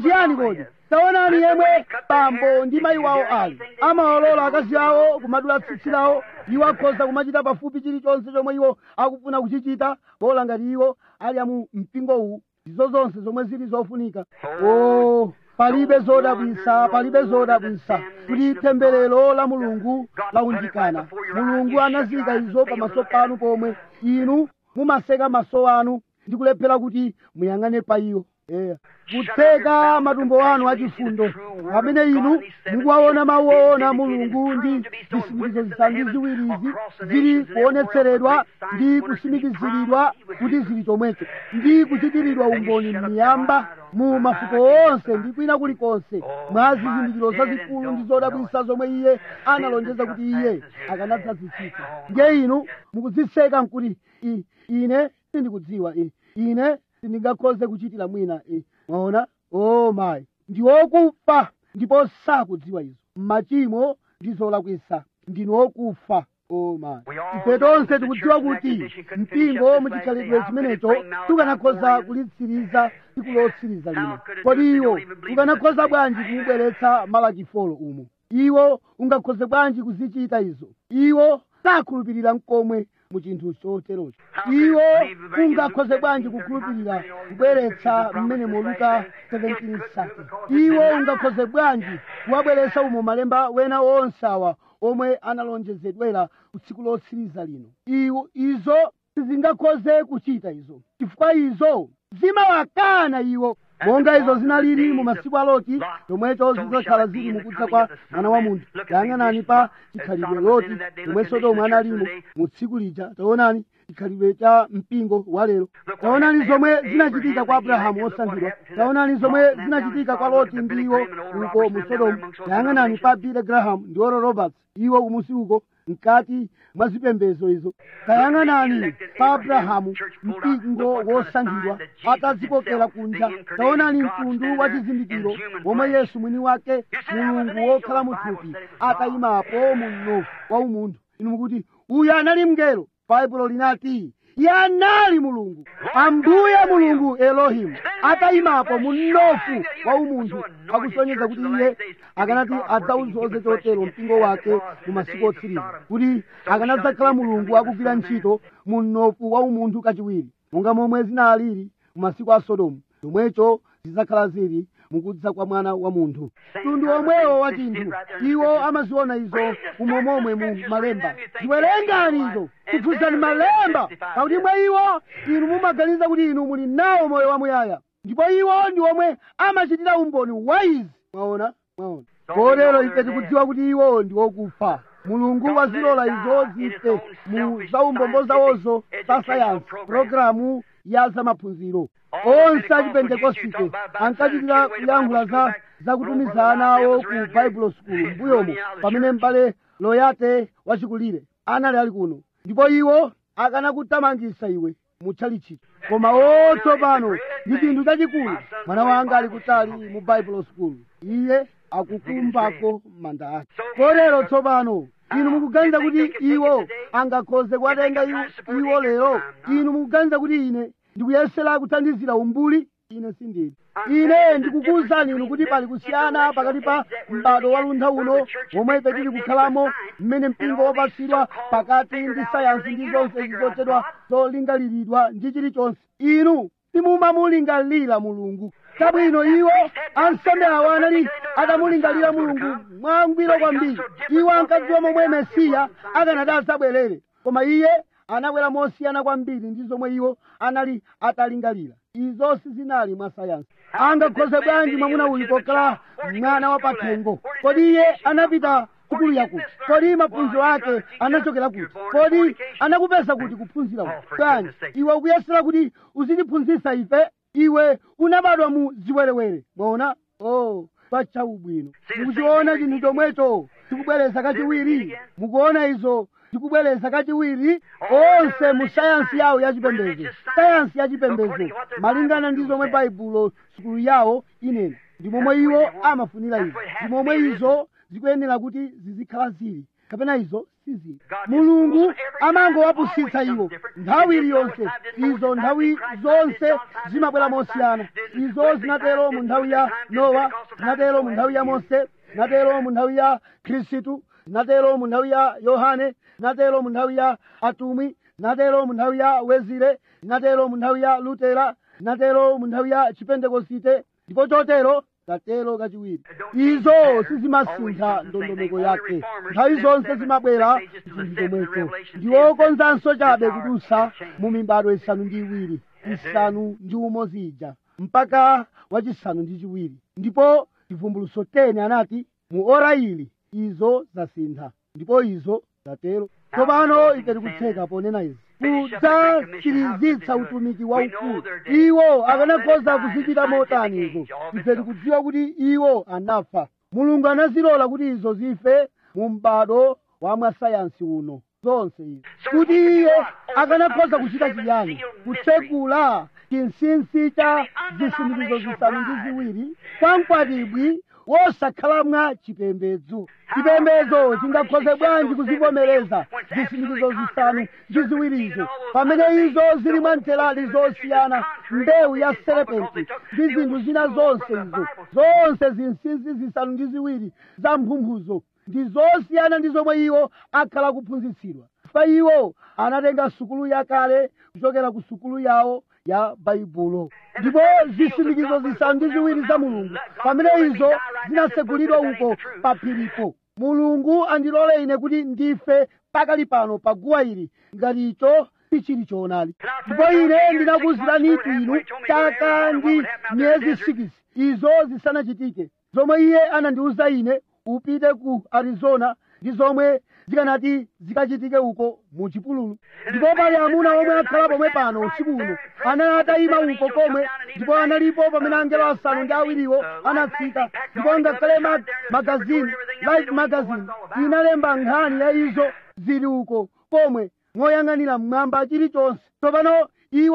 Taonani yemwe bambo ndi mayi wawo ali amawalola akazi awo kumadula tsitsi lawo. Iwo akhoza kumachita pafupi chilichonse chomwe iwo akufuna kuchichita, bola ngati iwo ali amu mpingo uwu. Izo zonse zomwe zili zofunika. Palibe zodabwisa kuti temberero la Mulungu launjikana. Mulungu anazika izo pamaso panu pomwe inu mumaseka maso anu ndi kulephera kuti muyang'ane pa iwo. Kutseka matumbo anu achifundo pamene inu mukuwaona mawu Mulungu ndi zisindikizo zisanu ndi ziwirizi zili kuonetseredwa ndi kusimikiziridwa kuti zili chomwecho, ndi kuchitiridwa umboni m'miyamba mu mafuko onse ndi kwina kulikonse mwa zizindikiro zazikulu ndi zodabwisa zomwe iye analonjeza kuti iye akanadzazichita. Ndiye inu mukuziseka nkuti ine sindikudziwa, ine sindingakhoze kuchitira mwina. Mwaona mayi ndi okufa ndipo sakudziwa izo. Machimo ndi zolakwisa ndinu okufa. Mayi ife tonse tikudziwa kuti mpingo muchikhalidwe chimenecho tukanakhoza kulitsiriza tsiku lotsiriza lino. Kodi iwo ukanakhoza bwanji kumubweretsa Malaki 4 umo? Iwo ungakhoze bwanji kuzichita izo? Iwo sakhulupirira mkomwe mu chinthu choterocho. Iwo ungakhoze bwanji kukhulupirira kubweretsa mmene mu Luka 17:30? Iwo ungakhoze bwanji kuwabweretsa umo malemba wena onse awa omwe analonjezedwera ku tsiku lotsiriza lino? Izo sizingakhoze kuchita izo, chifukwa izo zimawakana iwo. Monga izo zinalili mu masiku a Loti, zomwezo zidzakhala zili mukudza kwa Mwana wa Munthu. Yang'anani pa chikhalidwe Loti omwe Sodomu analimo mu tsiku lija. Taonani chikhalidwe cha mpingo wa lero. Taonani zomwe zinachitika kwa Abrahamu osankhidwa. Taonani zomwe zinachitika kwa Loti ndi iwo uko mu Sodomu. Yang'anani pa Billy Graham ndi Oral Roberts, iwo kumusi uko mkati mwa zipembedzo izo. Tayang'anani pa Abrahamu, mpingo wosankhidwa atazikokera kunja. Taonani mtundu wa chizindikiro womwe Yesu mwini wake, Mulungu wokhala muthupi, atayimapo mu mnofu wa umunthu. Inu mukuti uyu anali mngelo. baibulo linati iye anali mulungu, ambuye mulungu Elohimu, atayimapo mu mnofu wa umunthu, akusonyeza kuti iye akanati adzawuzoze chotero mpingo wake mu masiku otsiriza, kuti akanadzakhala mulungu akugwira ntchito mu mnofu wa umunthu kachiwiri, monga momwe zinalili mu masiku a Sodomu, chomwecho zidzakhala zili mukudza kwa mwana wa munthu. Mtundu omwewo wa chinthu iwo amaziona izo umomomwe mu malemba. Ziwerengani izo, kufunsani malemba, pakuti mwa iwo inu mumaganiza kuti inu muli nawo moyo wamuyaya, ndipo iwo ndi omwe amachitira umboni wa izi. Mwaona kotero ife tikudziwa kuti iwo ndi okufa. Mulungu wazilola izo zife mu zaumbombo zawozo za sayansi, programu ya zamaphunziro. Onse achipentekosite ankachitira kuyankhula za kutumizana awo ku Bible School mbuyomo, pamene m'bale Loyate wachikulire anali ali kuno, ndipo iwo akanakuthamangitsa iwe mutchalichi. Koma tsopano ndi chinthu chachikulu, mwana wanga ali kutali mu Bible School, iye akukumbako manda ake. Kotero tsopano inu mukuganiza kuti iwo angakhoze kuwatenga iwo lero? Inu mukuganiza kuti ine ndikuyesera kuthandizira umbuli? Ine sindili. Ine ndikukuwuzani inu kuti pali kusiyana pakati pa m'bado wa luntha uno womwe ife tili kukhalamo, mmene mpingo wopatsidwa pakati ndi sayansi ndi zonse zizochedwa zolingaliridwa ndi chilichonse. Inu simumamulingalira Mulungu. Chabwino iwo ansembe awo anali atamulingalira Mulungu mwangwiro kwambiri. Iwo ankadziwa momwe Mesiya akanati adzabwerere, koma iye anabwera mosiyana kwambiri ndi zomwe iwo anali atalingalira. Izo sizinali mwa sayansi. Angakhoze bwanji mwamuna uyu pokhala mwana wa pathengo? Kodi iye anapita sukulu yakuti? Kodi maphunziro ake anachokera kuti? Kodi anakupeza kuti kuphunzira kuti? Bwanji iwe ukuyesera kuti uzitiphunzitsa ife? Iwe unabadwa mu ziwerewere. Mwaona? Pachaubwino mukuchiona chinthu chomwecho chikubwereza kachiwiri. Mukuona izo zikubwereza kachiwiri onse mu sayansi yawo yachipembedzo. Sayansi yachipembedzo malingana ndi zomwe Baibulo sukulu yawo inena, ndi momwe iwo amafunira izo, ndi momwe izo zikuyenera kuti zizikhala zili, kapena izo sizili. Mulungu amangowapusitsa iwo nthawi iliyonse. Izo nthawi zonse zimabwera mosiyana. Izo zinatero mu nthawi ya Nowa, zinatero mu nthawi ya Mose, zinatero mu nthawi ya Khristu, zinatero mu nthawi ya Yohane, zinatero mu nthawi ya atumwi, zinatero mu nthawi ya Wezile, zinatero mu nthawi ya Lutera, zinatero mu nthawi ya Chipentekosite, ndipo chotero tatero kachiwiri. Izo sizimasintha ndondomeko yake, nthawi zonse zimabwera chinthu chomwecho. Ndiwokonzanso chabe kudusa mu mibado isanu ndi iwiri, isanu ndi umodzi ija, mpaka wachisanu ndi chiwiri. Ndipo chivumbulutso 10 anati mu ora ili izo zasintha, ndipo izo zatero. Tsopano ife tikutseka ponena izi kudzachirizitsa utumiki waukulu. Iwo akanakhoza kuzichita motani izo? Ife tikudziwa kuti iwo anafa. Mulungu anazilola kuti izo zife mu m'bado wa mwasayansi uno zonse izi. Kuti iye akanakhoza kuchita chiyani? Kutsegula chinsinsi cha zisindikizo zisanu ndi ziwiri kwa mkwatibwi wosakhala mwa chipembedzo. Chipembedzo chingakhoze bwanji kuzivomereza zisindikizo zisanu ndi ziwirizo pamene izo zili mwa nthelali zosiyana, mbewu ya serepenti ndi zinthu zina zonse izo? Zonse zinsinsi zisanu ndi ziwiri za mphumhuzo ndi zosiyana ndi zomwe iwo akhala kuphunzitsidwa. Pa iwo anatenga sukulu yakale kuchokera ku sukulu yawo ya Baibulo, ndipo zisindikizo zisanu ndi ziwiri za Mulungu pamene izo zinasegulidwa uko pa phiripo. Mulungu andilole ine kuti ndife pakali pano pa guwa ili ngati icho sichili choonadi. Ndipo ine ndinakuwuzirani inu chaka ndi miyezi 6 izo zisanachitike, zomwe iye anandiwuza ine upite ku Arizona ndi zomwe zikanati zikachitike uko mu chipululu. Ndipo pali amuna omwe akhala pomwe pano usiku uno anali atayima uko komwe, ndipo analipo pamene angelo asanu ndi awiriwo anatsika, ndipo ngakhale magazini Life magazine inalemba nkhani ya izo zili uko komwe moyang'anira mmwamba chilichonse. Tsopano iwo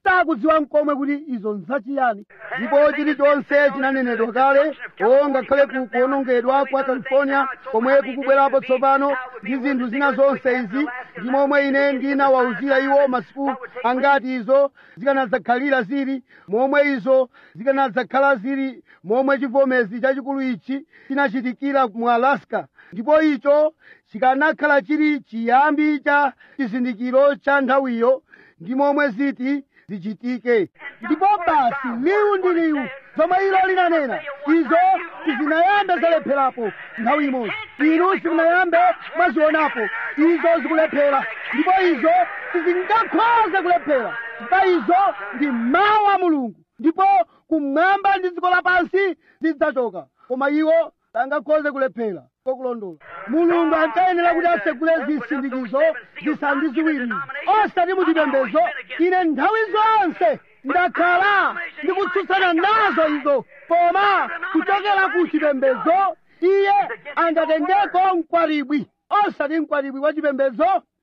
sakudziwa mkomwe kuti izo nzachiyani. Ndipo chilichonse chinanenedwa kale, ngakhale kuwonongedwa kwa California komwe kukubwerapo tsopano ndi zinthu zina zonse izi, ndi momwe ine ndinawawuzira iwo masiku angati izo zikanadzakhalira zili, momwe izo zikanadzakhala zili, momwe chivomezi chachikulu ichi chinachitikira mu Alaska. Ndipo icho chikanakhala chili chiyambi cha chizindikiro cha nthawiyo ndi momwe ziti zichitike. Ndipo basi liwu ndi liwu zomwe ilo linanena, izo sizinayambe zalepherapo nthawi imodzi. Inu simunayambe mwazionapo izo zikulephera, ndipo izo sizingakhoze kulephera. Ndipo izo ndi mawu a Mulungu, ndipo kumwamba ndi dziko lapansi zidzachoka, koma iwo sangakhoze kulephera. Kokulondola, Mulungu ankayenera kuti atsegule zisindikizo zisanu ndi ziwiri, osati muchipembedzo. Ine nthawi zonse ndakhala ndikutsutsana nazo izo, koma kuchokera ku chipembedzo iye angatengeko mkwatibwi, osati mkwatibwi wa chipembedzo.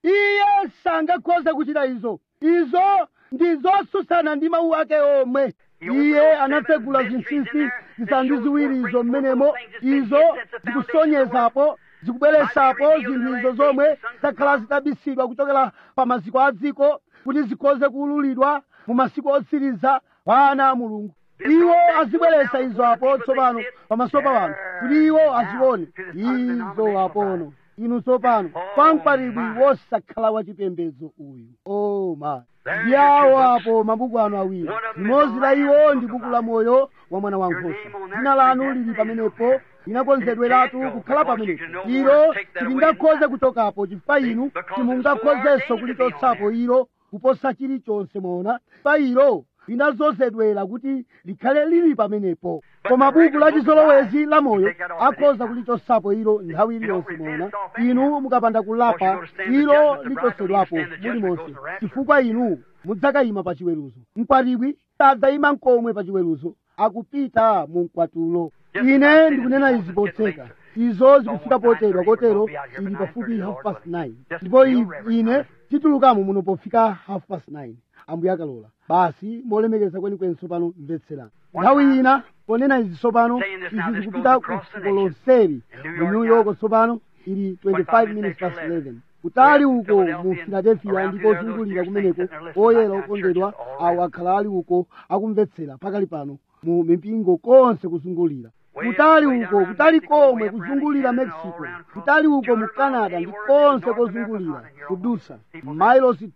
Iye sangakhoze kuchita izo. Izo ndi zotsutsana ndi mawu ake omwe. Iye anatsegula zinsinsi zisanu ndi ziwiri izo mmenemo. Izo zikusonyezapo, zikubweresapo zinthu izo zomwe zakhala zitabisidwa kuchokera pa maziko a dziko kuti zikhoze kuululidwa mu masiku otsiriza kwa ana a Mulungu. Iwo azibweresa izo apo tsopano pamaso pa wanthu kuti iwo azione izo apono. Inu tsopano kwa mkwatibwi wosakhala wa chipembedzo uyu, my ndiyawo apo mabuku anu awiri. Limodzi la iwo ndi buku la moyo wa mwana wankhosa. Dzina lanu lili pamenepo, linakonzedweratu kukhala pamenepo. Ilo silingakhoze kuchokapo chifukwa inu simungakhozenso kulichotsapo ilo kuposa chilichonse. Mwaona, chifukwa ilo linadzozedwera kuti likhale lili pamenepo, koma buku la chizolowezi la moyo akhoza kulichotsapo ilo nthawi iliyonse. Mwaona, inu mukapanda kulapa ilo lichotsedwapo mulimonse, chifukwa inu mudzakayima pa chiweruzo. Mkwatibwi sadzayima nkomwe pa chiweruzo, akupita mu mkwatulo. Ine ndikunena izi potseka, izo zikufika potero kotero ili pafupi 9:30, ndipo ine titulukamo muno pofika 9:30 ambuye akalola. Basi molemekeza kwenikweni tsopano mvetserani. Nthawi ina ponena izi tsopano, izi zikupita ku fuko lonseli mu New York tsopano ili 25 minutes past 11. Kutali uko mu Philadelphia ndipo zungulira kumeneko oyera okondedwa awo akhala ali uko akumvetsera pakali pano mu mipingo konse kuzungulira. Kutali uko, kutali komwe kuzungulira Mexico, kutali uko mu Canada ndi konse kozungulira kudusa miles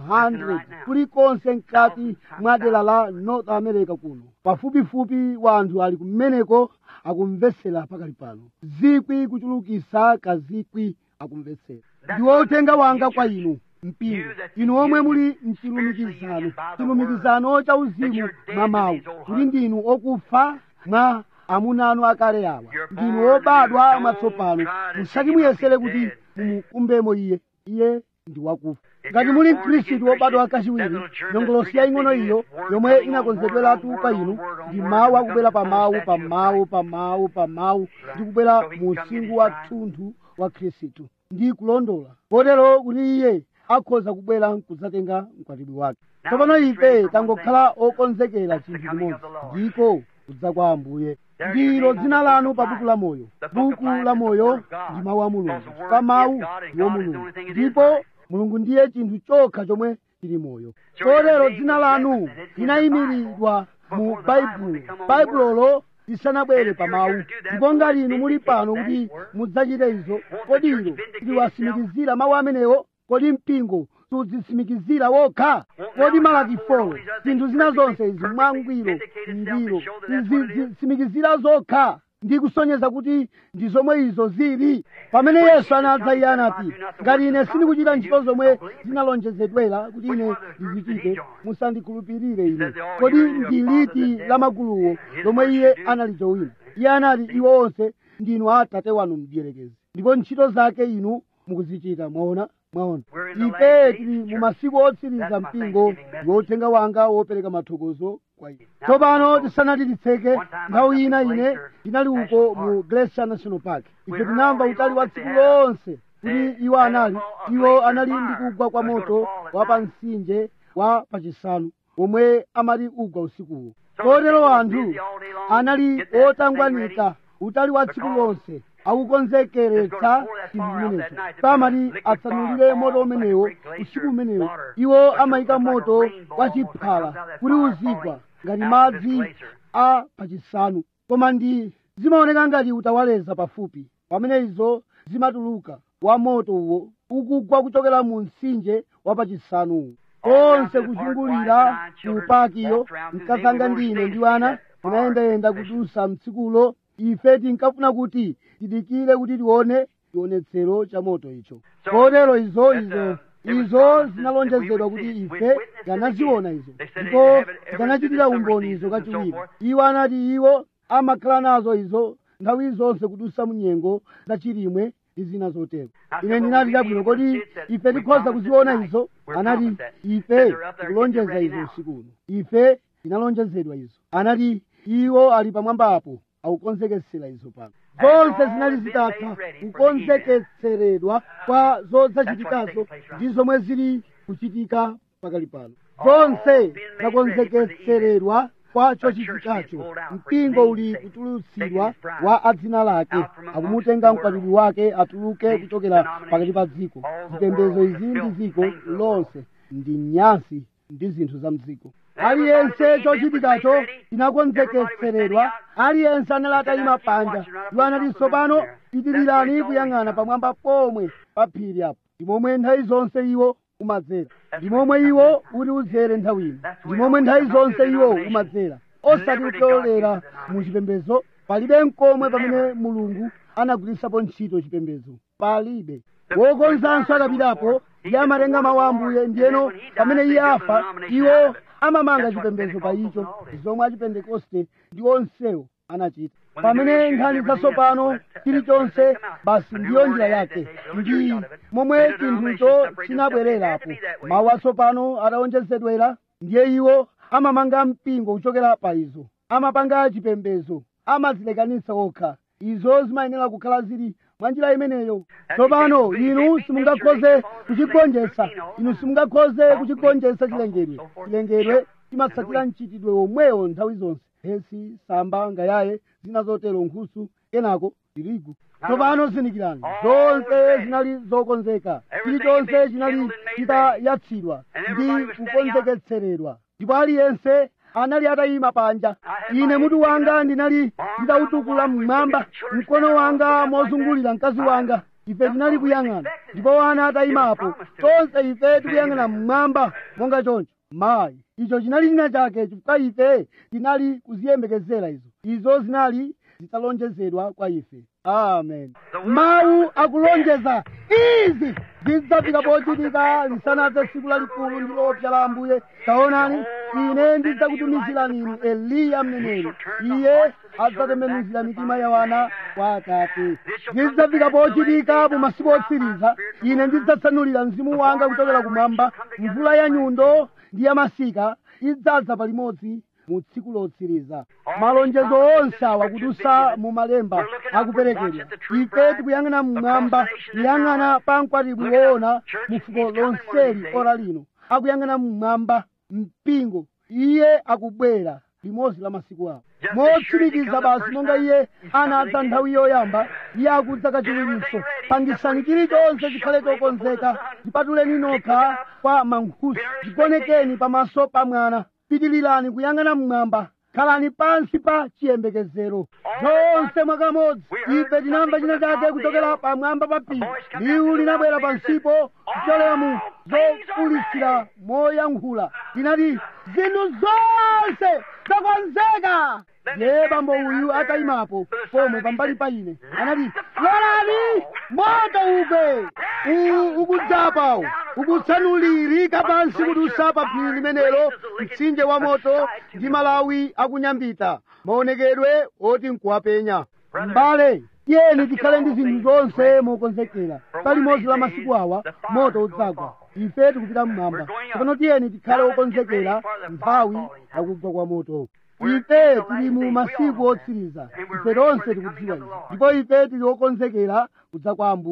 200 kuli konse mkati mwa dera la North America kuno. Pafupifupi wanthu ali kumeneko akumvetsera pakali pano, zikwi kuchulukisa kazikwi akumvetsera. Ndiwo uthenga wanga kwa inu mpingo, inu omwe muli mchilumikizano, chilumikizano cha uzimu mwa mawu, kuti ndinu okufa mwa amuna anu akale awa, ndinu obadwa mwatsopano. Musati muyesere kuti mumukumbemo iye ndi wakufa. Ngati muli Mkhristu wobadwa kachiwiri, nyongolosi yaing'ono iyo yomwe inakonzedweratu kwa inu ndi mawu akubwera pa mawu pa mawu pa mawu pa mawu, ndi kubwera mu usinkhu wa thunthu wa Khristu ndi kulondola, kotero kuti iye akhoza kubwera kudzatenga mkwatibwi wake. Tsopano ife tangokhala okonzekera chinthu chimodzi, ndiko kudza kwa Ambuye. Ndilo dzina lanu pa buku la moyo. Buku la moyo ndi mawu a Mulungu, pa mawu ndiwo Mulungu, ndipo Mulungu ndiye chinthu chokha chomwe chili moyo. Kotero dzina lanu linayimiridwa mu Baibulo, Baibulolo lisanabwere pa mawu. Ndipo ngati inu muli pano kuti mudzachite izo, kodi ilo liwasimikizira mawu amenewo? Kodi mpingo sudzisimikizira wokha? Kodi Malaki 4 zinthu zina zonse izi mwangwiro ndilo zisimikizira zokha ndi kusonyeza kuti ndi zomwe izo zili? Pamene Yesu anadza iye anati, ngati ine sindikuchita ntchito zomwe zinalonjezedwera kuti ine ndizichite, musandikhulupirire ine. Kodi ndi liti la maguluwo lomwe iye analichowina? Iye anati, iwo onse ndinu a Atate wanu mdierekezi, ndipo ntchito zake inu mukuzichita. Mwaona ife tili mu masiku otsiriza. Mpingo ndi uthenga wanga wopereka mathokozo kwa inu. Tsopano tisanati titseke, nthawi ina ine ndinali uko mu Glacier National Park. Ife tinamva utali wa tsiku lonse kuti iwo anali ndi kugwa kwa moto wa pa mtsinje wa pachisanu omwe amati ugwa usikuwo. Kotero anthu anali otangwanika utali wa tsiku lonse akukonzekeretsa chinthu chimenecho. Pamati atsanulire moto umenewo usiku umenewo, iwo amayika moto wa chiphala kuti uzigwa ngati madzi a pachisanu, koma ndi zimaoneka ngati utawaleza pafupi pamene izo zimatuluka. Wa moto uwo ukugwa kuchokera mu mtsinje wa pachisanuwu. Konse kuzungulira ku pakiyo, mkazanga ndine ndi wana tinayendayenda kudusa mtsikulo. Ife tinkafuna kuti tidikire kuti tione chionetsero cha moto icho. Kotero izo zinalonjezedwa kuti ife tikanaziona izo, ndipo tikanachitira umboni izo kachiwiri. Iwo anati iwo amakhala nazo izo nthawi zonse kudusa mu nyengo za chilimwe ndi zina zotero. Ine ndinati chabwino, kodi ife tikhoza kuziona izo? Anati ife tikulonjeza izo usiku uno. Ife tinalonjezedwa izo. Anati iwo ali pamwamba apo akukonzeketsera izo pano. Zonse zinali zitatha kukonzeketseredwa kwa zodzachitikazo ndi zomwe zili kuchitika pakali pano. Zonse zakonzeketseredwa kwa chochitikacho. Mpingo uli kutulutsidwa wa adzina lake, akumutenga mkwatibwi wake atuluke kuchokera pakati pa dziko. Zipembedzo izi ndi dziko lonse ndi nyansi ndi zinthu za mdziko. Aliyense chochitikacho chinakonzeketseredwa, aliyense anali atayima panja. Iwo anati tsopano pitirirani kuyang'ana pamwamba pomwe pa phiri apo. Ndi momwe nthawi zonse iwo umadzera, ndi momwe iwo uti udzere nthawi ino, ndi momwe nthawi zonse iwo umadzera. Osati kupyolera mu chipembedzo. Palibe nkomwe pamene Mulungu anagwiritsapo ntchito chipembedzo. Palibe. Wokonzanso akapitapo iye amatenga mawu a Ambuye, ndiyeno pamene iye afa iwo amamanga chipembedzo pa icho. Zomwe achipentekoste ndi onsewo anachita. Pamene nkhani zatsopano chilichonse basi ndiyo njira yake, ndi momwe chinthucho chinabwererapo. Mawu atsopano atawonjezedwera, ndiye iwo amamanga mpingo kuchokera pa izo, amapanga chipembedzo, amazilekanitsa okha. Izo zimayenera kukhala zili mwa njira imeneyo. Tsopano inu simungakhoze kuchigonjetsa, chilengedwe. Chilengedwe chimatsatira mchitidwe omwewo nthawi zonse. Phesi, samba, ngayaye, zina zotero, nkhusu, kenako tirigu. Tsopano zindikirani, zonse zinali zokonzeka, chilichonse chinali chitayatsidwa ndi kukonzeketseredwa, ndipo aliyense anali atayima panja. Ine mutu wanga ndinali nditautukula mmwamba, mkono wanga mozungulira mkazi wanga. Ife tinali kuyang'ana, ndipo wana atayimapo, tonse ife tikuyang'ana mmwamba monga choncho. Mayi, icho chinali china chake, chifukwa ife tinali kuziyembekezera izo. Izo zinali zitalonjezedwa kwa ife. Amen. Mawu akulonjeza izi zidzafika pochitika lisanadze tsiku lalikulu ndi loopsa la Ambuye. Taonani, ine ndidzakutumizirani inu Eliya mneneri. Iye adzatembenuzira mitima ya wana kwa Atate. Zidzafika pochitika mu masiku otsiriza, ine ndidzatsanulira mzimu wanga kuchokera kumwamba. Mvula ya nyundo ndi ya masika idzadza palimodzi mu tsiku lotsiriza. Malonjezo onse awa kudusa mu malemba akuperekedwa. Ife tikuyang'ana mmwamba, kuyang'ana pa mkwatibwi woona mu fuko lonseli ora lino. Akuyang'ana mmwamba, mpingo iye akubwera limodzi la masiku awo. Motsimikiza basi monga iye anadza nthawi yoyamba, iye akudza kachiwirinso. Pangisani chilichonse chikhale chokonzeka, dzipatuleni nokha kwa mankhusu, dzigonekeni pamaso pa mwana. Pitilirani kuyang'ana mmwamba, khalani pansi pa chiyembekezero. Zonse mwakamodzi ife tinamva china chake kuchokera pamwamba pa phiri. Liwu linabwera pansipo kuchokera mu zokulitsira moyankhula, linati zinthu zonse zakonzeka. Ye bambo uyu atayimapo pomwe pambali pa ine anati, lolani moto ugwe, ukudzapawo ukutsanulirika pansi kudusa pa phiri limenelo, mtsinje wa moto ndi malawi akunyambita, maonekedwe oti nkuwapenya. M'bale, tiyeni tikhale ndi zinthu zonse mokonzekera. Palimodzi la masiku awa moto udzagwa, ife tikupita mmwamba. Tsopano tiyeni tikhale okonzekera nthawi yakugwa kwa moto. Ife tili mu masiku otsiriza, ife tonse tikudziwa izi, ndipo ife tili okonzekera kudza kwa Ambuye.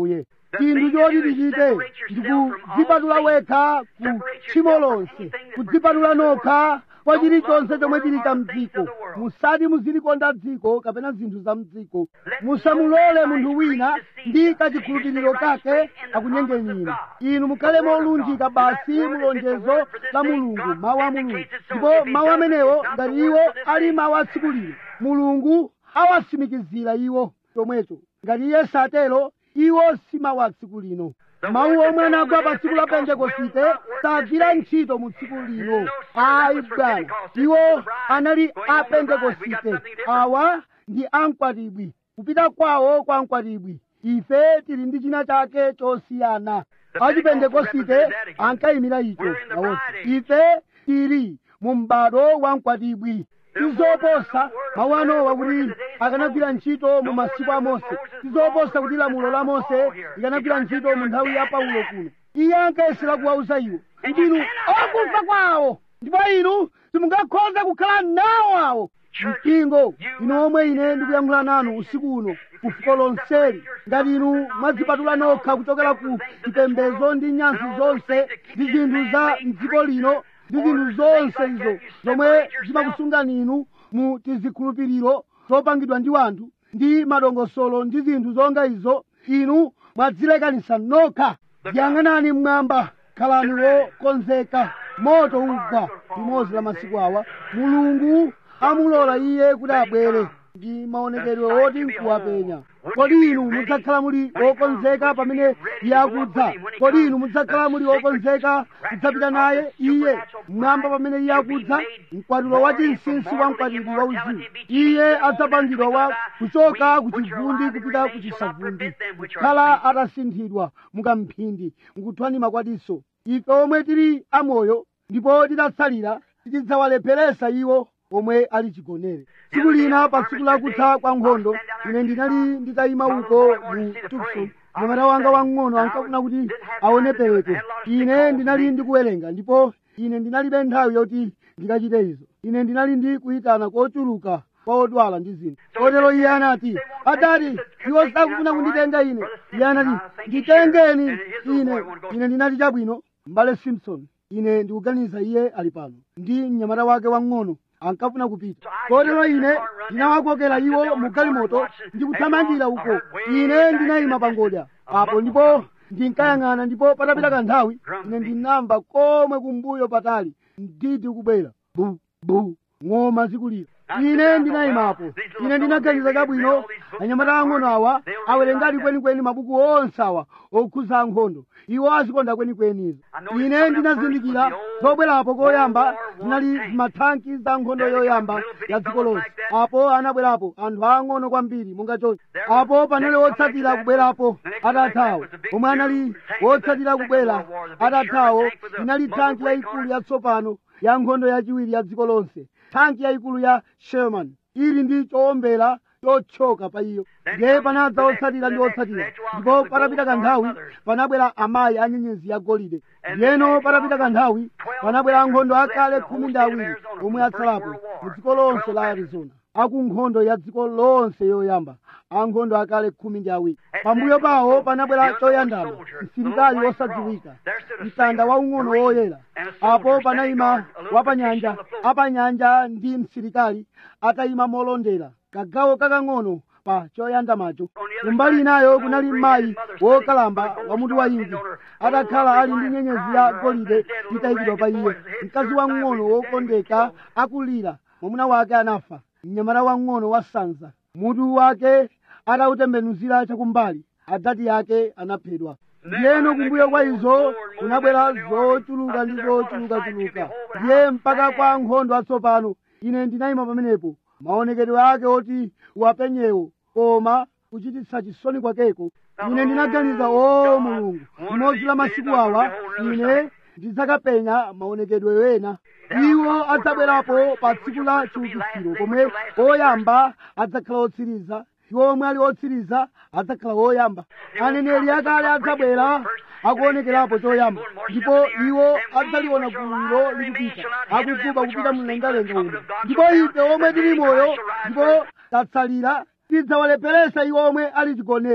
chinthu choti tichite ndikudzipatula wekha ku tchimo lonse, kudzipatula nokha kwa chilichonse chomwe chili cha mdziko. Musati muzilikonda dziko kapena zinthu za mdziko. Musamulole munthu wina ndi kachikhulupiriro kake akunyengenyeni. Inu mukhale molunjika basi mulonjezo la Mulungu, mawu a Mulungu. Ndipo mawu amenewo ngati iwo ali mawu a tsiku lino, Mulungu awatsimikizira iwo chomwecho. Ngati Iye satero, iwo si mawu a tsiku lino. Mawu omwe anagwa pa tsiku la Pentekosite sagwira ntchito mu tsiku lino. Ayi bwana, iwo anali a Pentekosite. Awa ndi amkwatibwi, kupita kwawo kwa mkwatibwi. Ife tili ndi china chake chosiyana. Achipentekosite ankayimira icho nawonso. Ife tili mu m'bado wa mkwatibwi. Tizoposa mawu a Nowa kuti akanagwira ntchito mu masiku a Mose. Tizoposa kuti lamulo la Mose likanagwira ntchito mu nthawi ya Paulo kuno. Iye ankayesera kuwauza iwo ndinu okufa kwawo, ndipo inu simungakhoza kukhala nawo awo. Mpingo, inu omwe ine ndikuyankhula nanu usiku uno, ku fuko lonseli, ngati inu mwadzipatula nokha kuchokera ku chipembedzo ndi nyansi zonse ndi zinthu za mdziko lino ndi zinthu zonse izo zomwe zimakusungani inu mu tizikhulupiriro zopangidwa ndi wanthu ndi madongosolo ndi zinthu zonga izo, inu mwadzilekanisa nokha. Yang'anani mmwamba, khalani wokonzeka, moto ugwa limodzi la masiku awa. Mulungu amulola Iye kuti abwere ndi maonekedwe oti nkuwapenya. Kodi inu mudzakhala muli wokonzeka pamene Iye akudza? Kodi inu mudzakhala muli wokonzeka kudzapita naye Iye mmwamba pamene Iye akudza? Mkwatulo wa chinsinsi wa mkwatibwi wa uzimu. Iye adzapangidwa wa kuchoka ku chivundi kupita ku chisavundi, kukhala atasinthidwa mukamphindi mukuthwani makwatiso. Ife omwe tili amoyo ndipo titatsalira tidzawalepheresa iwo omwe ali chigonere. Tsiku lina pa tsiku lakutha kwa nkhondo, ine ndinali nditayima uko mu Tucson. Mnyamata wanga wang'ono ankafuna kuti aone pereko. Ine ndinali ndikuwerenga, ndipo ine ndinalibe nthawi yoti ndikachite izo. Ine ndinali ndi kuyitana kochuluka kwa odwala ndi zinthu. Kotero iye anati, adati iwo sakufuna kunditenga ine. Iye anati, nditengeni ine. Ine ndinati chabwino, m'bale Simpson, ine ndikuganiza iye ali pano ndi mnyamata wake wang'ono ankafuna kupita. Kotero ine ndinawakokera iwo mu galimoto ndi kuthamangira uko. Ine ndinayima pangodya apo ndipo ndinkayang'ana, ndipo patapita kanthawi ine ndinamva komwe kumbuyo patali mdidi ukubwera, bu bu, ng'oma zikulira. Ine ndinayimapo. Ine ndinaganiza kabwino, anyamata ang'ono awa awerengati kwenikweni mabuku onse awa okhuza nkhondo. Iwo azikonda kwenikweni. Ine ndinazindikira zobwerapo koyamba zinali mathanki za nkhondo yoyamba ya dziko lonse. Apo anabwerapo anthu ang'ono kwambiri monga choncho. Apo panali wotsatira kubwerapo atathawo. Omwe anali wotsatira kubwera atathawo inali thanki yayikulu yatsopano ya nkhondo yachiwiri ya dziko lonse, thanki yayikulu ya Sherman, ili ndi chowombera chochoka pa iyo. Ndiye panadza otsatira ndi otsatira, ndipo patapita kanthawi panabwera amayi anyenyezi ya golide. Ndiyeno patapita kanthawi panabwera ankhondo akale 12 omwe atsalapo mu dziko lonse la Arizona, akunkhondo ya dziko lonse yoyamba, ankhondo akale 12. Pambuyo pawo panabwera choyandama, msilikali wosadziwika, mtanda waung'ono woyera. Apo panayima wapanyanja, apanyanja ndi msilikali atayima molondera, kagawo kakang'ono pa choyandamacho. Kumbali inayo kunali mayi wokalamba wamutu wa imvi, atakhala ali ndi nyenyezi ya golide itayikidwa pa iye. Mkazi wang'ono wokondeka akulira, mwamuna wake anafa. Mnyamata wang'ono wasanza, mutu wake atautembenuzira chakumbali, adati yake anaphedwa. Ndiyeno kumbuyo kwa izo kunabwera zochuluka ndi zochulukachuluka. Ndiye mpaka kwa nkhondo atsopano ine ndinayima pamenepo, maonekedwe ake oti wapenyewo, koma kuchititsa chisoni kwakeko. Ine ndinaganiza, o Mulungu, limodzi la masiku awa ine ndidzakapenya maonekedwe wena. Iwo adzabwerapo pa tsiku la chiukitsiro, pomwe oyamba adzakhala otsiriza, iwo omwe ali otsiriza adzakhala oyamba. Aneneri akale adzabwera akuonekerapo choyamba, ndipo iwo adzaliona gululo likupita, akuguba kupita mlengalenga uno. Ndipo ife omwe tili moyo ndipo tatsalira tidzawalepheresa iwo omwe ali chigonere,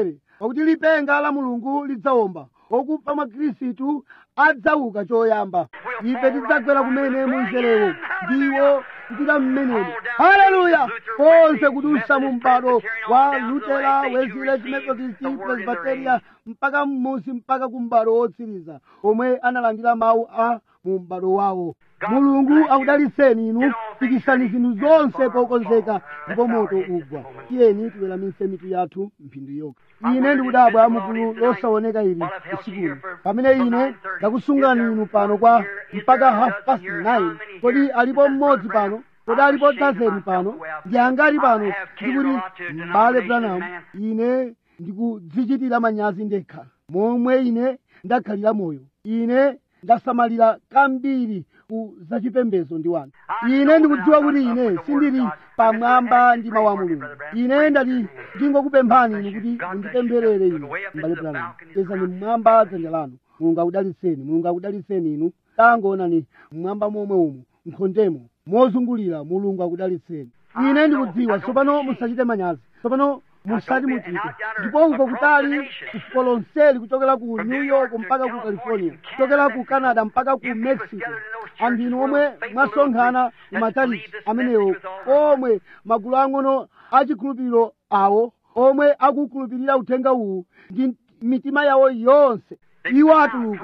pakuti lipenga la mulungu lidzawomba, okufa mwa khristu adzauka choyamba. Ife tidzagwera kumene munzerewo ndiwo kupita mmenemo. Haleluya! Konse kudusa mu m'bado wa Lutera, Wesley, Methodist, Presbyteria mpaka mmusi mpaka ku m'bado wotsiriza omwe analandira mawu a mu m'bado wawo. Mulungu akudalitseni inu. Pikisani zinthu zonse pokonzeka ndipo moto ugwa. Tiyeni tiweramitse mitu yathu mphindi yokha. Ine ndikudabwa mugulu losaoneka ili usikuno pamene ine ndakusungani inu pano kwa mpaka 9:30. Kodi alipo mmodzi pano? Kodi alipo dazeni pano? Ndi angati pano ndikuti m'bale Branham, ine ndikudzichitira manyazi ndekha momwe ine ndakhalira moyo. Ine ndasamalira kambiri ku zachipembedzo ndi wanu. Ine ndikudziwa kuti ine sindili pamwamba ndi mawu a Mulungu. Ine ndati ndingokupemphani inu kuti mundipempherere inu m'bale Branham. Pezani mmwamba dzanja lanu. Mulungu akudalitseni. Mulungu akudalitseni inu. Tangoonani mmwamba momwe umu mkhondemo mozungulira. Mulungu akudalitseni. Ine ndikudziwa tsopano musachite manyazi. Tsopano musati muchite. Ndipo uko kutali kufuko lonseli kuchokera ku New York mpaka ku California, kuchokera ku Canada mpaka ku Mexico, anthu inu omwe mwasonkhana m'matchalichi amenewo, omwe magulu ang'ono achikhulupiriro awo, omwe akukhulupirira uthenga uwu ndi mitima yawo yonse. Iwo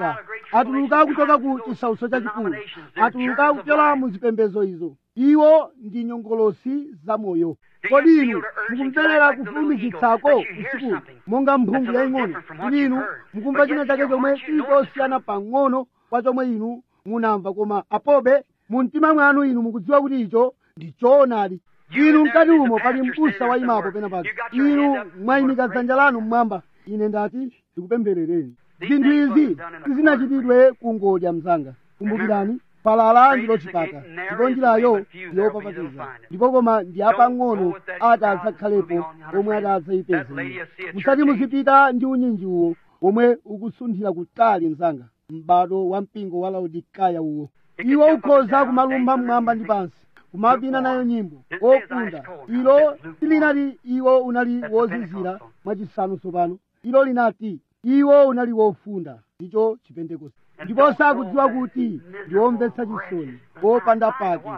atuluka kuchoka ku chisautso chachikulu, atuluka kuchoka mu zipembedzo izo. Iwo ndi nyongolosi za moyo. Kodi inu mukumverera kufulumizitsako usiku monga mphungu yaying'ono? Kodi inu mukumva china chake chomwe chili chosiyana pang'ono kwa chomwe inu munamva, koma apobe mu mtima mwanu inu mukudziwa kuti icho ndi choonadi? Inu mkati umo pali m'busa wayimapo penapake. Inu mwayimika dzanja lanu mmwamba. Ine ndati ndikupempherereni. Zinthu izi sizinachitidwe kungodya mzanga. Kumbukirani, falala ndilo chipata, ndipo njirayo yopapatiza, ndipo koma ndi apang'ono ati adzakhalepo omwe adzayipeze. Musati muzipita ndi unyinji uwo omwe ukusunthira kutali mzanga, m'bado wa mpingo wa Laodikaya uwo. Iwo ukhoza kumalumba mmwamba ndi pansi, kumapina nayo nyimbo okunda. Ilo silinati iwo unali wozizira mwachisanu tsopano. Ilo linati iwo unali wofunda. Ndicho chipentekoste. Ndipo sakudziwa kuti ndiwomvetsa chisoni, wopanda pake,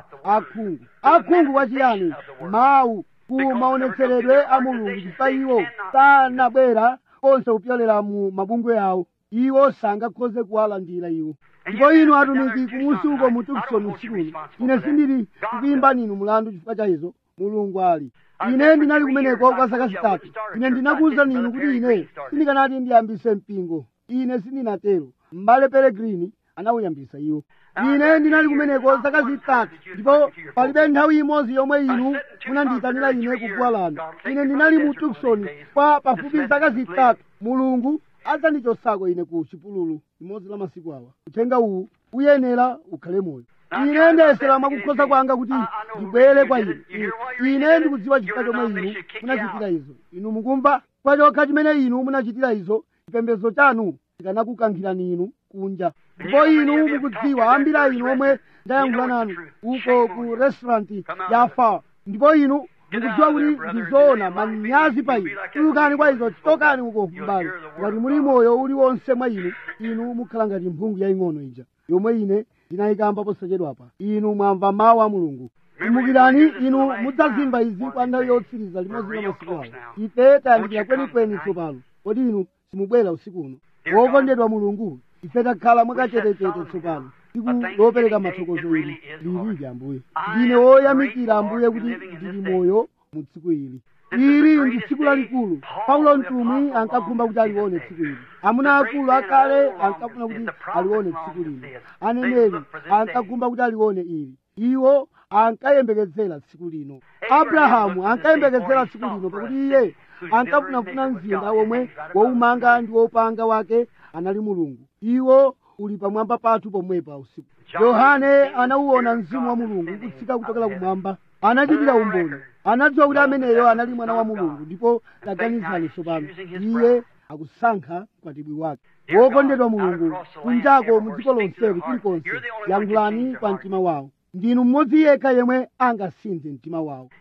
akhungu wachiyani mawu ku maonetseredwe a Mulungu, chifukwa iwo sanabwera konse kupyolera mu mabungwe awo. Iwo sangakhoze kuwalandira iwo. Ndipo inu atumiki kumusi uko mu Tucson usikuno, ine sindili kukuyimbani inu mulandu chifukwa cha izo. Mulungu ali. Ine ndinali kumeneko kwa zaka zitatu. Ine ndinakuwuzani inu kuti ine sindikanati ndiyambise mpingo. Ine sindinatero. M'bale Peregrini anawuyambisa iwo. Ine ndinali kumeneko zaka zitatu, ndipo palibe nthawi imodzi yomwe inu munandiyitanira ine kuguwa lanu. Ine ndinali mu Tucson kwa pafupi zaka zitatu. Mulungu adzandichotsako ine ku chipululu imodzi la masiku awa. Uthenga uwu uyenera ukhale moyo. Ine ndayesera mwakukhoza kwanga kuti ndibwere kwa inu. Ine ndikudziwa chifukwa chomwe inu munachitira izo. Inu mukumva kwa chokha chimene inu munachitira izo, chipembedzo chanu chikanakukankhirani inu kunja. Ndipo inu mukudziwa ambiri inu omwe ndayankhula nanu uko ku restaurant ya Far. Ndipo inu mukudziwa kuti ndizoona manyazi pa inu. Tulukani kwa izo, chitokani uko mbali. Ngati muli moyo uliwonse mwa inu, inu mukhala ngati mphungu yaying'ono ija yomwe ine ndinayikamba posachedwapa. Inu mwamva mawu a Mulungu. Kumbukirani, inu mudzazimva izi kwa nthawi yotsiriza limodzi la masiku awo. Ife tayandikira kwenikweni tsopano. Kodi inu simubwera usiku uno? Wokondedwa Mulungu, ife takhala mwakachetechete tsopano. Tsiku lopereka mathokozo ili lili Ambuye. Ndine woyamikira Ambuye kuti ndili moyo mu tsiku ili. Ili ndi tsiku lalikulu. Paulo mtumwi ankakhumba kuti alione tsiku ili. Amuna akulu akale ankafuna kuti alione tsiku lino. Aneneri ankakhumba kuti alione ili. Iwo ankayembekezera tsiku lino. Abrahamu ankayembekezera tsiku lino pakuti iye ankafunafuna mzinda womwe woumanga ndi wopanga wake anali Mulungu. Iwo uli pamwamba pathu pomwepa usiku. Yohane anauona mzimu wa Mulungu ukutsika kuchokera kumwamba. Anachitira umboni. Anadziwa kuti ameneyo anali mwana wa Mulungu. Ndipo taganizani tsopano, iye akusankha mkwatibwi wake. Wokondedwa Mulungu, kunjako mu dziko lonseli kulikonse yankhulani pa mtima wawo. Ndinu mmodzi yekha yemwe angasinthe mtima wawo.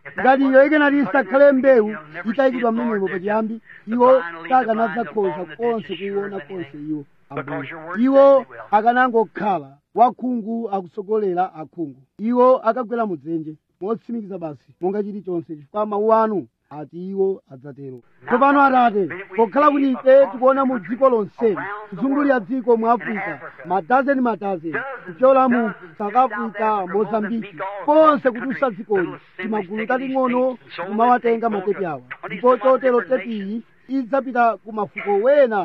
ngati iyo ikanati isakhale mbewu itayikidwa mmenemo pachiyambi, iwo sakanadzakhoza konse kuiona konse iwo Ambuye. Iwo akanangokhala wakhungu akusogolera akhungu, iwo akagwera mudzenje motsimikiza basi monga chilichonse, chifukwa mawu anu ati iwo adzatero. Tsopano Atate, pokhala kuti ife tikuona mu dziko lonseli kuzungulira dziko mu Afrika madazeni kuchola mu South Africa, Mozambiki, konse kutusa dzikoli timagulu tating'ono kumawatenga matepi awa, ndipo chotero tepi iyi idzapita ku mafuko wena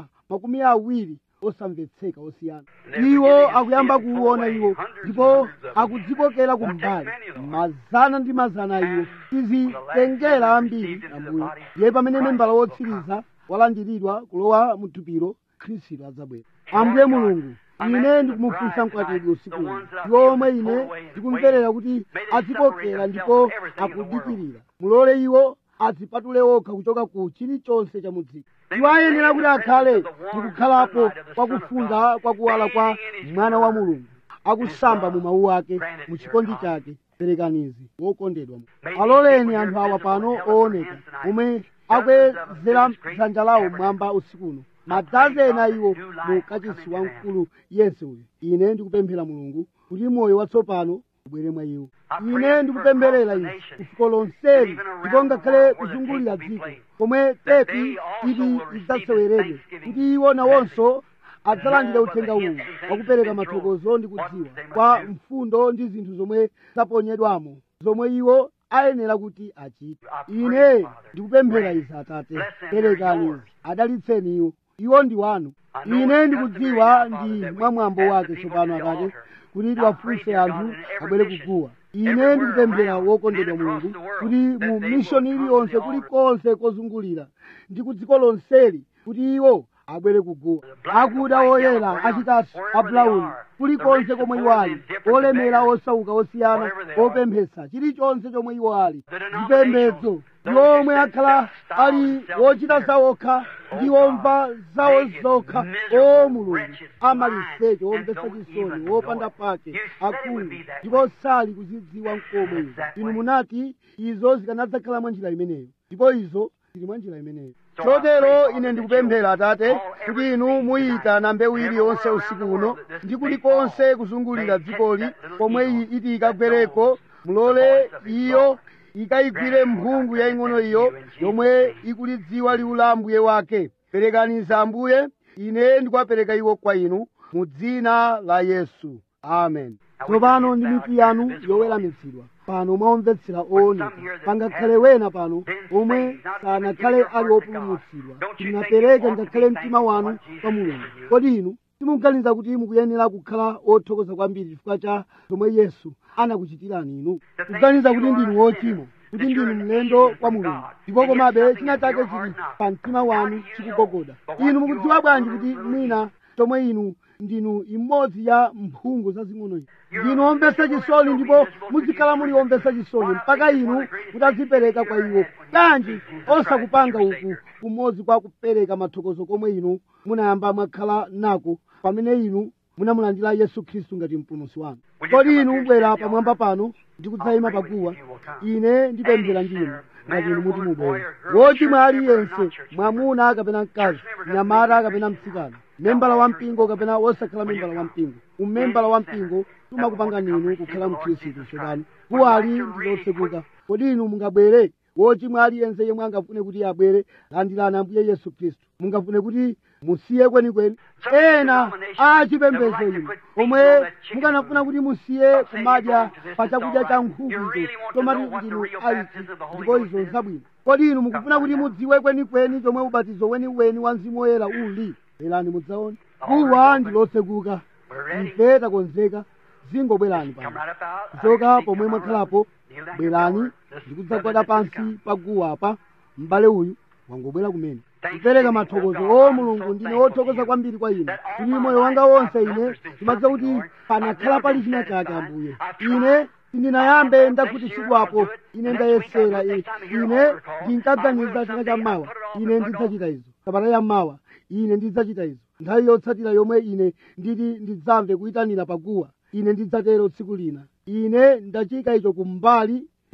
20 osamvetseka osiyana. Iwo akuyamba kuona iwo ndipo akudzikokera kumbali mazana ndi mazana iwo tizitengera ambiri Ambuye. Ye pamene membala wotsiriza walandiridwa kulowa mu thupilo, Khristu adzabwera. Ambuye Mulungu, ine ndikumufunsa mkwatibwi usiku uno, yomwe ine ndikumverera kuti adzikokera ndipo akudikirira, mulole iwo adzipatule okha kuchoka ku chilichonse cha mudziko. Iwo ayenera kuti akhale ndikukhalapo kwakufunda kwakuwala kwa mwana wa Mulungu, akusamba mu mawu ake, mu chikondi chake. Perekanizi wokondedwa, aloleni anthu awa pano ooneka omwe akwezera dzanja lawo mwamba usiku uno, madazena iwo mu kachisi wamkulu Yesu uyu. Ine ndikupemphera Mulungu kuti moyo watsopano ubwere mwa iwo. Ine ndikupempherera izi kufuko lonseli, ndipo ngakhale kuzungulira dziko komwe tepi iti idzaseweredwe, kuti iwo nawonso adzalandira uthenga uwu wakupereka mathokozo ndi kudziwa kwa mfundo ndi zinthu zomwe zaponyedwamo, zomwe iwo ayenera kuti achite. Ine ndikupemphera izi Atate, perekani izi, adalitseni iwo, iwo ndi wanu. Ine ndikudziwa ndi mwamwambo wake tsopano Atate kuti tiwafunse anthu abwere kuguwa. Ine ndikupemphera wokondedwa Mulungu kuti mu mishoni iliyonse kulikonse kozungulira ndi ku dziko lonseli kuti iwo abwere kuguwa, akuda oyera achitatu ablauni kulikonse komwe iwo ali, olemera osauka osiyana, opemphetsa chilichonse chomwe iwo ali, chipembedzo yomwe akhala ali wochita zawokha ndi womva zawo zokha. O Mulungu, amaliseche omvetsa chisoni, wopanda pake, akhungu ndipo sali kuzidziwa mkomwe izo. Inu munati izo zikanadzakhala mwa njira imeneyo, ndipo izo zili mwa njira imeneyo. Chotero ine ndikupemphera Atate kuti inu muyitana mbewu iliyonse usiku uno ndi kulikonse kuzungulira dzikoli komwe iyi iti ikagwereko, mulole iyo ikayigwire mphungu yaing'ono iyo yomwe ikulidziwa liwu la Ambuye wake. Perekaniza Ambuye, ine ndikuwapereka iwo kwa inu mu dzina la Yesu, amen. Tsopano ndi mitu yanu yoweramitsidwa pano mwaomvetsera ooneka, pangakhale wena pano omwe sanakhale ali opulumutsidwa, tinapereke ngakhale mtima wanu kwa Mulungu. Kodi inu simuganiza kuti mukuyenera kukhala othokoza kwambiri chifukwa cha zomwe Yesu anakuchitirani inu? Kuganiza kuti ndinu wochimwa, kuti ndinu mlendo kwa Mulungu, ndipo komabe china chake chili pa mtima wanu chikugogoda. Inu mukudziwa bwanji kuti mwina chomwe inu ndinu imodzi ya mphungu zazing'ono izi? Ndinu omvetsa chisoni, ndipo muzikhala muli omvetsa chisoni mpaka inu mutadzipereka kwa iwo. Kanji osakupanga uku kumodzi kwa kupereka mathokozo komwe inu munayamba mwakhala nako pamene inu munamulandira Yesu Khristu ngati mpulumutsi wanu. Kodi inu mubwera pamwamba pano ndi kudzayima paguwa? Ine ndipemphera ndinu ngati inu muti mubwere. Wochimwa aliyense, mwamuna kapena mkazi, mnyamata kapena mtsikana, membala wa mpingo kapena wosakhala membala wa mpingo, umembala wa mpingo tumakupanga ninu kukhala mkhristu tsopano. Guwali ndi lotsekuka. Kodi inu mungabwere? Wochimwa aliyense yemwe angafune kuti abwere, landirani Ambuye Yesu Khristu. Mungafune kuti musiye kwenikweni? Ena achipembedzo inu omwe mukanafuna kuti musiye kumadya pa chakudya cha nkhuku izo tomati ndinu aiti ndipo izo zabwino. Kodi inu mukufuna kuti mudziwe kwenikweni chomwe ubatizo weniweni wa Mzimu Woyera uli? Bwerani mudzaone. Guwa ndi lotsekuka, ife takonzeka, zingobwerani pano. Kuchoka pomwe mwakhalapo, bwerani ndikudzagwada pansi pa guwa apa. M'bale uyu wangobwera kumene kupereka mathokozo. O Mulungu, ndine wothokoza kwambiri kwa inu kuti moyo wanga wonse ine ndimadziwa kuti panakhala pali china chake. Ambuye, ine sindinayambe ndakhutitsidwapo, ine ndayesera. Ine ndinkaganiza chaka cha mawa ine ndidzachita izo, sabata ya mawa ine ndidzachita izo, nthawi yotsatira yomwe ine nditi ndidzamve kuyitanira paguwa ine ndidzatero tsiku lina. Ine ndachika icho kumbali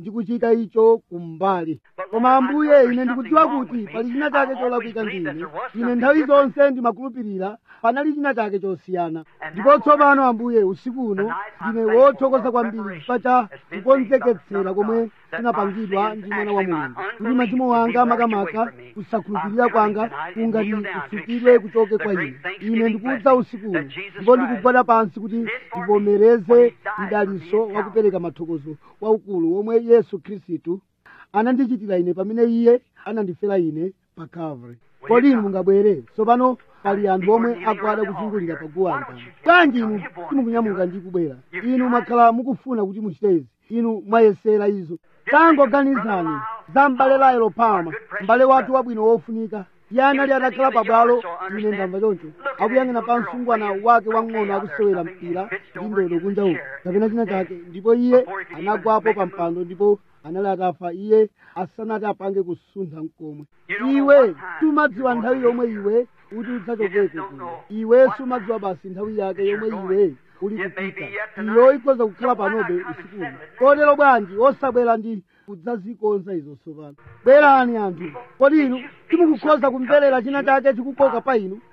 ndikuchita icho kumbali. Koma Ambuye, ine ndikudziwa kuti pali china chake cholakwika ndine. Ine nthawi zonse ndimakhulupirira panali china chake chosiyana. Ndipo tsopano Ambuye, usiku uno ndine wothokoza kwambiri chifukwa cha kukonzeketsera komwe kunapangidwa ndi Mwana wa Mulungu, kuti machimo wanga makamaka kusakhulupirira kwanga kungati kutsukidwe kuchoke kwa ine. Ine ndikudza usiku uno ndipo ndikugwada pansi kuti ndivomereze mdaliso wa kupereka mathokozo waukulu womwe Yesu Khristu anandichitira ine pamene iye anandifera ine pa Calvary. Kodi inu mungabwere tsopano? Pali anthu omwe agwada kuzungulira paguwa pano. Bwanji inu simukunyamuka ndi kubwera? Inu mwakhala mukufuna kuti muchite izi, inu mwayesera izo. Tangoganizani za m'bale Laelo Palmer, m'bale wathu wabwino wofunika. Iye anali atakhala pabwalo, ine ndamva choncho, akuyang'ana pa msungwana wake wang'ono akusewera mpira ndi ndodo kunja uko kapena china chake, ndipo iye anagwapo pa mpando ndipo anali atafa iye asanati apange kusuntha mkomwe. Iwe sumadziwa nthawi yomwe iwe kuti udzachokeko kuno. Iwe sumadziwa basi nthawi yake yomwe iwe uli kupita. Iyo ikhoza kukhala panobe usiku. Kotero bwanji osabwera ndi kudzazikonza izo tsopano. Bwerani anthu. Kodi inu simukukhoza kumverera china chake chikukoka pa inu?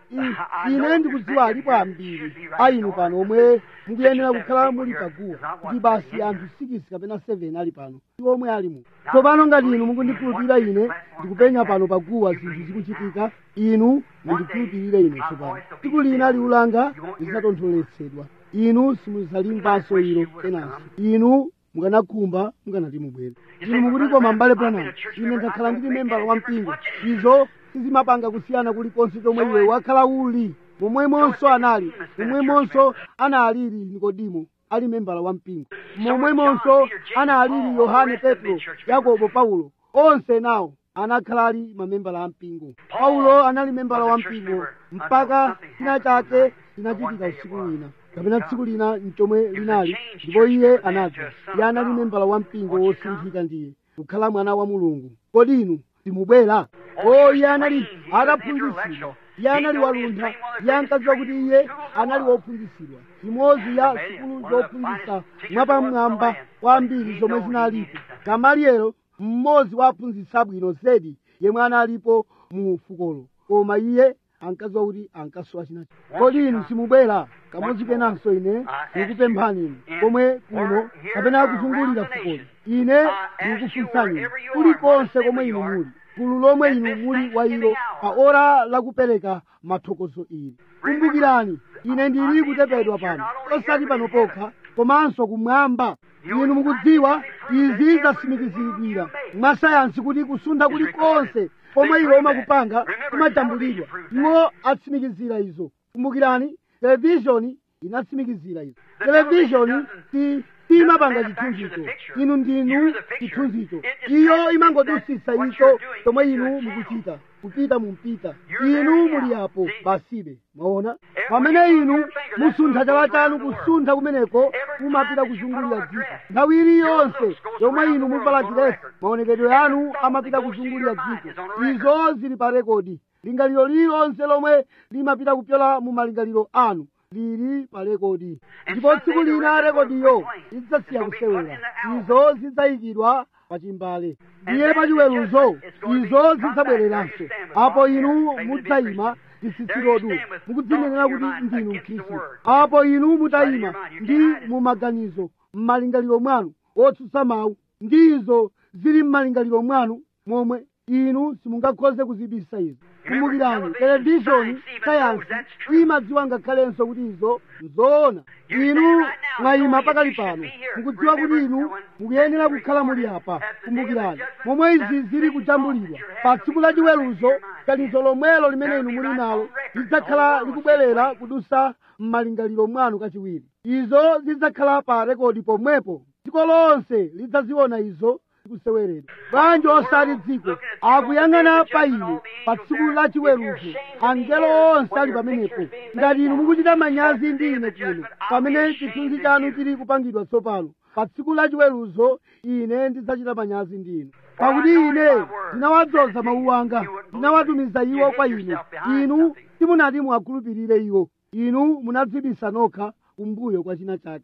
Ine ndikudziwa alipo ambiri a inu pano omwe mukuyenera kukhala muli paguwa, kuti basi anthu 6 kapena 7 ali pano iwo omwe alimu. Tsopano ngati inu mukundikhulupirira ine ndikupenya pano paguwa zinthu zikuchitika, inu mundikhulupirire ine tsopano. Tsiku lina liwu langa lidzatontholetsedwa. Inu simudzalimbanso ilo kenanso. Inu mukanakhumba mukanati mubwere. Inu mukuti koma m'bale Branham, ine ndakhala ndili membala wa mpingo. Izo sizimapanga kusiyana kulikonse chomwe iwe wakhala uli. Momwemonso anali, momwemonso analili Nikodimo ali membala wa mpingo, momwemonso analili Yohane, Petro, Yakobo, Paulo, onse nawo anakhala ali mamembala a mpingo. Paulo anali membala wa mpingo mpaka china chake chinachitika usiku wina kapena tsiku lina mchomwe linali, ndipo iye anadza. Iye anali membala wa mpingo wosinthika ndiye kukhala mwana wa Mulungu. Kodi inu simubwera? Iye anali ataphunzitsidwa, iye anali waluntha, iye ankadziwa kuti iye anali wophunzitsidwa. Imodzi ya sukulu zophunzitsa mwapamwamba kwambiri zomwe zinalipo. Gamalielo mmodzi wa aphunzitsi abwino zedi yemwe analipo mu fukolo, koma iye ankadziwa kuti ankasowa china. Kodi inu simubwera? Kamodzi kenanso ine ndikupemphani inu komwe kuno kapena kuzungulira fukolo. Ine ndikufunsani kulikonse komwe inu muli, gulu lomwe inu muli wa ilo pa ora lakupereka mathokozo ili. Kumbukirani, ine ndili kutepedwa pano, osati pano pokha komanso kumwamba. Inu mukudziwa izi zasimikiziridwira mwasayansi kuti kusuntha kulikonse pomwe iwo umakupanga kumajambulidwa. Iwo atsimikizira izo. Kumbukirani, televishoni inatsimikizira izo. Televishoni imapanga chithunzicho, inu ndinu chithunzicho. Iyo imangodusisa icho chomwe inu mukuchita, kupita mumpita. Inu muli apo basibe. Mwaona? Pamene inu musuntha chala chanu, kusuntha kumeneko kumapita kuzungulira dziko. Nthawi iliyonse yomwe inu muvala chilesi, maonekedwe anu amapita kuzungulira dziko. Izo zili pa rekodi. Lingaliro lililonse lomwe limapita kupyola mu malingaliro anu lili pa rekodi. Ndipo tsiku lina rekodiyo idzasiya kusewera. Izo zidzayikidwa pa chimbale. Ndiye pa chiweruzo izo zidzabwereranso. Apo inu mudzayima chisitsirodu mukudzinenera kuti ndinu Khristu. Apo inu mutayima ndi mumaganizo m'malingaliro mwanu otsutsa mawu, ndizo zili m'malingaliro mwanu momwe inu simungakhoze kuzibisa izo. Kumbukirani, televishoni sayansi imadziwa ngakhalenso kuti izo nzoona. Inu mwayima pakali pano mukudziwa kuti inu mukuyenera kukhala muli apa. Kumbukirani, momwe izi zili kujambulidwa pa tsiku la chiweruzo, ganizo lomwelo limene inu muli nalo lidzakhala likubwerera kudusa m'malingaliro mwanu kachiwiri. Izo zidzakhala pa rekodi pomwepo. Dziko lonse lidzaziona izo kuseweredwa. Bwanji osati dziko akuyang'ana pa inu pa tsiku la chiweruzo. Angelo onse ali pamenepo. Ngati inu mukuchita manyazi ndi ine kuno pamene chithunzi chanu chili kupangidwa tsopano, pa tsiku la chiweruzo ine ndidzachita manyazi ndi inu. Pakuti ine ndinawadzoza mawu anga, ndinawatumiza iwo kwa inu. Inu simunati muwakhulupirire iwo. Inu munadzibisa nokha kumbuyo kwa china chake.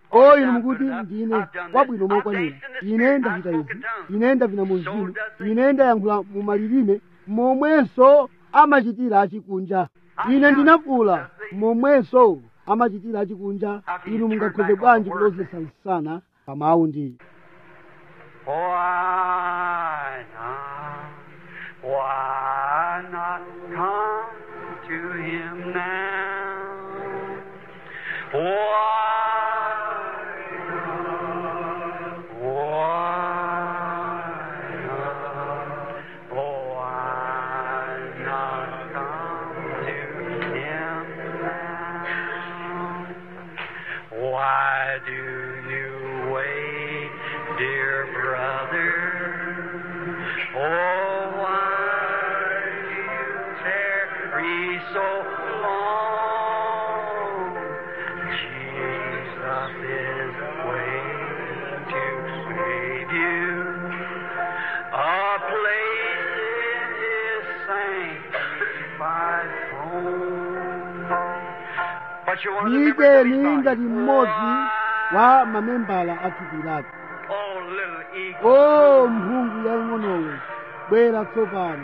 o inu mukuti ndine wabwino mokwanira, ine ndachita izi, ine ndavina mu mzimu, ine ndayankhula mu malilime, momwenso amachitira achikunja. Ine ndinafuula, momwenso amachitira achikunja. Inu mungakhoze bwanji kulozesa msana pa mawu ndi Why not come to him now? Why do you wait, dear brother? Oh, why do you tarry so long? Jesus is waiting to save you, a place in his sanctified throne. But you want to remember ije that ningati mmodzi wa mamembala a thupi lake. oh, little eagle. O mphungu yaing'onowe, bwera tsopano.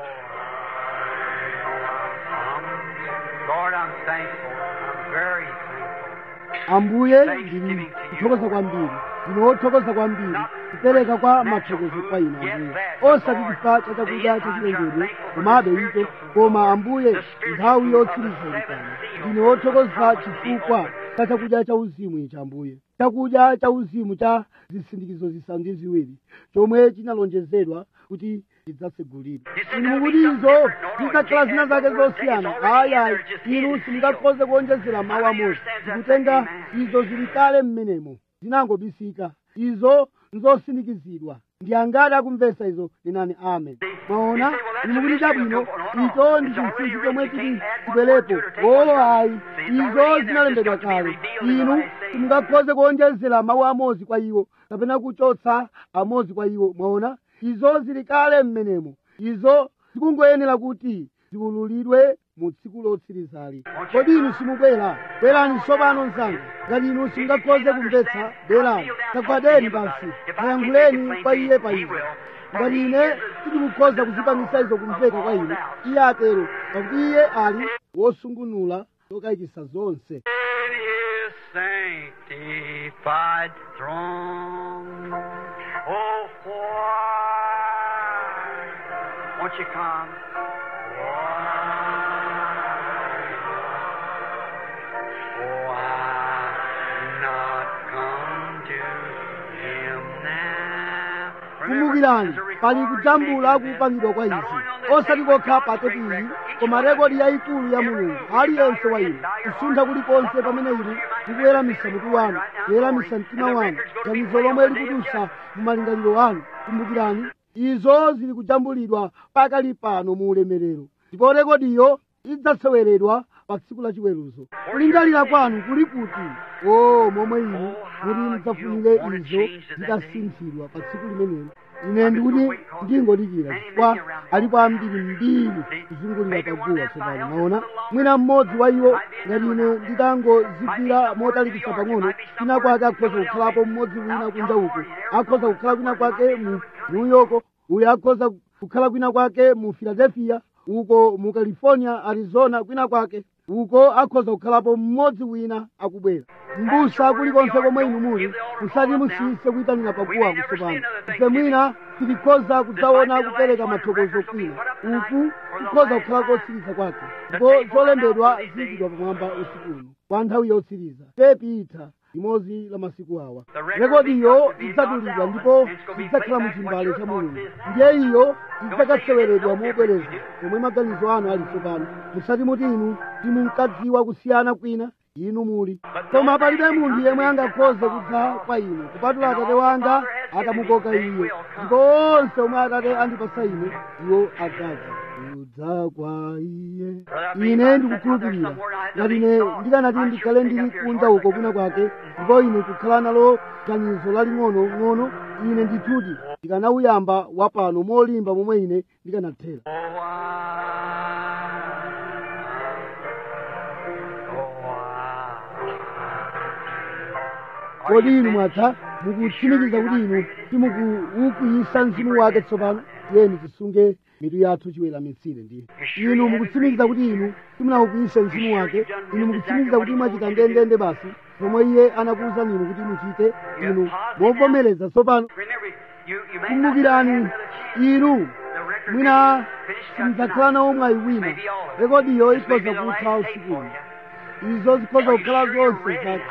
Lord, I'm thankful. I'm very thankful. Ambuye ndili kuthokoza kwambiri, ndine wothokoza kwambiri kupereka kwa mathokozo kwa inu Ambuye, osati chifukwa cha chakudya chachilengedwe komabe icho, koma Ambuye nthawi yotsiriza ikana. Ndine wothokoza chifukwa cha chakudya cha uzimu ichi Ambuye, chakudya cha uzimu cha zisindikizo zisanu ndi ziwiri chomwe chinalonjezedwa kuti chidzasegulidwa. Inu mukuti izo zidzakhala zina zake zosiyana. Ayayi, inu simungakhoze kuonjezera mawu amodzi, zikutenga izo zili kale mmenemo, zinangobisika. Izo nzosindikizidwa. Ndi angati akumvetsa izo? Nenani amen. Mwaona, inu mukuti chabwino, icho ndi chinsinsi chomwe chiti chibwerepo. Ayi, izo zinalembedwa kale. Inu simungakhoze kuonjezera mawu amodzi kwa iwo kapena kuchotsa amodzi kwa iwo. Mwaona, izo zili kale mmenemo. Izo zikungoyenera kuti ziwululidwe mu tsiku lotsirizali. Kodi inu simubwera? Bwerani tsopano msanga. Ngati inu simungakhoze kumvetsa, bwerani, kagwadeni pansi, kayankhuleni kwa iye pa izo. Ngati ine sindikukhoza kuzipangisa izo kumveka kwa inu, iye atero, pakuti iye ali wosungunula zokayikitsa zonse. In his sanctified throne. Oh, why won't you come? Kumbukirani, pali kujambula kupangidwa kwa izi, osati kokha pa tepi iyi, koma rekodi yayikulu ya Mulungu. Aliyense wa inu kusuntha kulikonse pamene inu mukuweramisa mutu wanu, kuweramisa mtima wanu, ganizo lomwe likudusa mu malingaliro anu. Kumbukirani, izo zili kujambulidwa pakali pano mu ulemerero, ndipo rekodiyo idzaseweredwa pa tsiku la chiweruzo. Kulingalira kwanu kuli kuti momwe inu kuti mudzafunire izo zitasinthidwa pa tsiku limenelo. Ine ndikuti ndingodikira chifukwa alipo ambiri mbiri kuzungulira paguwa tsopano. Maona, mwina mmodzi wa iwo ngati ine nditangozipira motalikisa pang'ono, kwina kwake akhoza kukhalapo mmodzi wina kunja uko, akhoza kukhala kwina kwake mu New York, uyo akhoza kukhala kwina kwake mu Philadelphia, uko mu California, Arizona, kwina kwake uko akhoza kukhalapo mmodzi wina akubwera. Mbusa kulikonse komwe inu muli, musati musiyise kuyitanira paguwa kutsopano. Ife mwina tilikhoza kudzaona kupereka mathokozo kwina, uku kukhoza kukhala kotsiriza kwake, ndipo zolembedwa ziyikidwa pamwamba usiku uno kwa nthawi yotsiriza. Tepi itha limodzi la masiku awa. Rekodiyo idzadulidwa ndipo idzakhala mu chimbale cha Mulungu. Ndiye iyo idzakaseweredwa mobwereza pomwe maganizo anu ali tsopano. Musati muti inu simunkadziwa kusiyana kwina, inu muli. Koma palibe munthu yemwe angakhoze kudza kwa inu kupatula Atate wanga atamukoka iye, ndipo onse omwe Atate andipasa ine, iwo adzaza kudza kwa iye. Ine ndikukhulupirira ngati ine ndikanati ndikhale ndili kunja uko kwina kwake, ndipo ine kukhala nalo ganizo laling'ono, ine ndithuti ndikanauyamba wapano molimba momwe ine ndikanathera. kodi inu mwatha mukutsimikiza kuti inu simukuukuyisa mzimu wake tsopano? Tiyeni tisunge mitu yathu chiweramitsire ndiye. Inu mukutsimikiza kuti inu simunaukuyise mzimu wake? Inu mukutsimikiza kuti mwachita ndendende basi zomwe iye anakuwuzani inu kuti muchite, inu movomereza tsopano? Kumbukirani, inu mwina simudzakhala nawo mwayi wina. Rekodiyo ikhoza kutha usiku uno. Izo zikhoza kukhala zonse zake.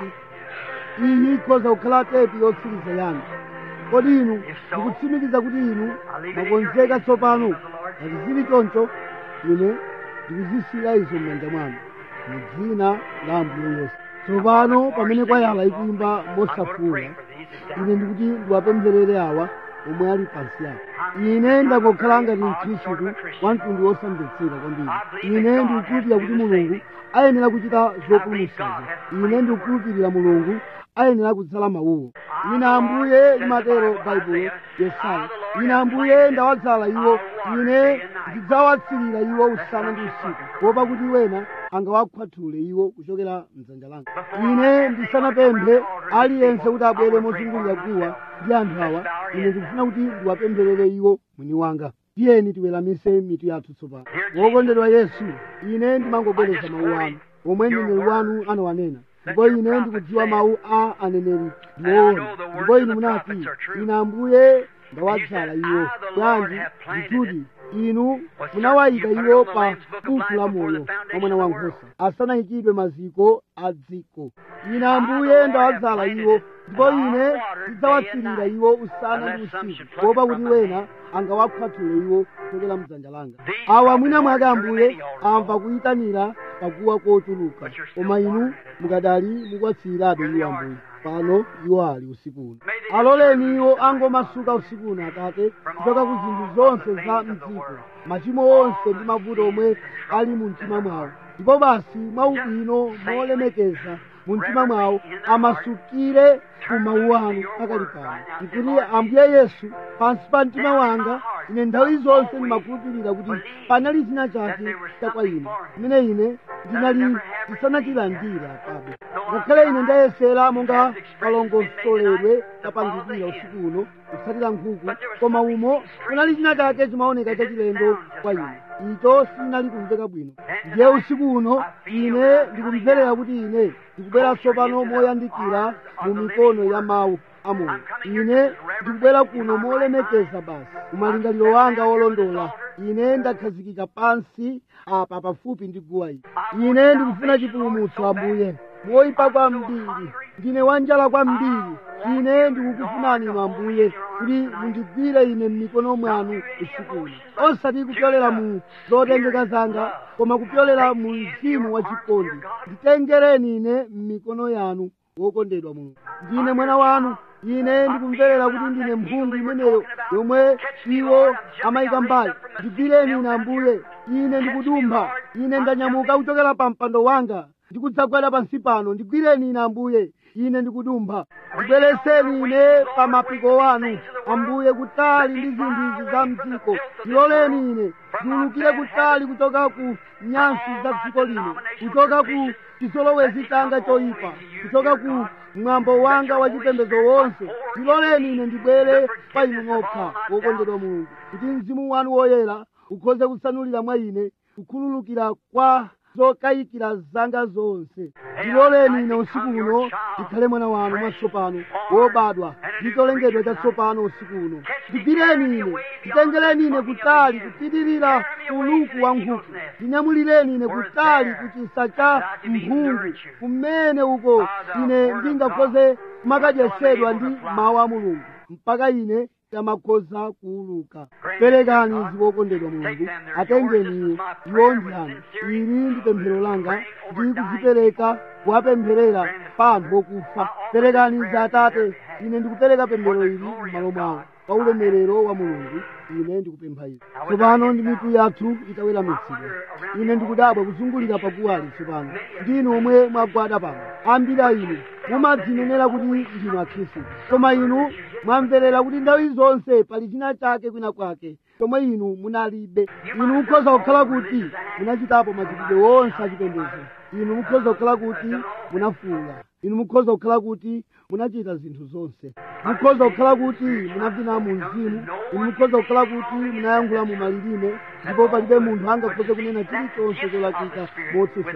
Iyi ikhoza kukhala tepi yotsiriza yanu. Kodi inu mukutsimikiza kuti inu mwakonzeka tsopano? Ngati zili choncho, ine ndikuzisira izo m'manja mwanu mu dzina la Ambuye Yesu. Tsopano pamene kwayala ikuyimba mosafuwula, ine ndikuti ndiwapempherere awa omwe ali pansi apo. Ine ndangokhala ngati mkhristu wa mtundu wosamvetsera kwambiri. Ine ndikukhulupirira kuti Mulungu ayenera kuchita zopulumutsazo. Ine ndikukhulupirira Mulungu ayenera kudzala mawuwo. Ine Ambuye, limatero Baibulo, Yesaya, ine Ambuye ndawadzala iwo, ine ndidzawatsirira iwo usana ndi usiku, kuopa kuti wena angawakhwathule iwo kuchokera mdzanja langa. Ine ndisanapemphe aliyense kuti abwere mozungulira guwa ndi anthu awa, ine ndikufuna kuti ndiwapempherere iwo mwini wanga. Tiyeni tiweramise mitu yathu tsopano. Wokondedwa Yesu, ine ndimangobwereza mawu anu omwe mneneri wanu anawanena, ndipo ine ndikudziwa mawu a aneneri ndiwoona. Ndipo inu munati, ine Ambuye ndawadzala iwo. Bwanji ndituti inu munawayika iwo pa buku la moyo wa Mwana Wankhosa asanayikidwe maziko a dziko. Ine Ambuye ndawadzala iwo, ndipo ine ndidzawatsirira iwo usana ndi usiku, kuopa kuti wena angawakhwathule iwo kuchokera mdzanja langa. Awa mwina mwake Ambuye amva kuyitanira pakuwa kotuluka, koma inu mukadali mukwatsirirabe iwo Ambuye. Pano iwo ali usiku uno. Aloleni iwo angomasuka usiku uno Atate, kuchoka ku zinthu zonse za mdziko, machimo onse ndi mavuto omwe ali mu mtima mwawo, ndipo basi mwaubwino molemekeza mu mtima mwawo amasukire ku mawu anu pakali pano. Nkuti Ambuye Yesu, pansi pa mtima wanga ine nthawi zonse ndimakhulupirira kuti panali china chake chakwa ine chimene ine ndinali ndisanachilandira apabe. Ngakhale ine ndayesera monga kalongosoledwe kapangidwira usiku uno kutsatira nkhuku, koma umo kunali china chake chimaoneka chachilendo kwa ine, icho sinali kumveka bwino. Ndiye usiku uno ine ndikumverera kuti ine ndikubwera tsopano moyandikira mu mikono ya mawu amoyo. Ine ndikubwera kuno molemekeza basi umalingaliro wanga olondola. Ine ndakhazikika pansi apa pafupi ndi guwa ili. Ine ndikufuna chipulumutso Ambuye, moyipa kwambiri, ndine wanjala kwambiri. Ine ndikukufunani inu Ambuye kuti mundigwire ine m'mikono mwanu usiku uno, osati kupyolera mu zotengeka zanga, koma kupyolera mu mzimu wachikondi. Nditengereni ine m'mikono yanu, wokondedwa Mulungu. Ndine mwana wanu. Ine ndikumverera kuti ndine mphungu imeneyo yomwe iwo amayika mbali. Ndigwireni ine Ambuye. Ine ndikudumpha. Ine ndanyamuka kuchokera pa mpando wanga ndikudzagwada pansi pano. Ndigwireni ine Ambuye. Ine ndikudumpha. Ndibwereseni ine pa mapiko wanu Ambuye, kutali ndi zinthu izi za mdziko. Ndiloleni ine ndiulukire kutali kuchoka ku nyansi za dziko lino, kuchoka ku chisolowezi changa choyipa, kuchoka ku mwambo wanga wa chipembedzo wonse. Ndiloleni ine ndibwere pa inu nokha, wokondedwa Mulungu, kuti mzimu wanu woyera ukhoze kusanulira mwa ine kukhululukira kwa zokayikira zanga zonse. Ndiloleni ine usiku uno ndikhale mwana wanu mwatsopano, wobadwa ndi cholengedwa chatsopano usiku uno. Ndigwireni ine, nditengereni ine kutali kupitirira uluku wa nkhuku, ndinyamulireni ine kutali kuchisa cha mphungu, kumene uko ine ndingakhoze kumakadyesedwa ndi mawu a Mulungu mpaka ine tamakhoza kuuluka. Perekani izi wokondedwa Mulungu, atengeni iwo ndi anu. Ili ndi pemphero langa, ndi kuzipereka kuwapempherera pa anthu okufa. Perekani izi Atate, ine ndikupereka pemphero ili m'malo mwawo, pa ulemerero wa Mulungu. Ine ndikupempha izi tsopano ndi mitu yathu itaweramitsidwa. Ine ndikudabwa kuzungulira paguwali tsopano, ndinu omwe mwagwada pano. Ambiri a inu mumadzinenera kuti ndinu akhristu, koma inu mwamverera kuti nthawi zonse pali china chake kwina kwake chomwe inu munalibe. Inu mukhoza kukhala kuti munachitapo machitidwe wonse achipembedzo, inu mukhoza kukhala kuti munafuula, inu mukhoza kukhala kuti munachita zinthu zonse, mukhoza kukhala kuti munavina mu mzimu, inu mukhoza kukhala kuti munayankhula mu malilime, ndipo palibe munthu angakhoze kunena chilichonse cholakika motsutsa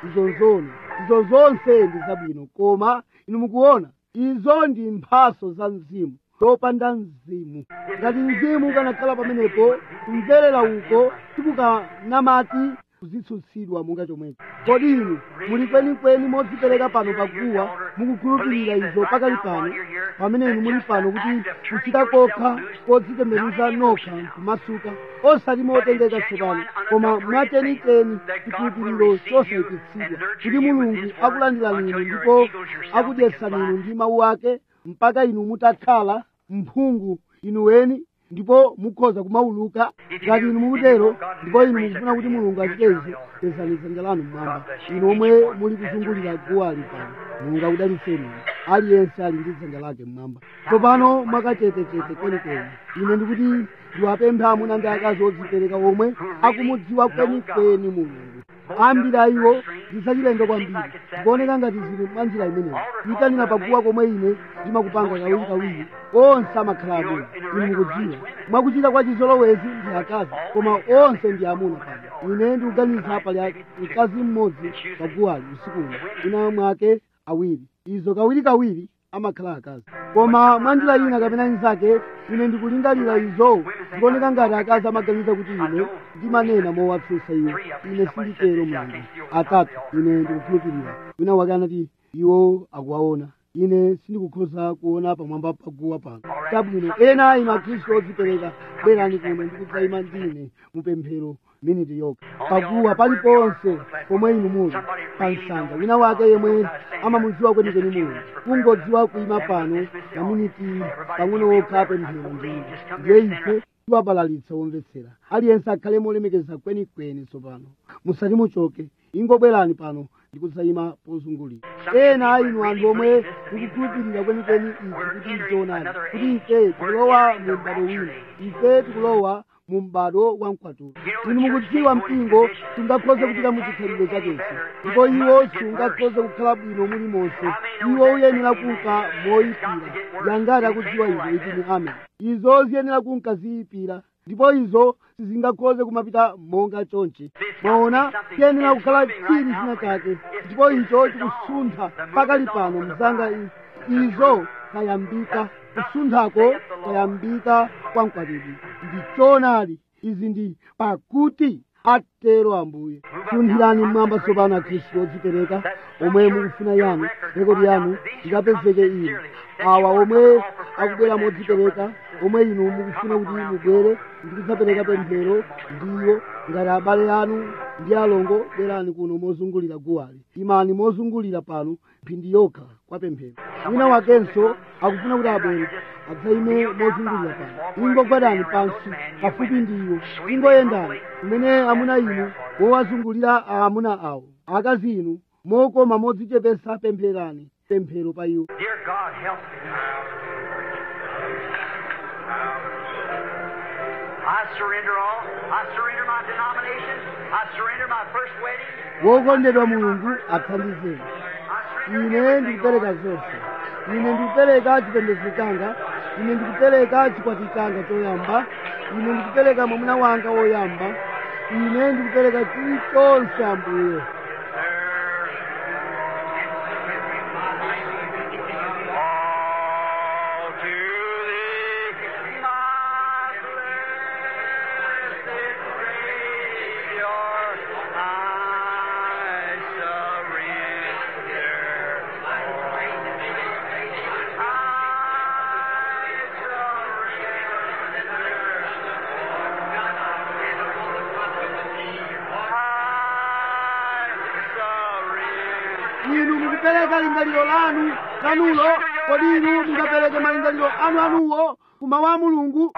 izo zonse ndi zabwino. Koma inu mukuona, izo ndi mphaso za mzimu zopanda mzimu. Ngati mzimu ukanakhala pamenepo, kumverera uko sikukanamati kuzitsutsidwa monga chomwecho. Kodi inu muli kwenikweni modzipereka pano paguwa, mukukhulupirira izo pakali pano, pamene inu muli pano, kuti kuchita kokha kodzitembenuza nokha kumasuka, osati motengeka tsopano, koma mwateniteni chikhulupiriro chosayipitsidwa, kuti Mulungu akulandirani inu ndipo akudyetsani inu ndi mawu ake mpaka inu mutakhala mphungu inuweni, ndipo mukhoza kumauluka. Ngati inu mukutero, ndipo inu mukufuna kuti Mulungu achiteze, pezani dzanja lanu mmwamba, inu omwe muli kuzungulira guwali pano. Mulungu akudalitseni aliyense ali ndi dzanja lake mmwamba. Tsopano mwakachetechete kwenikweni, ine ndikuti ndiwapempha amuna ndi akazi odzipereka omwe akumudziwa kwenikweni Mulungu. Ambiri a iwo ndisachilendo kwambiri, zikuoneka ngati zili mwa njira imeneyo. Kuyitanira paguwa komwe ine ndimakupanga kawirikawiri, onse amakhala amuna. Inu mukudziwa, mwakuchita kwa chizolowezi ndi akazi, koma onse ndi amuna pano. Ine ndikuganiza pali mkazi mmodzi paguwali usikuno, ina mwake awiri, izo kawirikawiri amakhala akazi. Koma mwa njira ina kapena inzake, ine ndikulingalira izo, zikuoneka ngati akazi amaganiza kuti ine ndimanena mowatsutsa iwo. Ine sinditero Mulungu. Atatu, ine ndikukhulupirira. Wina wake anati iwo akuwaona, ine sindikukhoza kuona pamwamba paguwa pano. Chabwino, ena inu Akhristu odzipereka, bwerani kuno ndikudzayima ndine mupemphero miniti yokha. Paguwa paliponse pomwe inu muli pa nsanja, wina wake yemwe amamudziwa kwenikweni Mulungu, kungodziwa kuyima pano maminiti pang'ono okha apemphero ndiye ife tiwabalalitsa womvetsera. Aliyense akhale molemekeza kwenikweni tsopano. Musati muchoke, ingobwerani pano ndikudzayima pozungulira. Ena inu anthu omwe mukukhulupirira kwenikweni izi kuti ndichoonadi, kuti ife tikulowa mu m'bado wina, ife tikulowa mu m'bado wa mkwatulo. Inu mukudziwa mpingo sungakhoze kupita mu chikhalidwe chakenso, ndipo iwo sungakhoze kukhala bwino muli monse. Iwo uyenera kunka moyipira. Yangati akudziwa izo, itini amen. Izo ziyenera kunka ziyipira, ndipo izo sizingakhoze kumapita monga chonchi. Mwaona, tiyenera kukhala chili china chake, ndipo icho chikusuntha pakali pano mzanga. Izo kayambika kusunthako, kayambika kwa mkwatibwi. Ndichoonadi, izi ndi pakuti atero Ambuye. Sunthirani mmwamba tsopano Akhristu odzipereka omwe mukufuna yanu rekodi yanu ikapezeke ino. Awa omwe akubwera modzipereka, omwe inu mukufuna kuti mubwere ndikudzapereka pemphero, ndiyo ngati abale anu ndi alongo, bwerani kuno mozungulira guwali. Imani mozungulira pano mphindi yokha kwa pemphero. Wina wakenso akufuna kuti abwere adzayime mozungulira pano. Ingogwadani pansi pafupi ndiyo, ingoyendani kumene amuna inu mowazungulira aamuna awo, akazi inu mokoma modzichepesa, pempherani pemphero pa iwo. Dear God, help me. I surrender all. I surrender my denomination. I surrender my first wedding. Wokondedwa Mulungu athandizeni. Ine ndikupereka zonse. Ine ndikupereka chipembedzo changa. Ine ndikupereka chikwati changa choyamba. Ine ndikupereka mwamuna wanga woyamba. Ine ndikupereka chilichonse Ambuye. Inu mukupereka lingaliro lanulo, kodi inu mungapereke malingaliro anuwo kuma wa Mulungu?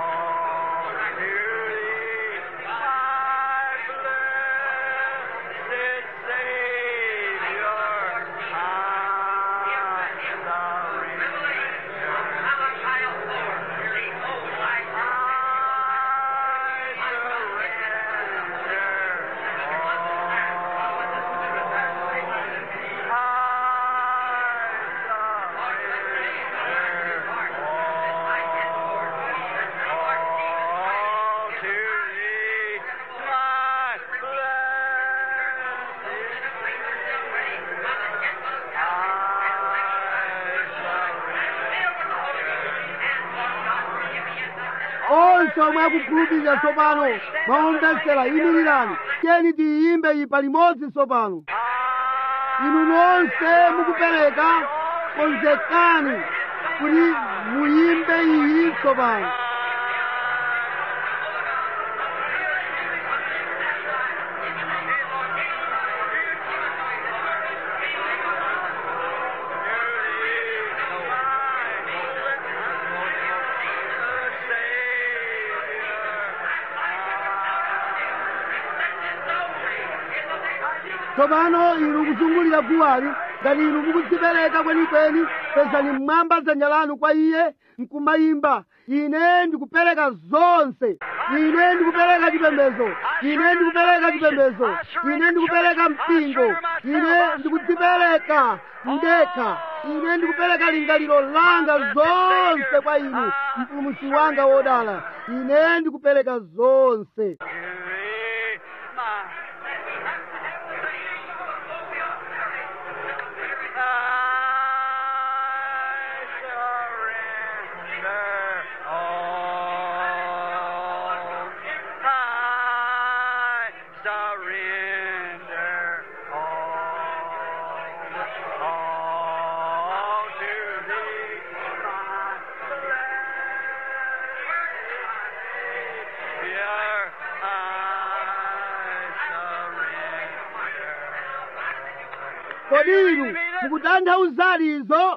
onse omwe akukhulupirira tsopano mwaomvetsera imirirani tiyeni tiyimbe iyi palimodzi tsopano inu nonse mukupereka konzekani kuti muyimbe iyi tsopano tsopano inu kuzungulira guwali ngati inu mukudzipereka kwenikweni pezani mmwamba dzanja lanu kwa iye nkumayimba ine ndikupereka zonse ine ndikupereka chipembedzo ine ndikupereka chipembedzo ine ndikupereka mpingo ine ndikudzipereka ndekha ine ndikupereka lingaliro langa zonse kwa inu mpulumutsi wanga wodala ine ndikupereka zonse kodi inu mukutanthauzadi izo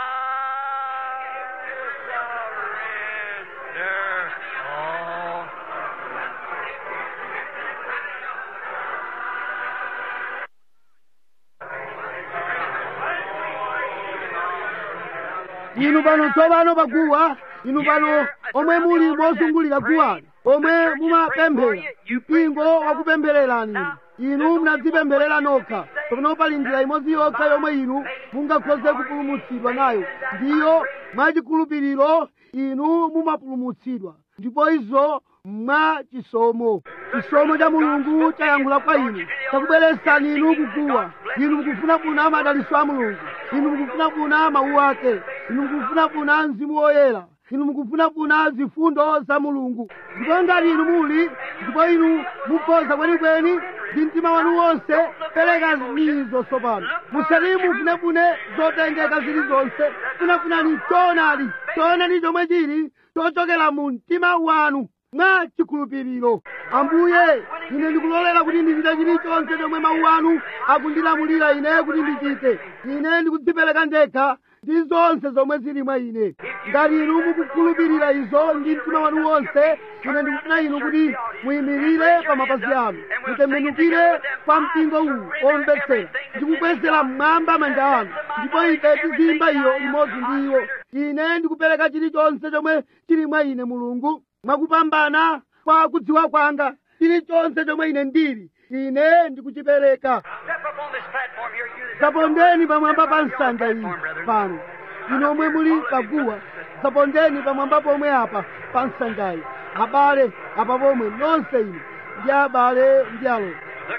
inu pano tsopano paguwa inu pano omwe muli mozungulira guwali omwe mumapemphera mpingo wakupemphererani inu munadzipempherera nokha tsopano pali njira imodzi yokha yomwe inu mungakhoze kupulumutsidwa nayo ndiyo mwachikhulupiriro inu mumapulumutsidwa ndipo izo mwa chisomo cha mulungu chayankhula kwa inu chakubweresani inu kuguwa inu mukufunafuna madalitso a mulungu inu mukufunafuna mawu ake inu mukufunafuna mzimu woyera inu mukufunafuna zifundo za mulungu ndipo ngati inu muli ndipo inu mukhoza kwenikweni ndi mtima wanu wonse perekanizo tsopano musati mufunefune zotengeka zilizonse funafunani choonadi chomwe chili chochokera mu mtima wanu mwa chikhulupiriro ambuye ine ndikulolera kuti ndichite chilichonse chomwe mawu anu akundilamulira ine kuti ndichite ine ndikudzipereka ndekha ndi zonse zomwe zili mwa ine ngati inu mukukhulupirira izo ndi mtima wanu wonse ine ndikufuna inu kuti muyimirire pa mapazi anu mutembenukire pa mpingo uwu omvetsera ndikukwezera mmwamba manja anu ndipo ife tiziyimba iyo imodzi ndi iwo ine ndikupereka chilichonse chomwe chili mwa ine mulungu mwakupambana kwa kudziwa kwanga chilichonse chomwe ine ndili ine ndikuchipereka sapondeni pamwamba pa nsanja iyi pano ino omwe muli paguwa sapondeni pamwamba pomwe apa pa nsanjayi abale apa pomwe nonse ino ndi abale ndi alo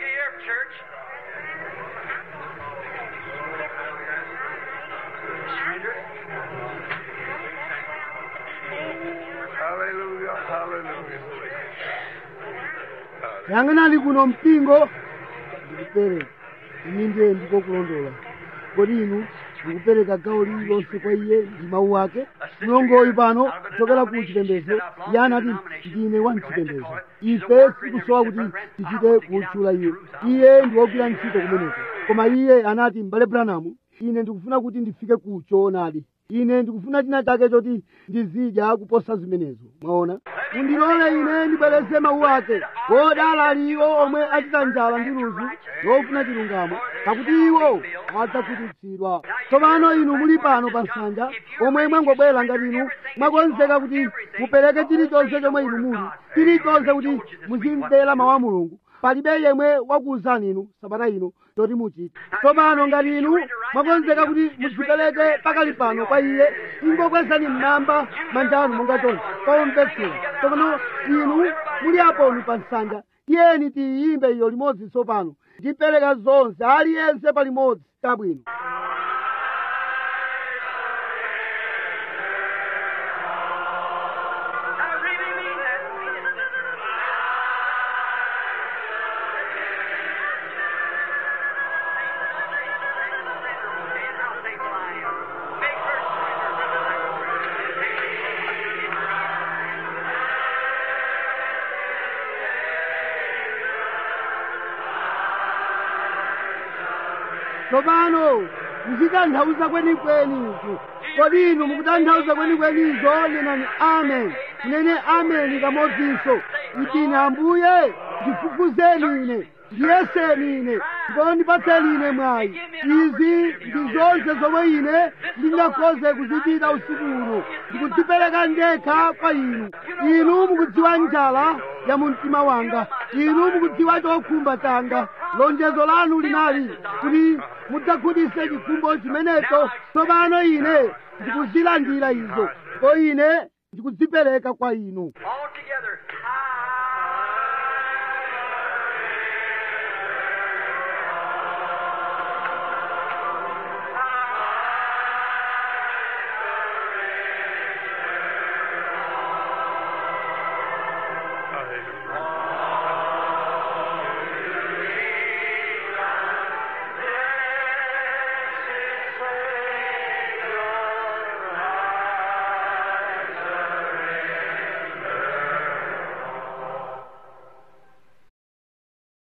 yang'anani kuno mpingo ndikupereka ine ndiye ndikokulondola kodi inu ndikupereka gawo lililonse kwa iye ndi mawu ake mlongoyi pano kuchokera ku chipembedzo iye anati ndine wa mchipembedzo ife sikusowa kuti tichite kutchula iye ndi wogwira ntchito kumeneko koma iye anati m'bale Branham ine ndikufuna kuti ndifike ku choonadi ine ndikufuna china chake choti ndizidya kuposa zimenezo mwaona mundilole ine ndibwereze mawu ake wodala ali iwo omwe achita njala ndi ludzu lofuna chilungamo pakuti iwo adzakhutitsidwa tsopano inu muli pano pa nsanja omwe mwangobwera ngati inu mwakonzeka kuti mupereke chilichonse chomwe inu muli chilichonse kuti muzimvera mawu a mulungu palibe yemwe wakuwuzani inu sabata ino choti muchite tsopano ngati inu mwakonzeka kuti muzipereke pakali pano kwa iye ingokwezani mmwamba manja anu monga chonse paomvetsera tsopano inu muli aponu pa nsanja tiyeni tiyimbe iyo limodzi tsopano ndipereka zonse aliyense palimodzi tabwino Now, really, tsopano muzitanthauza kwenikweni izo. Kodi inu mukutanthauza kwenikweni izo? Nenani amen. Munene amen kamodzinso. Ine Ambuye ndifufuzeni ine, ndiyeseni ine, ndipo ndipatseni ine mwayi. Izi ndi zonse zomwe ine ndingakhoze kuzichita usiku uno, ndikudzipereka ndekha kwa inu. Inu mukudziwa njala ya mu mtima wanga, inu mukudziwa chokhumba changa. Lonjezo lanu linali kuti mudzakhutitse chikhumbo chimenecho. Tsopano ine ndikuzilandira izo, ndipo ine ndikudzipereka kwa inu. All together.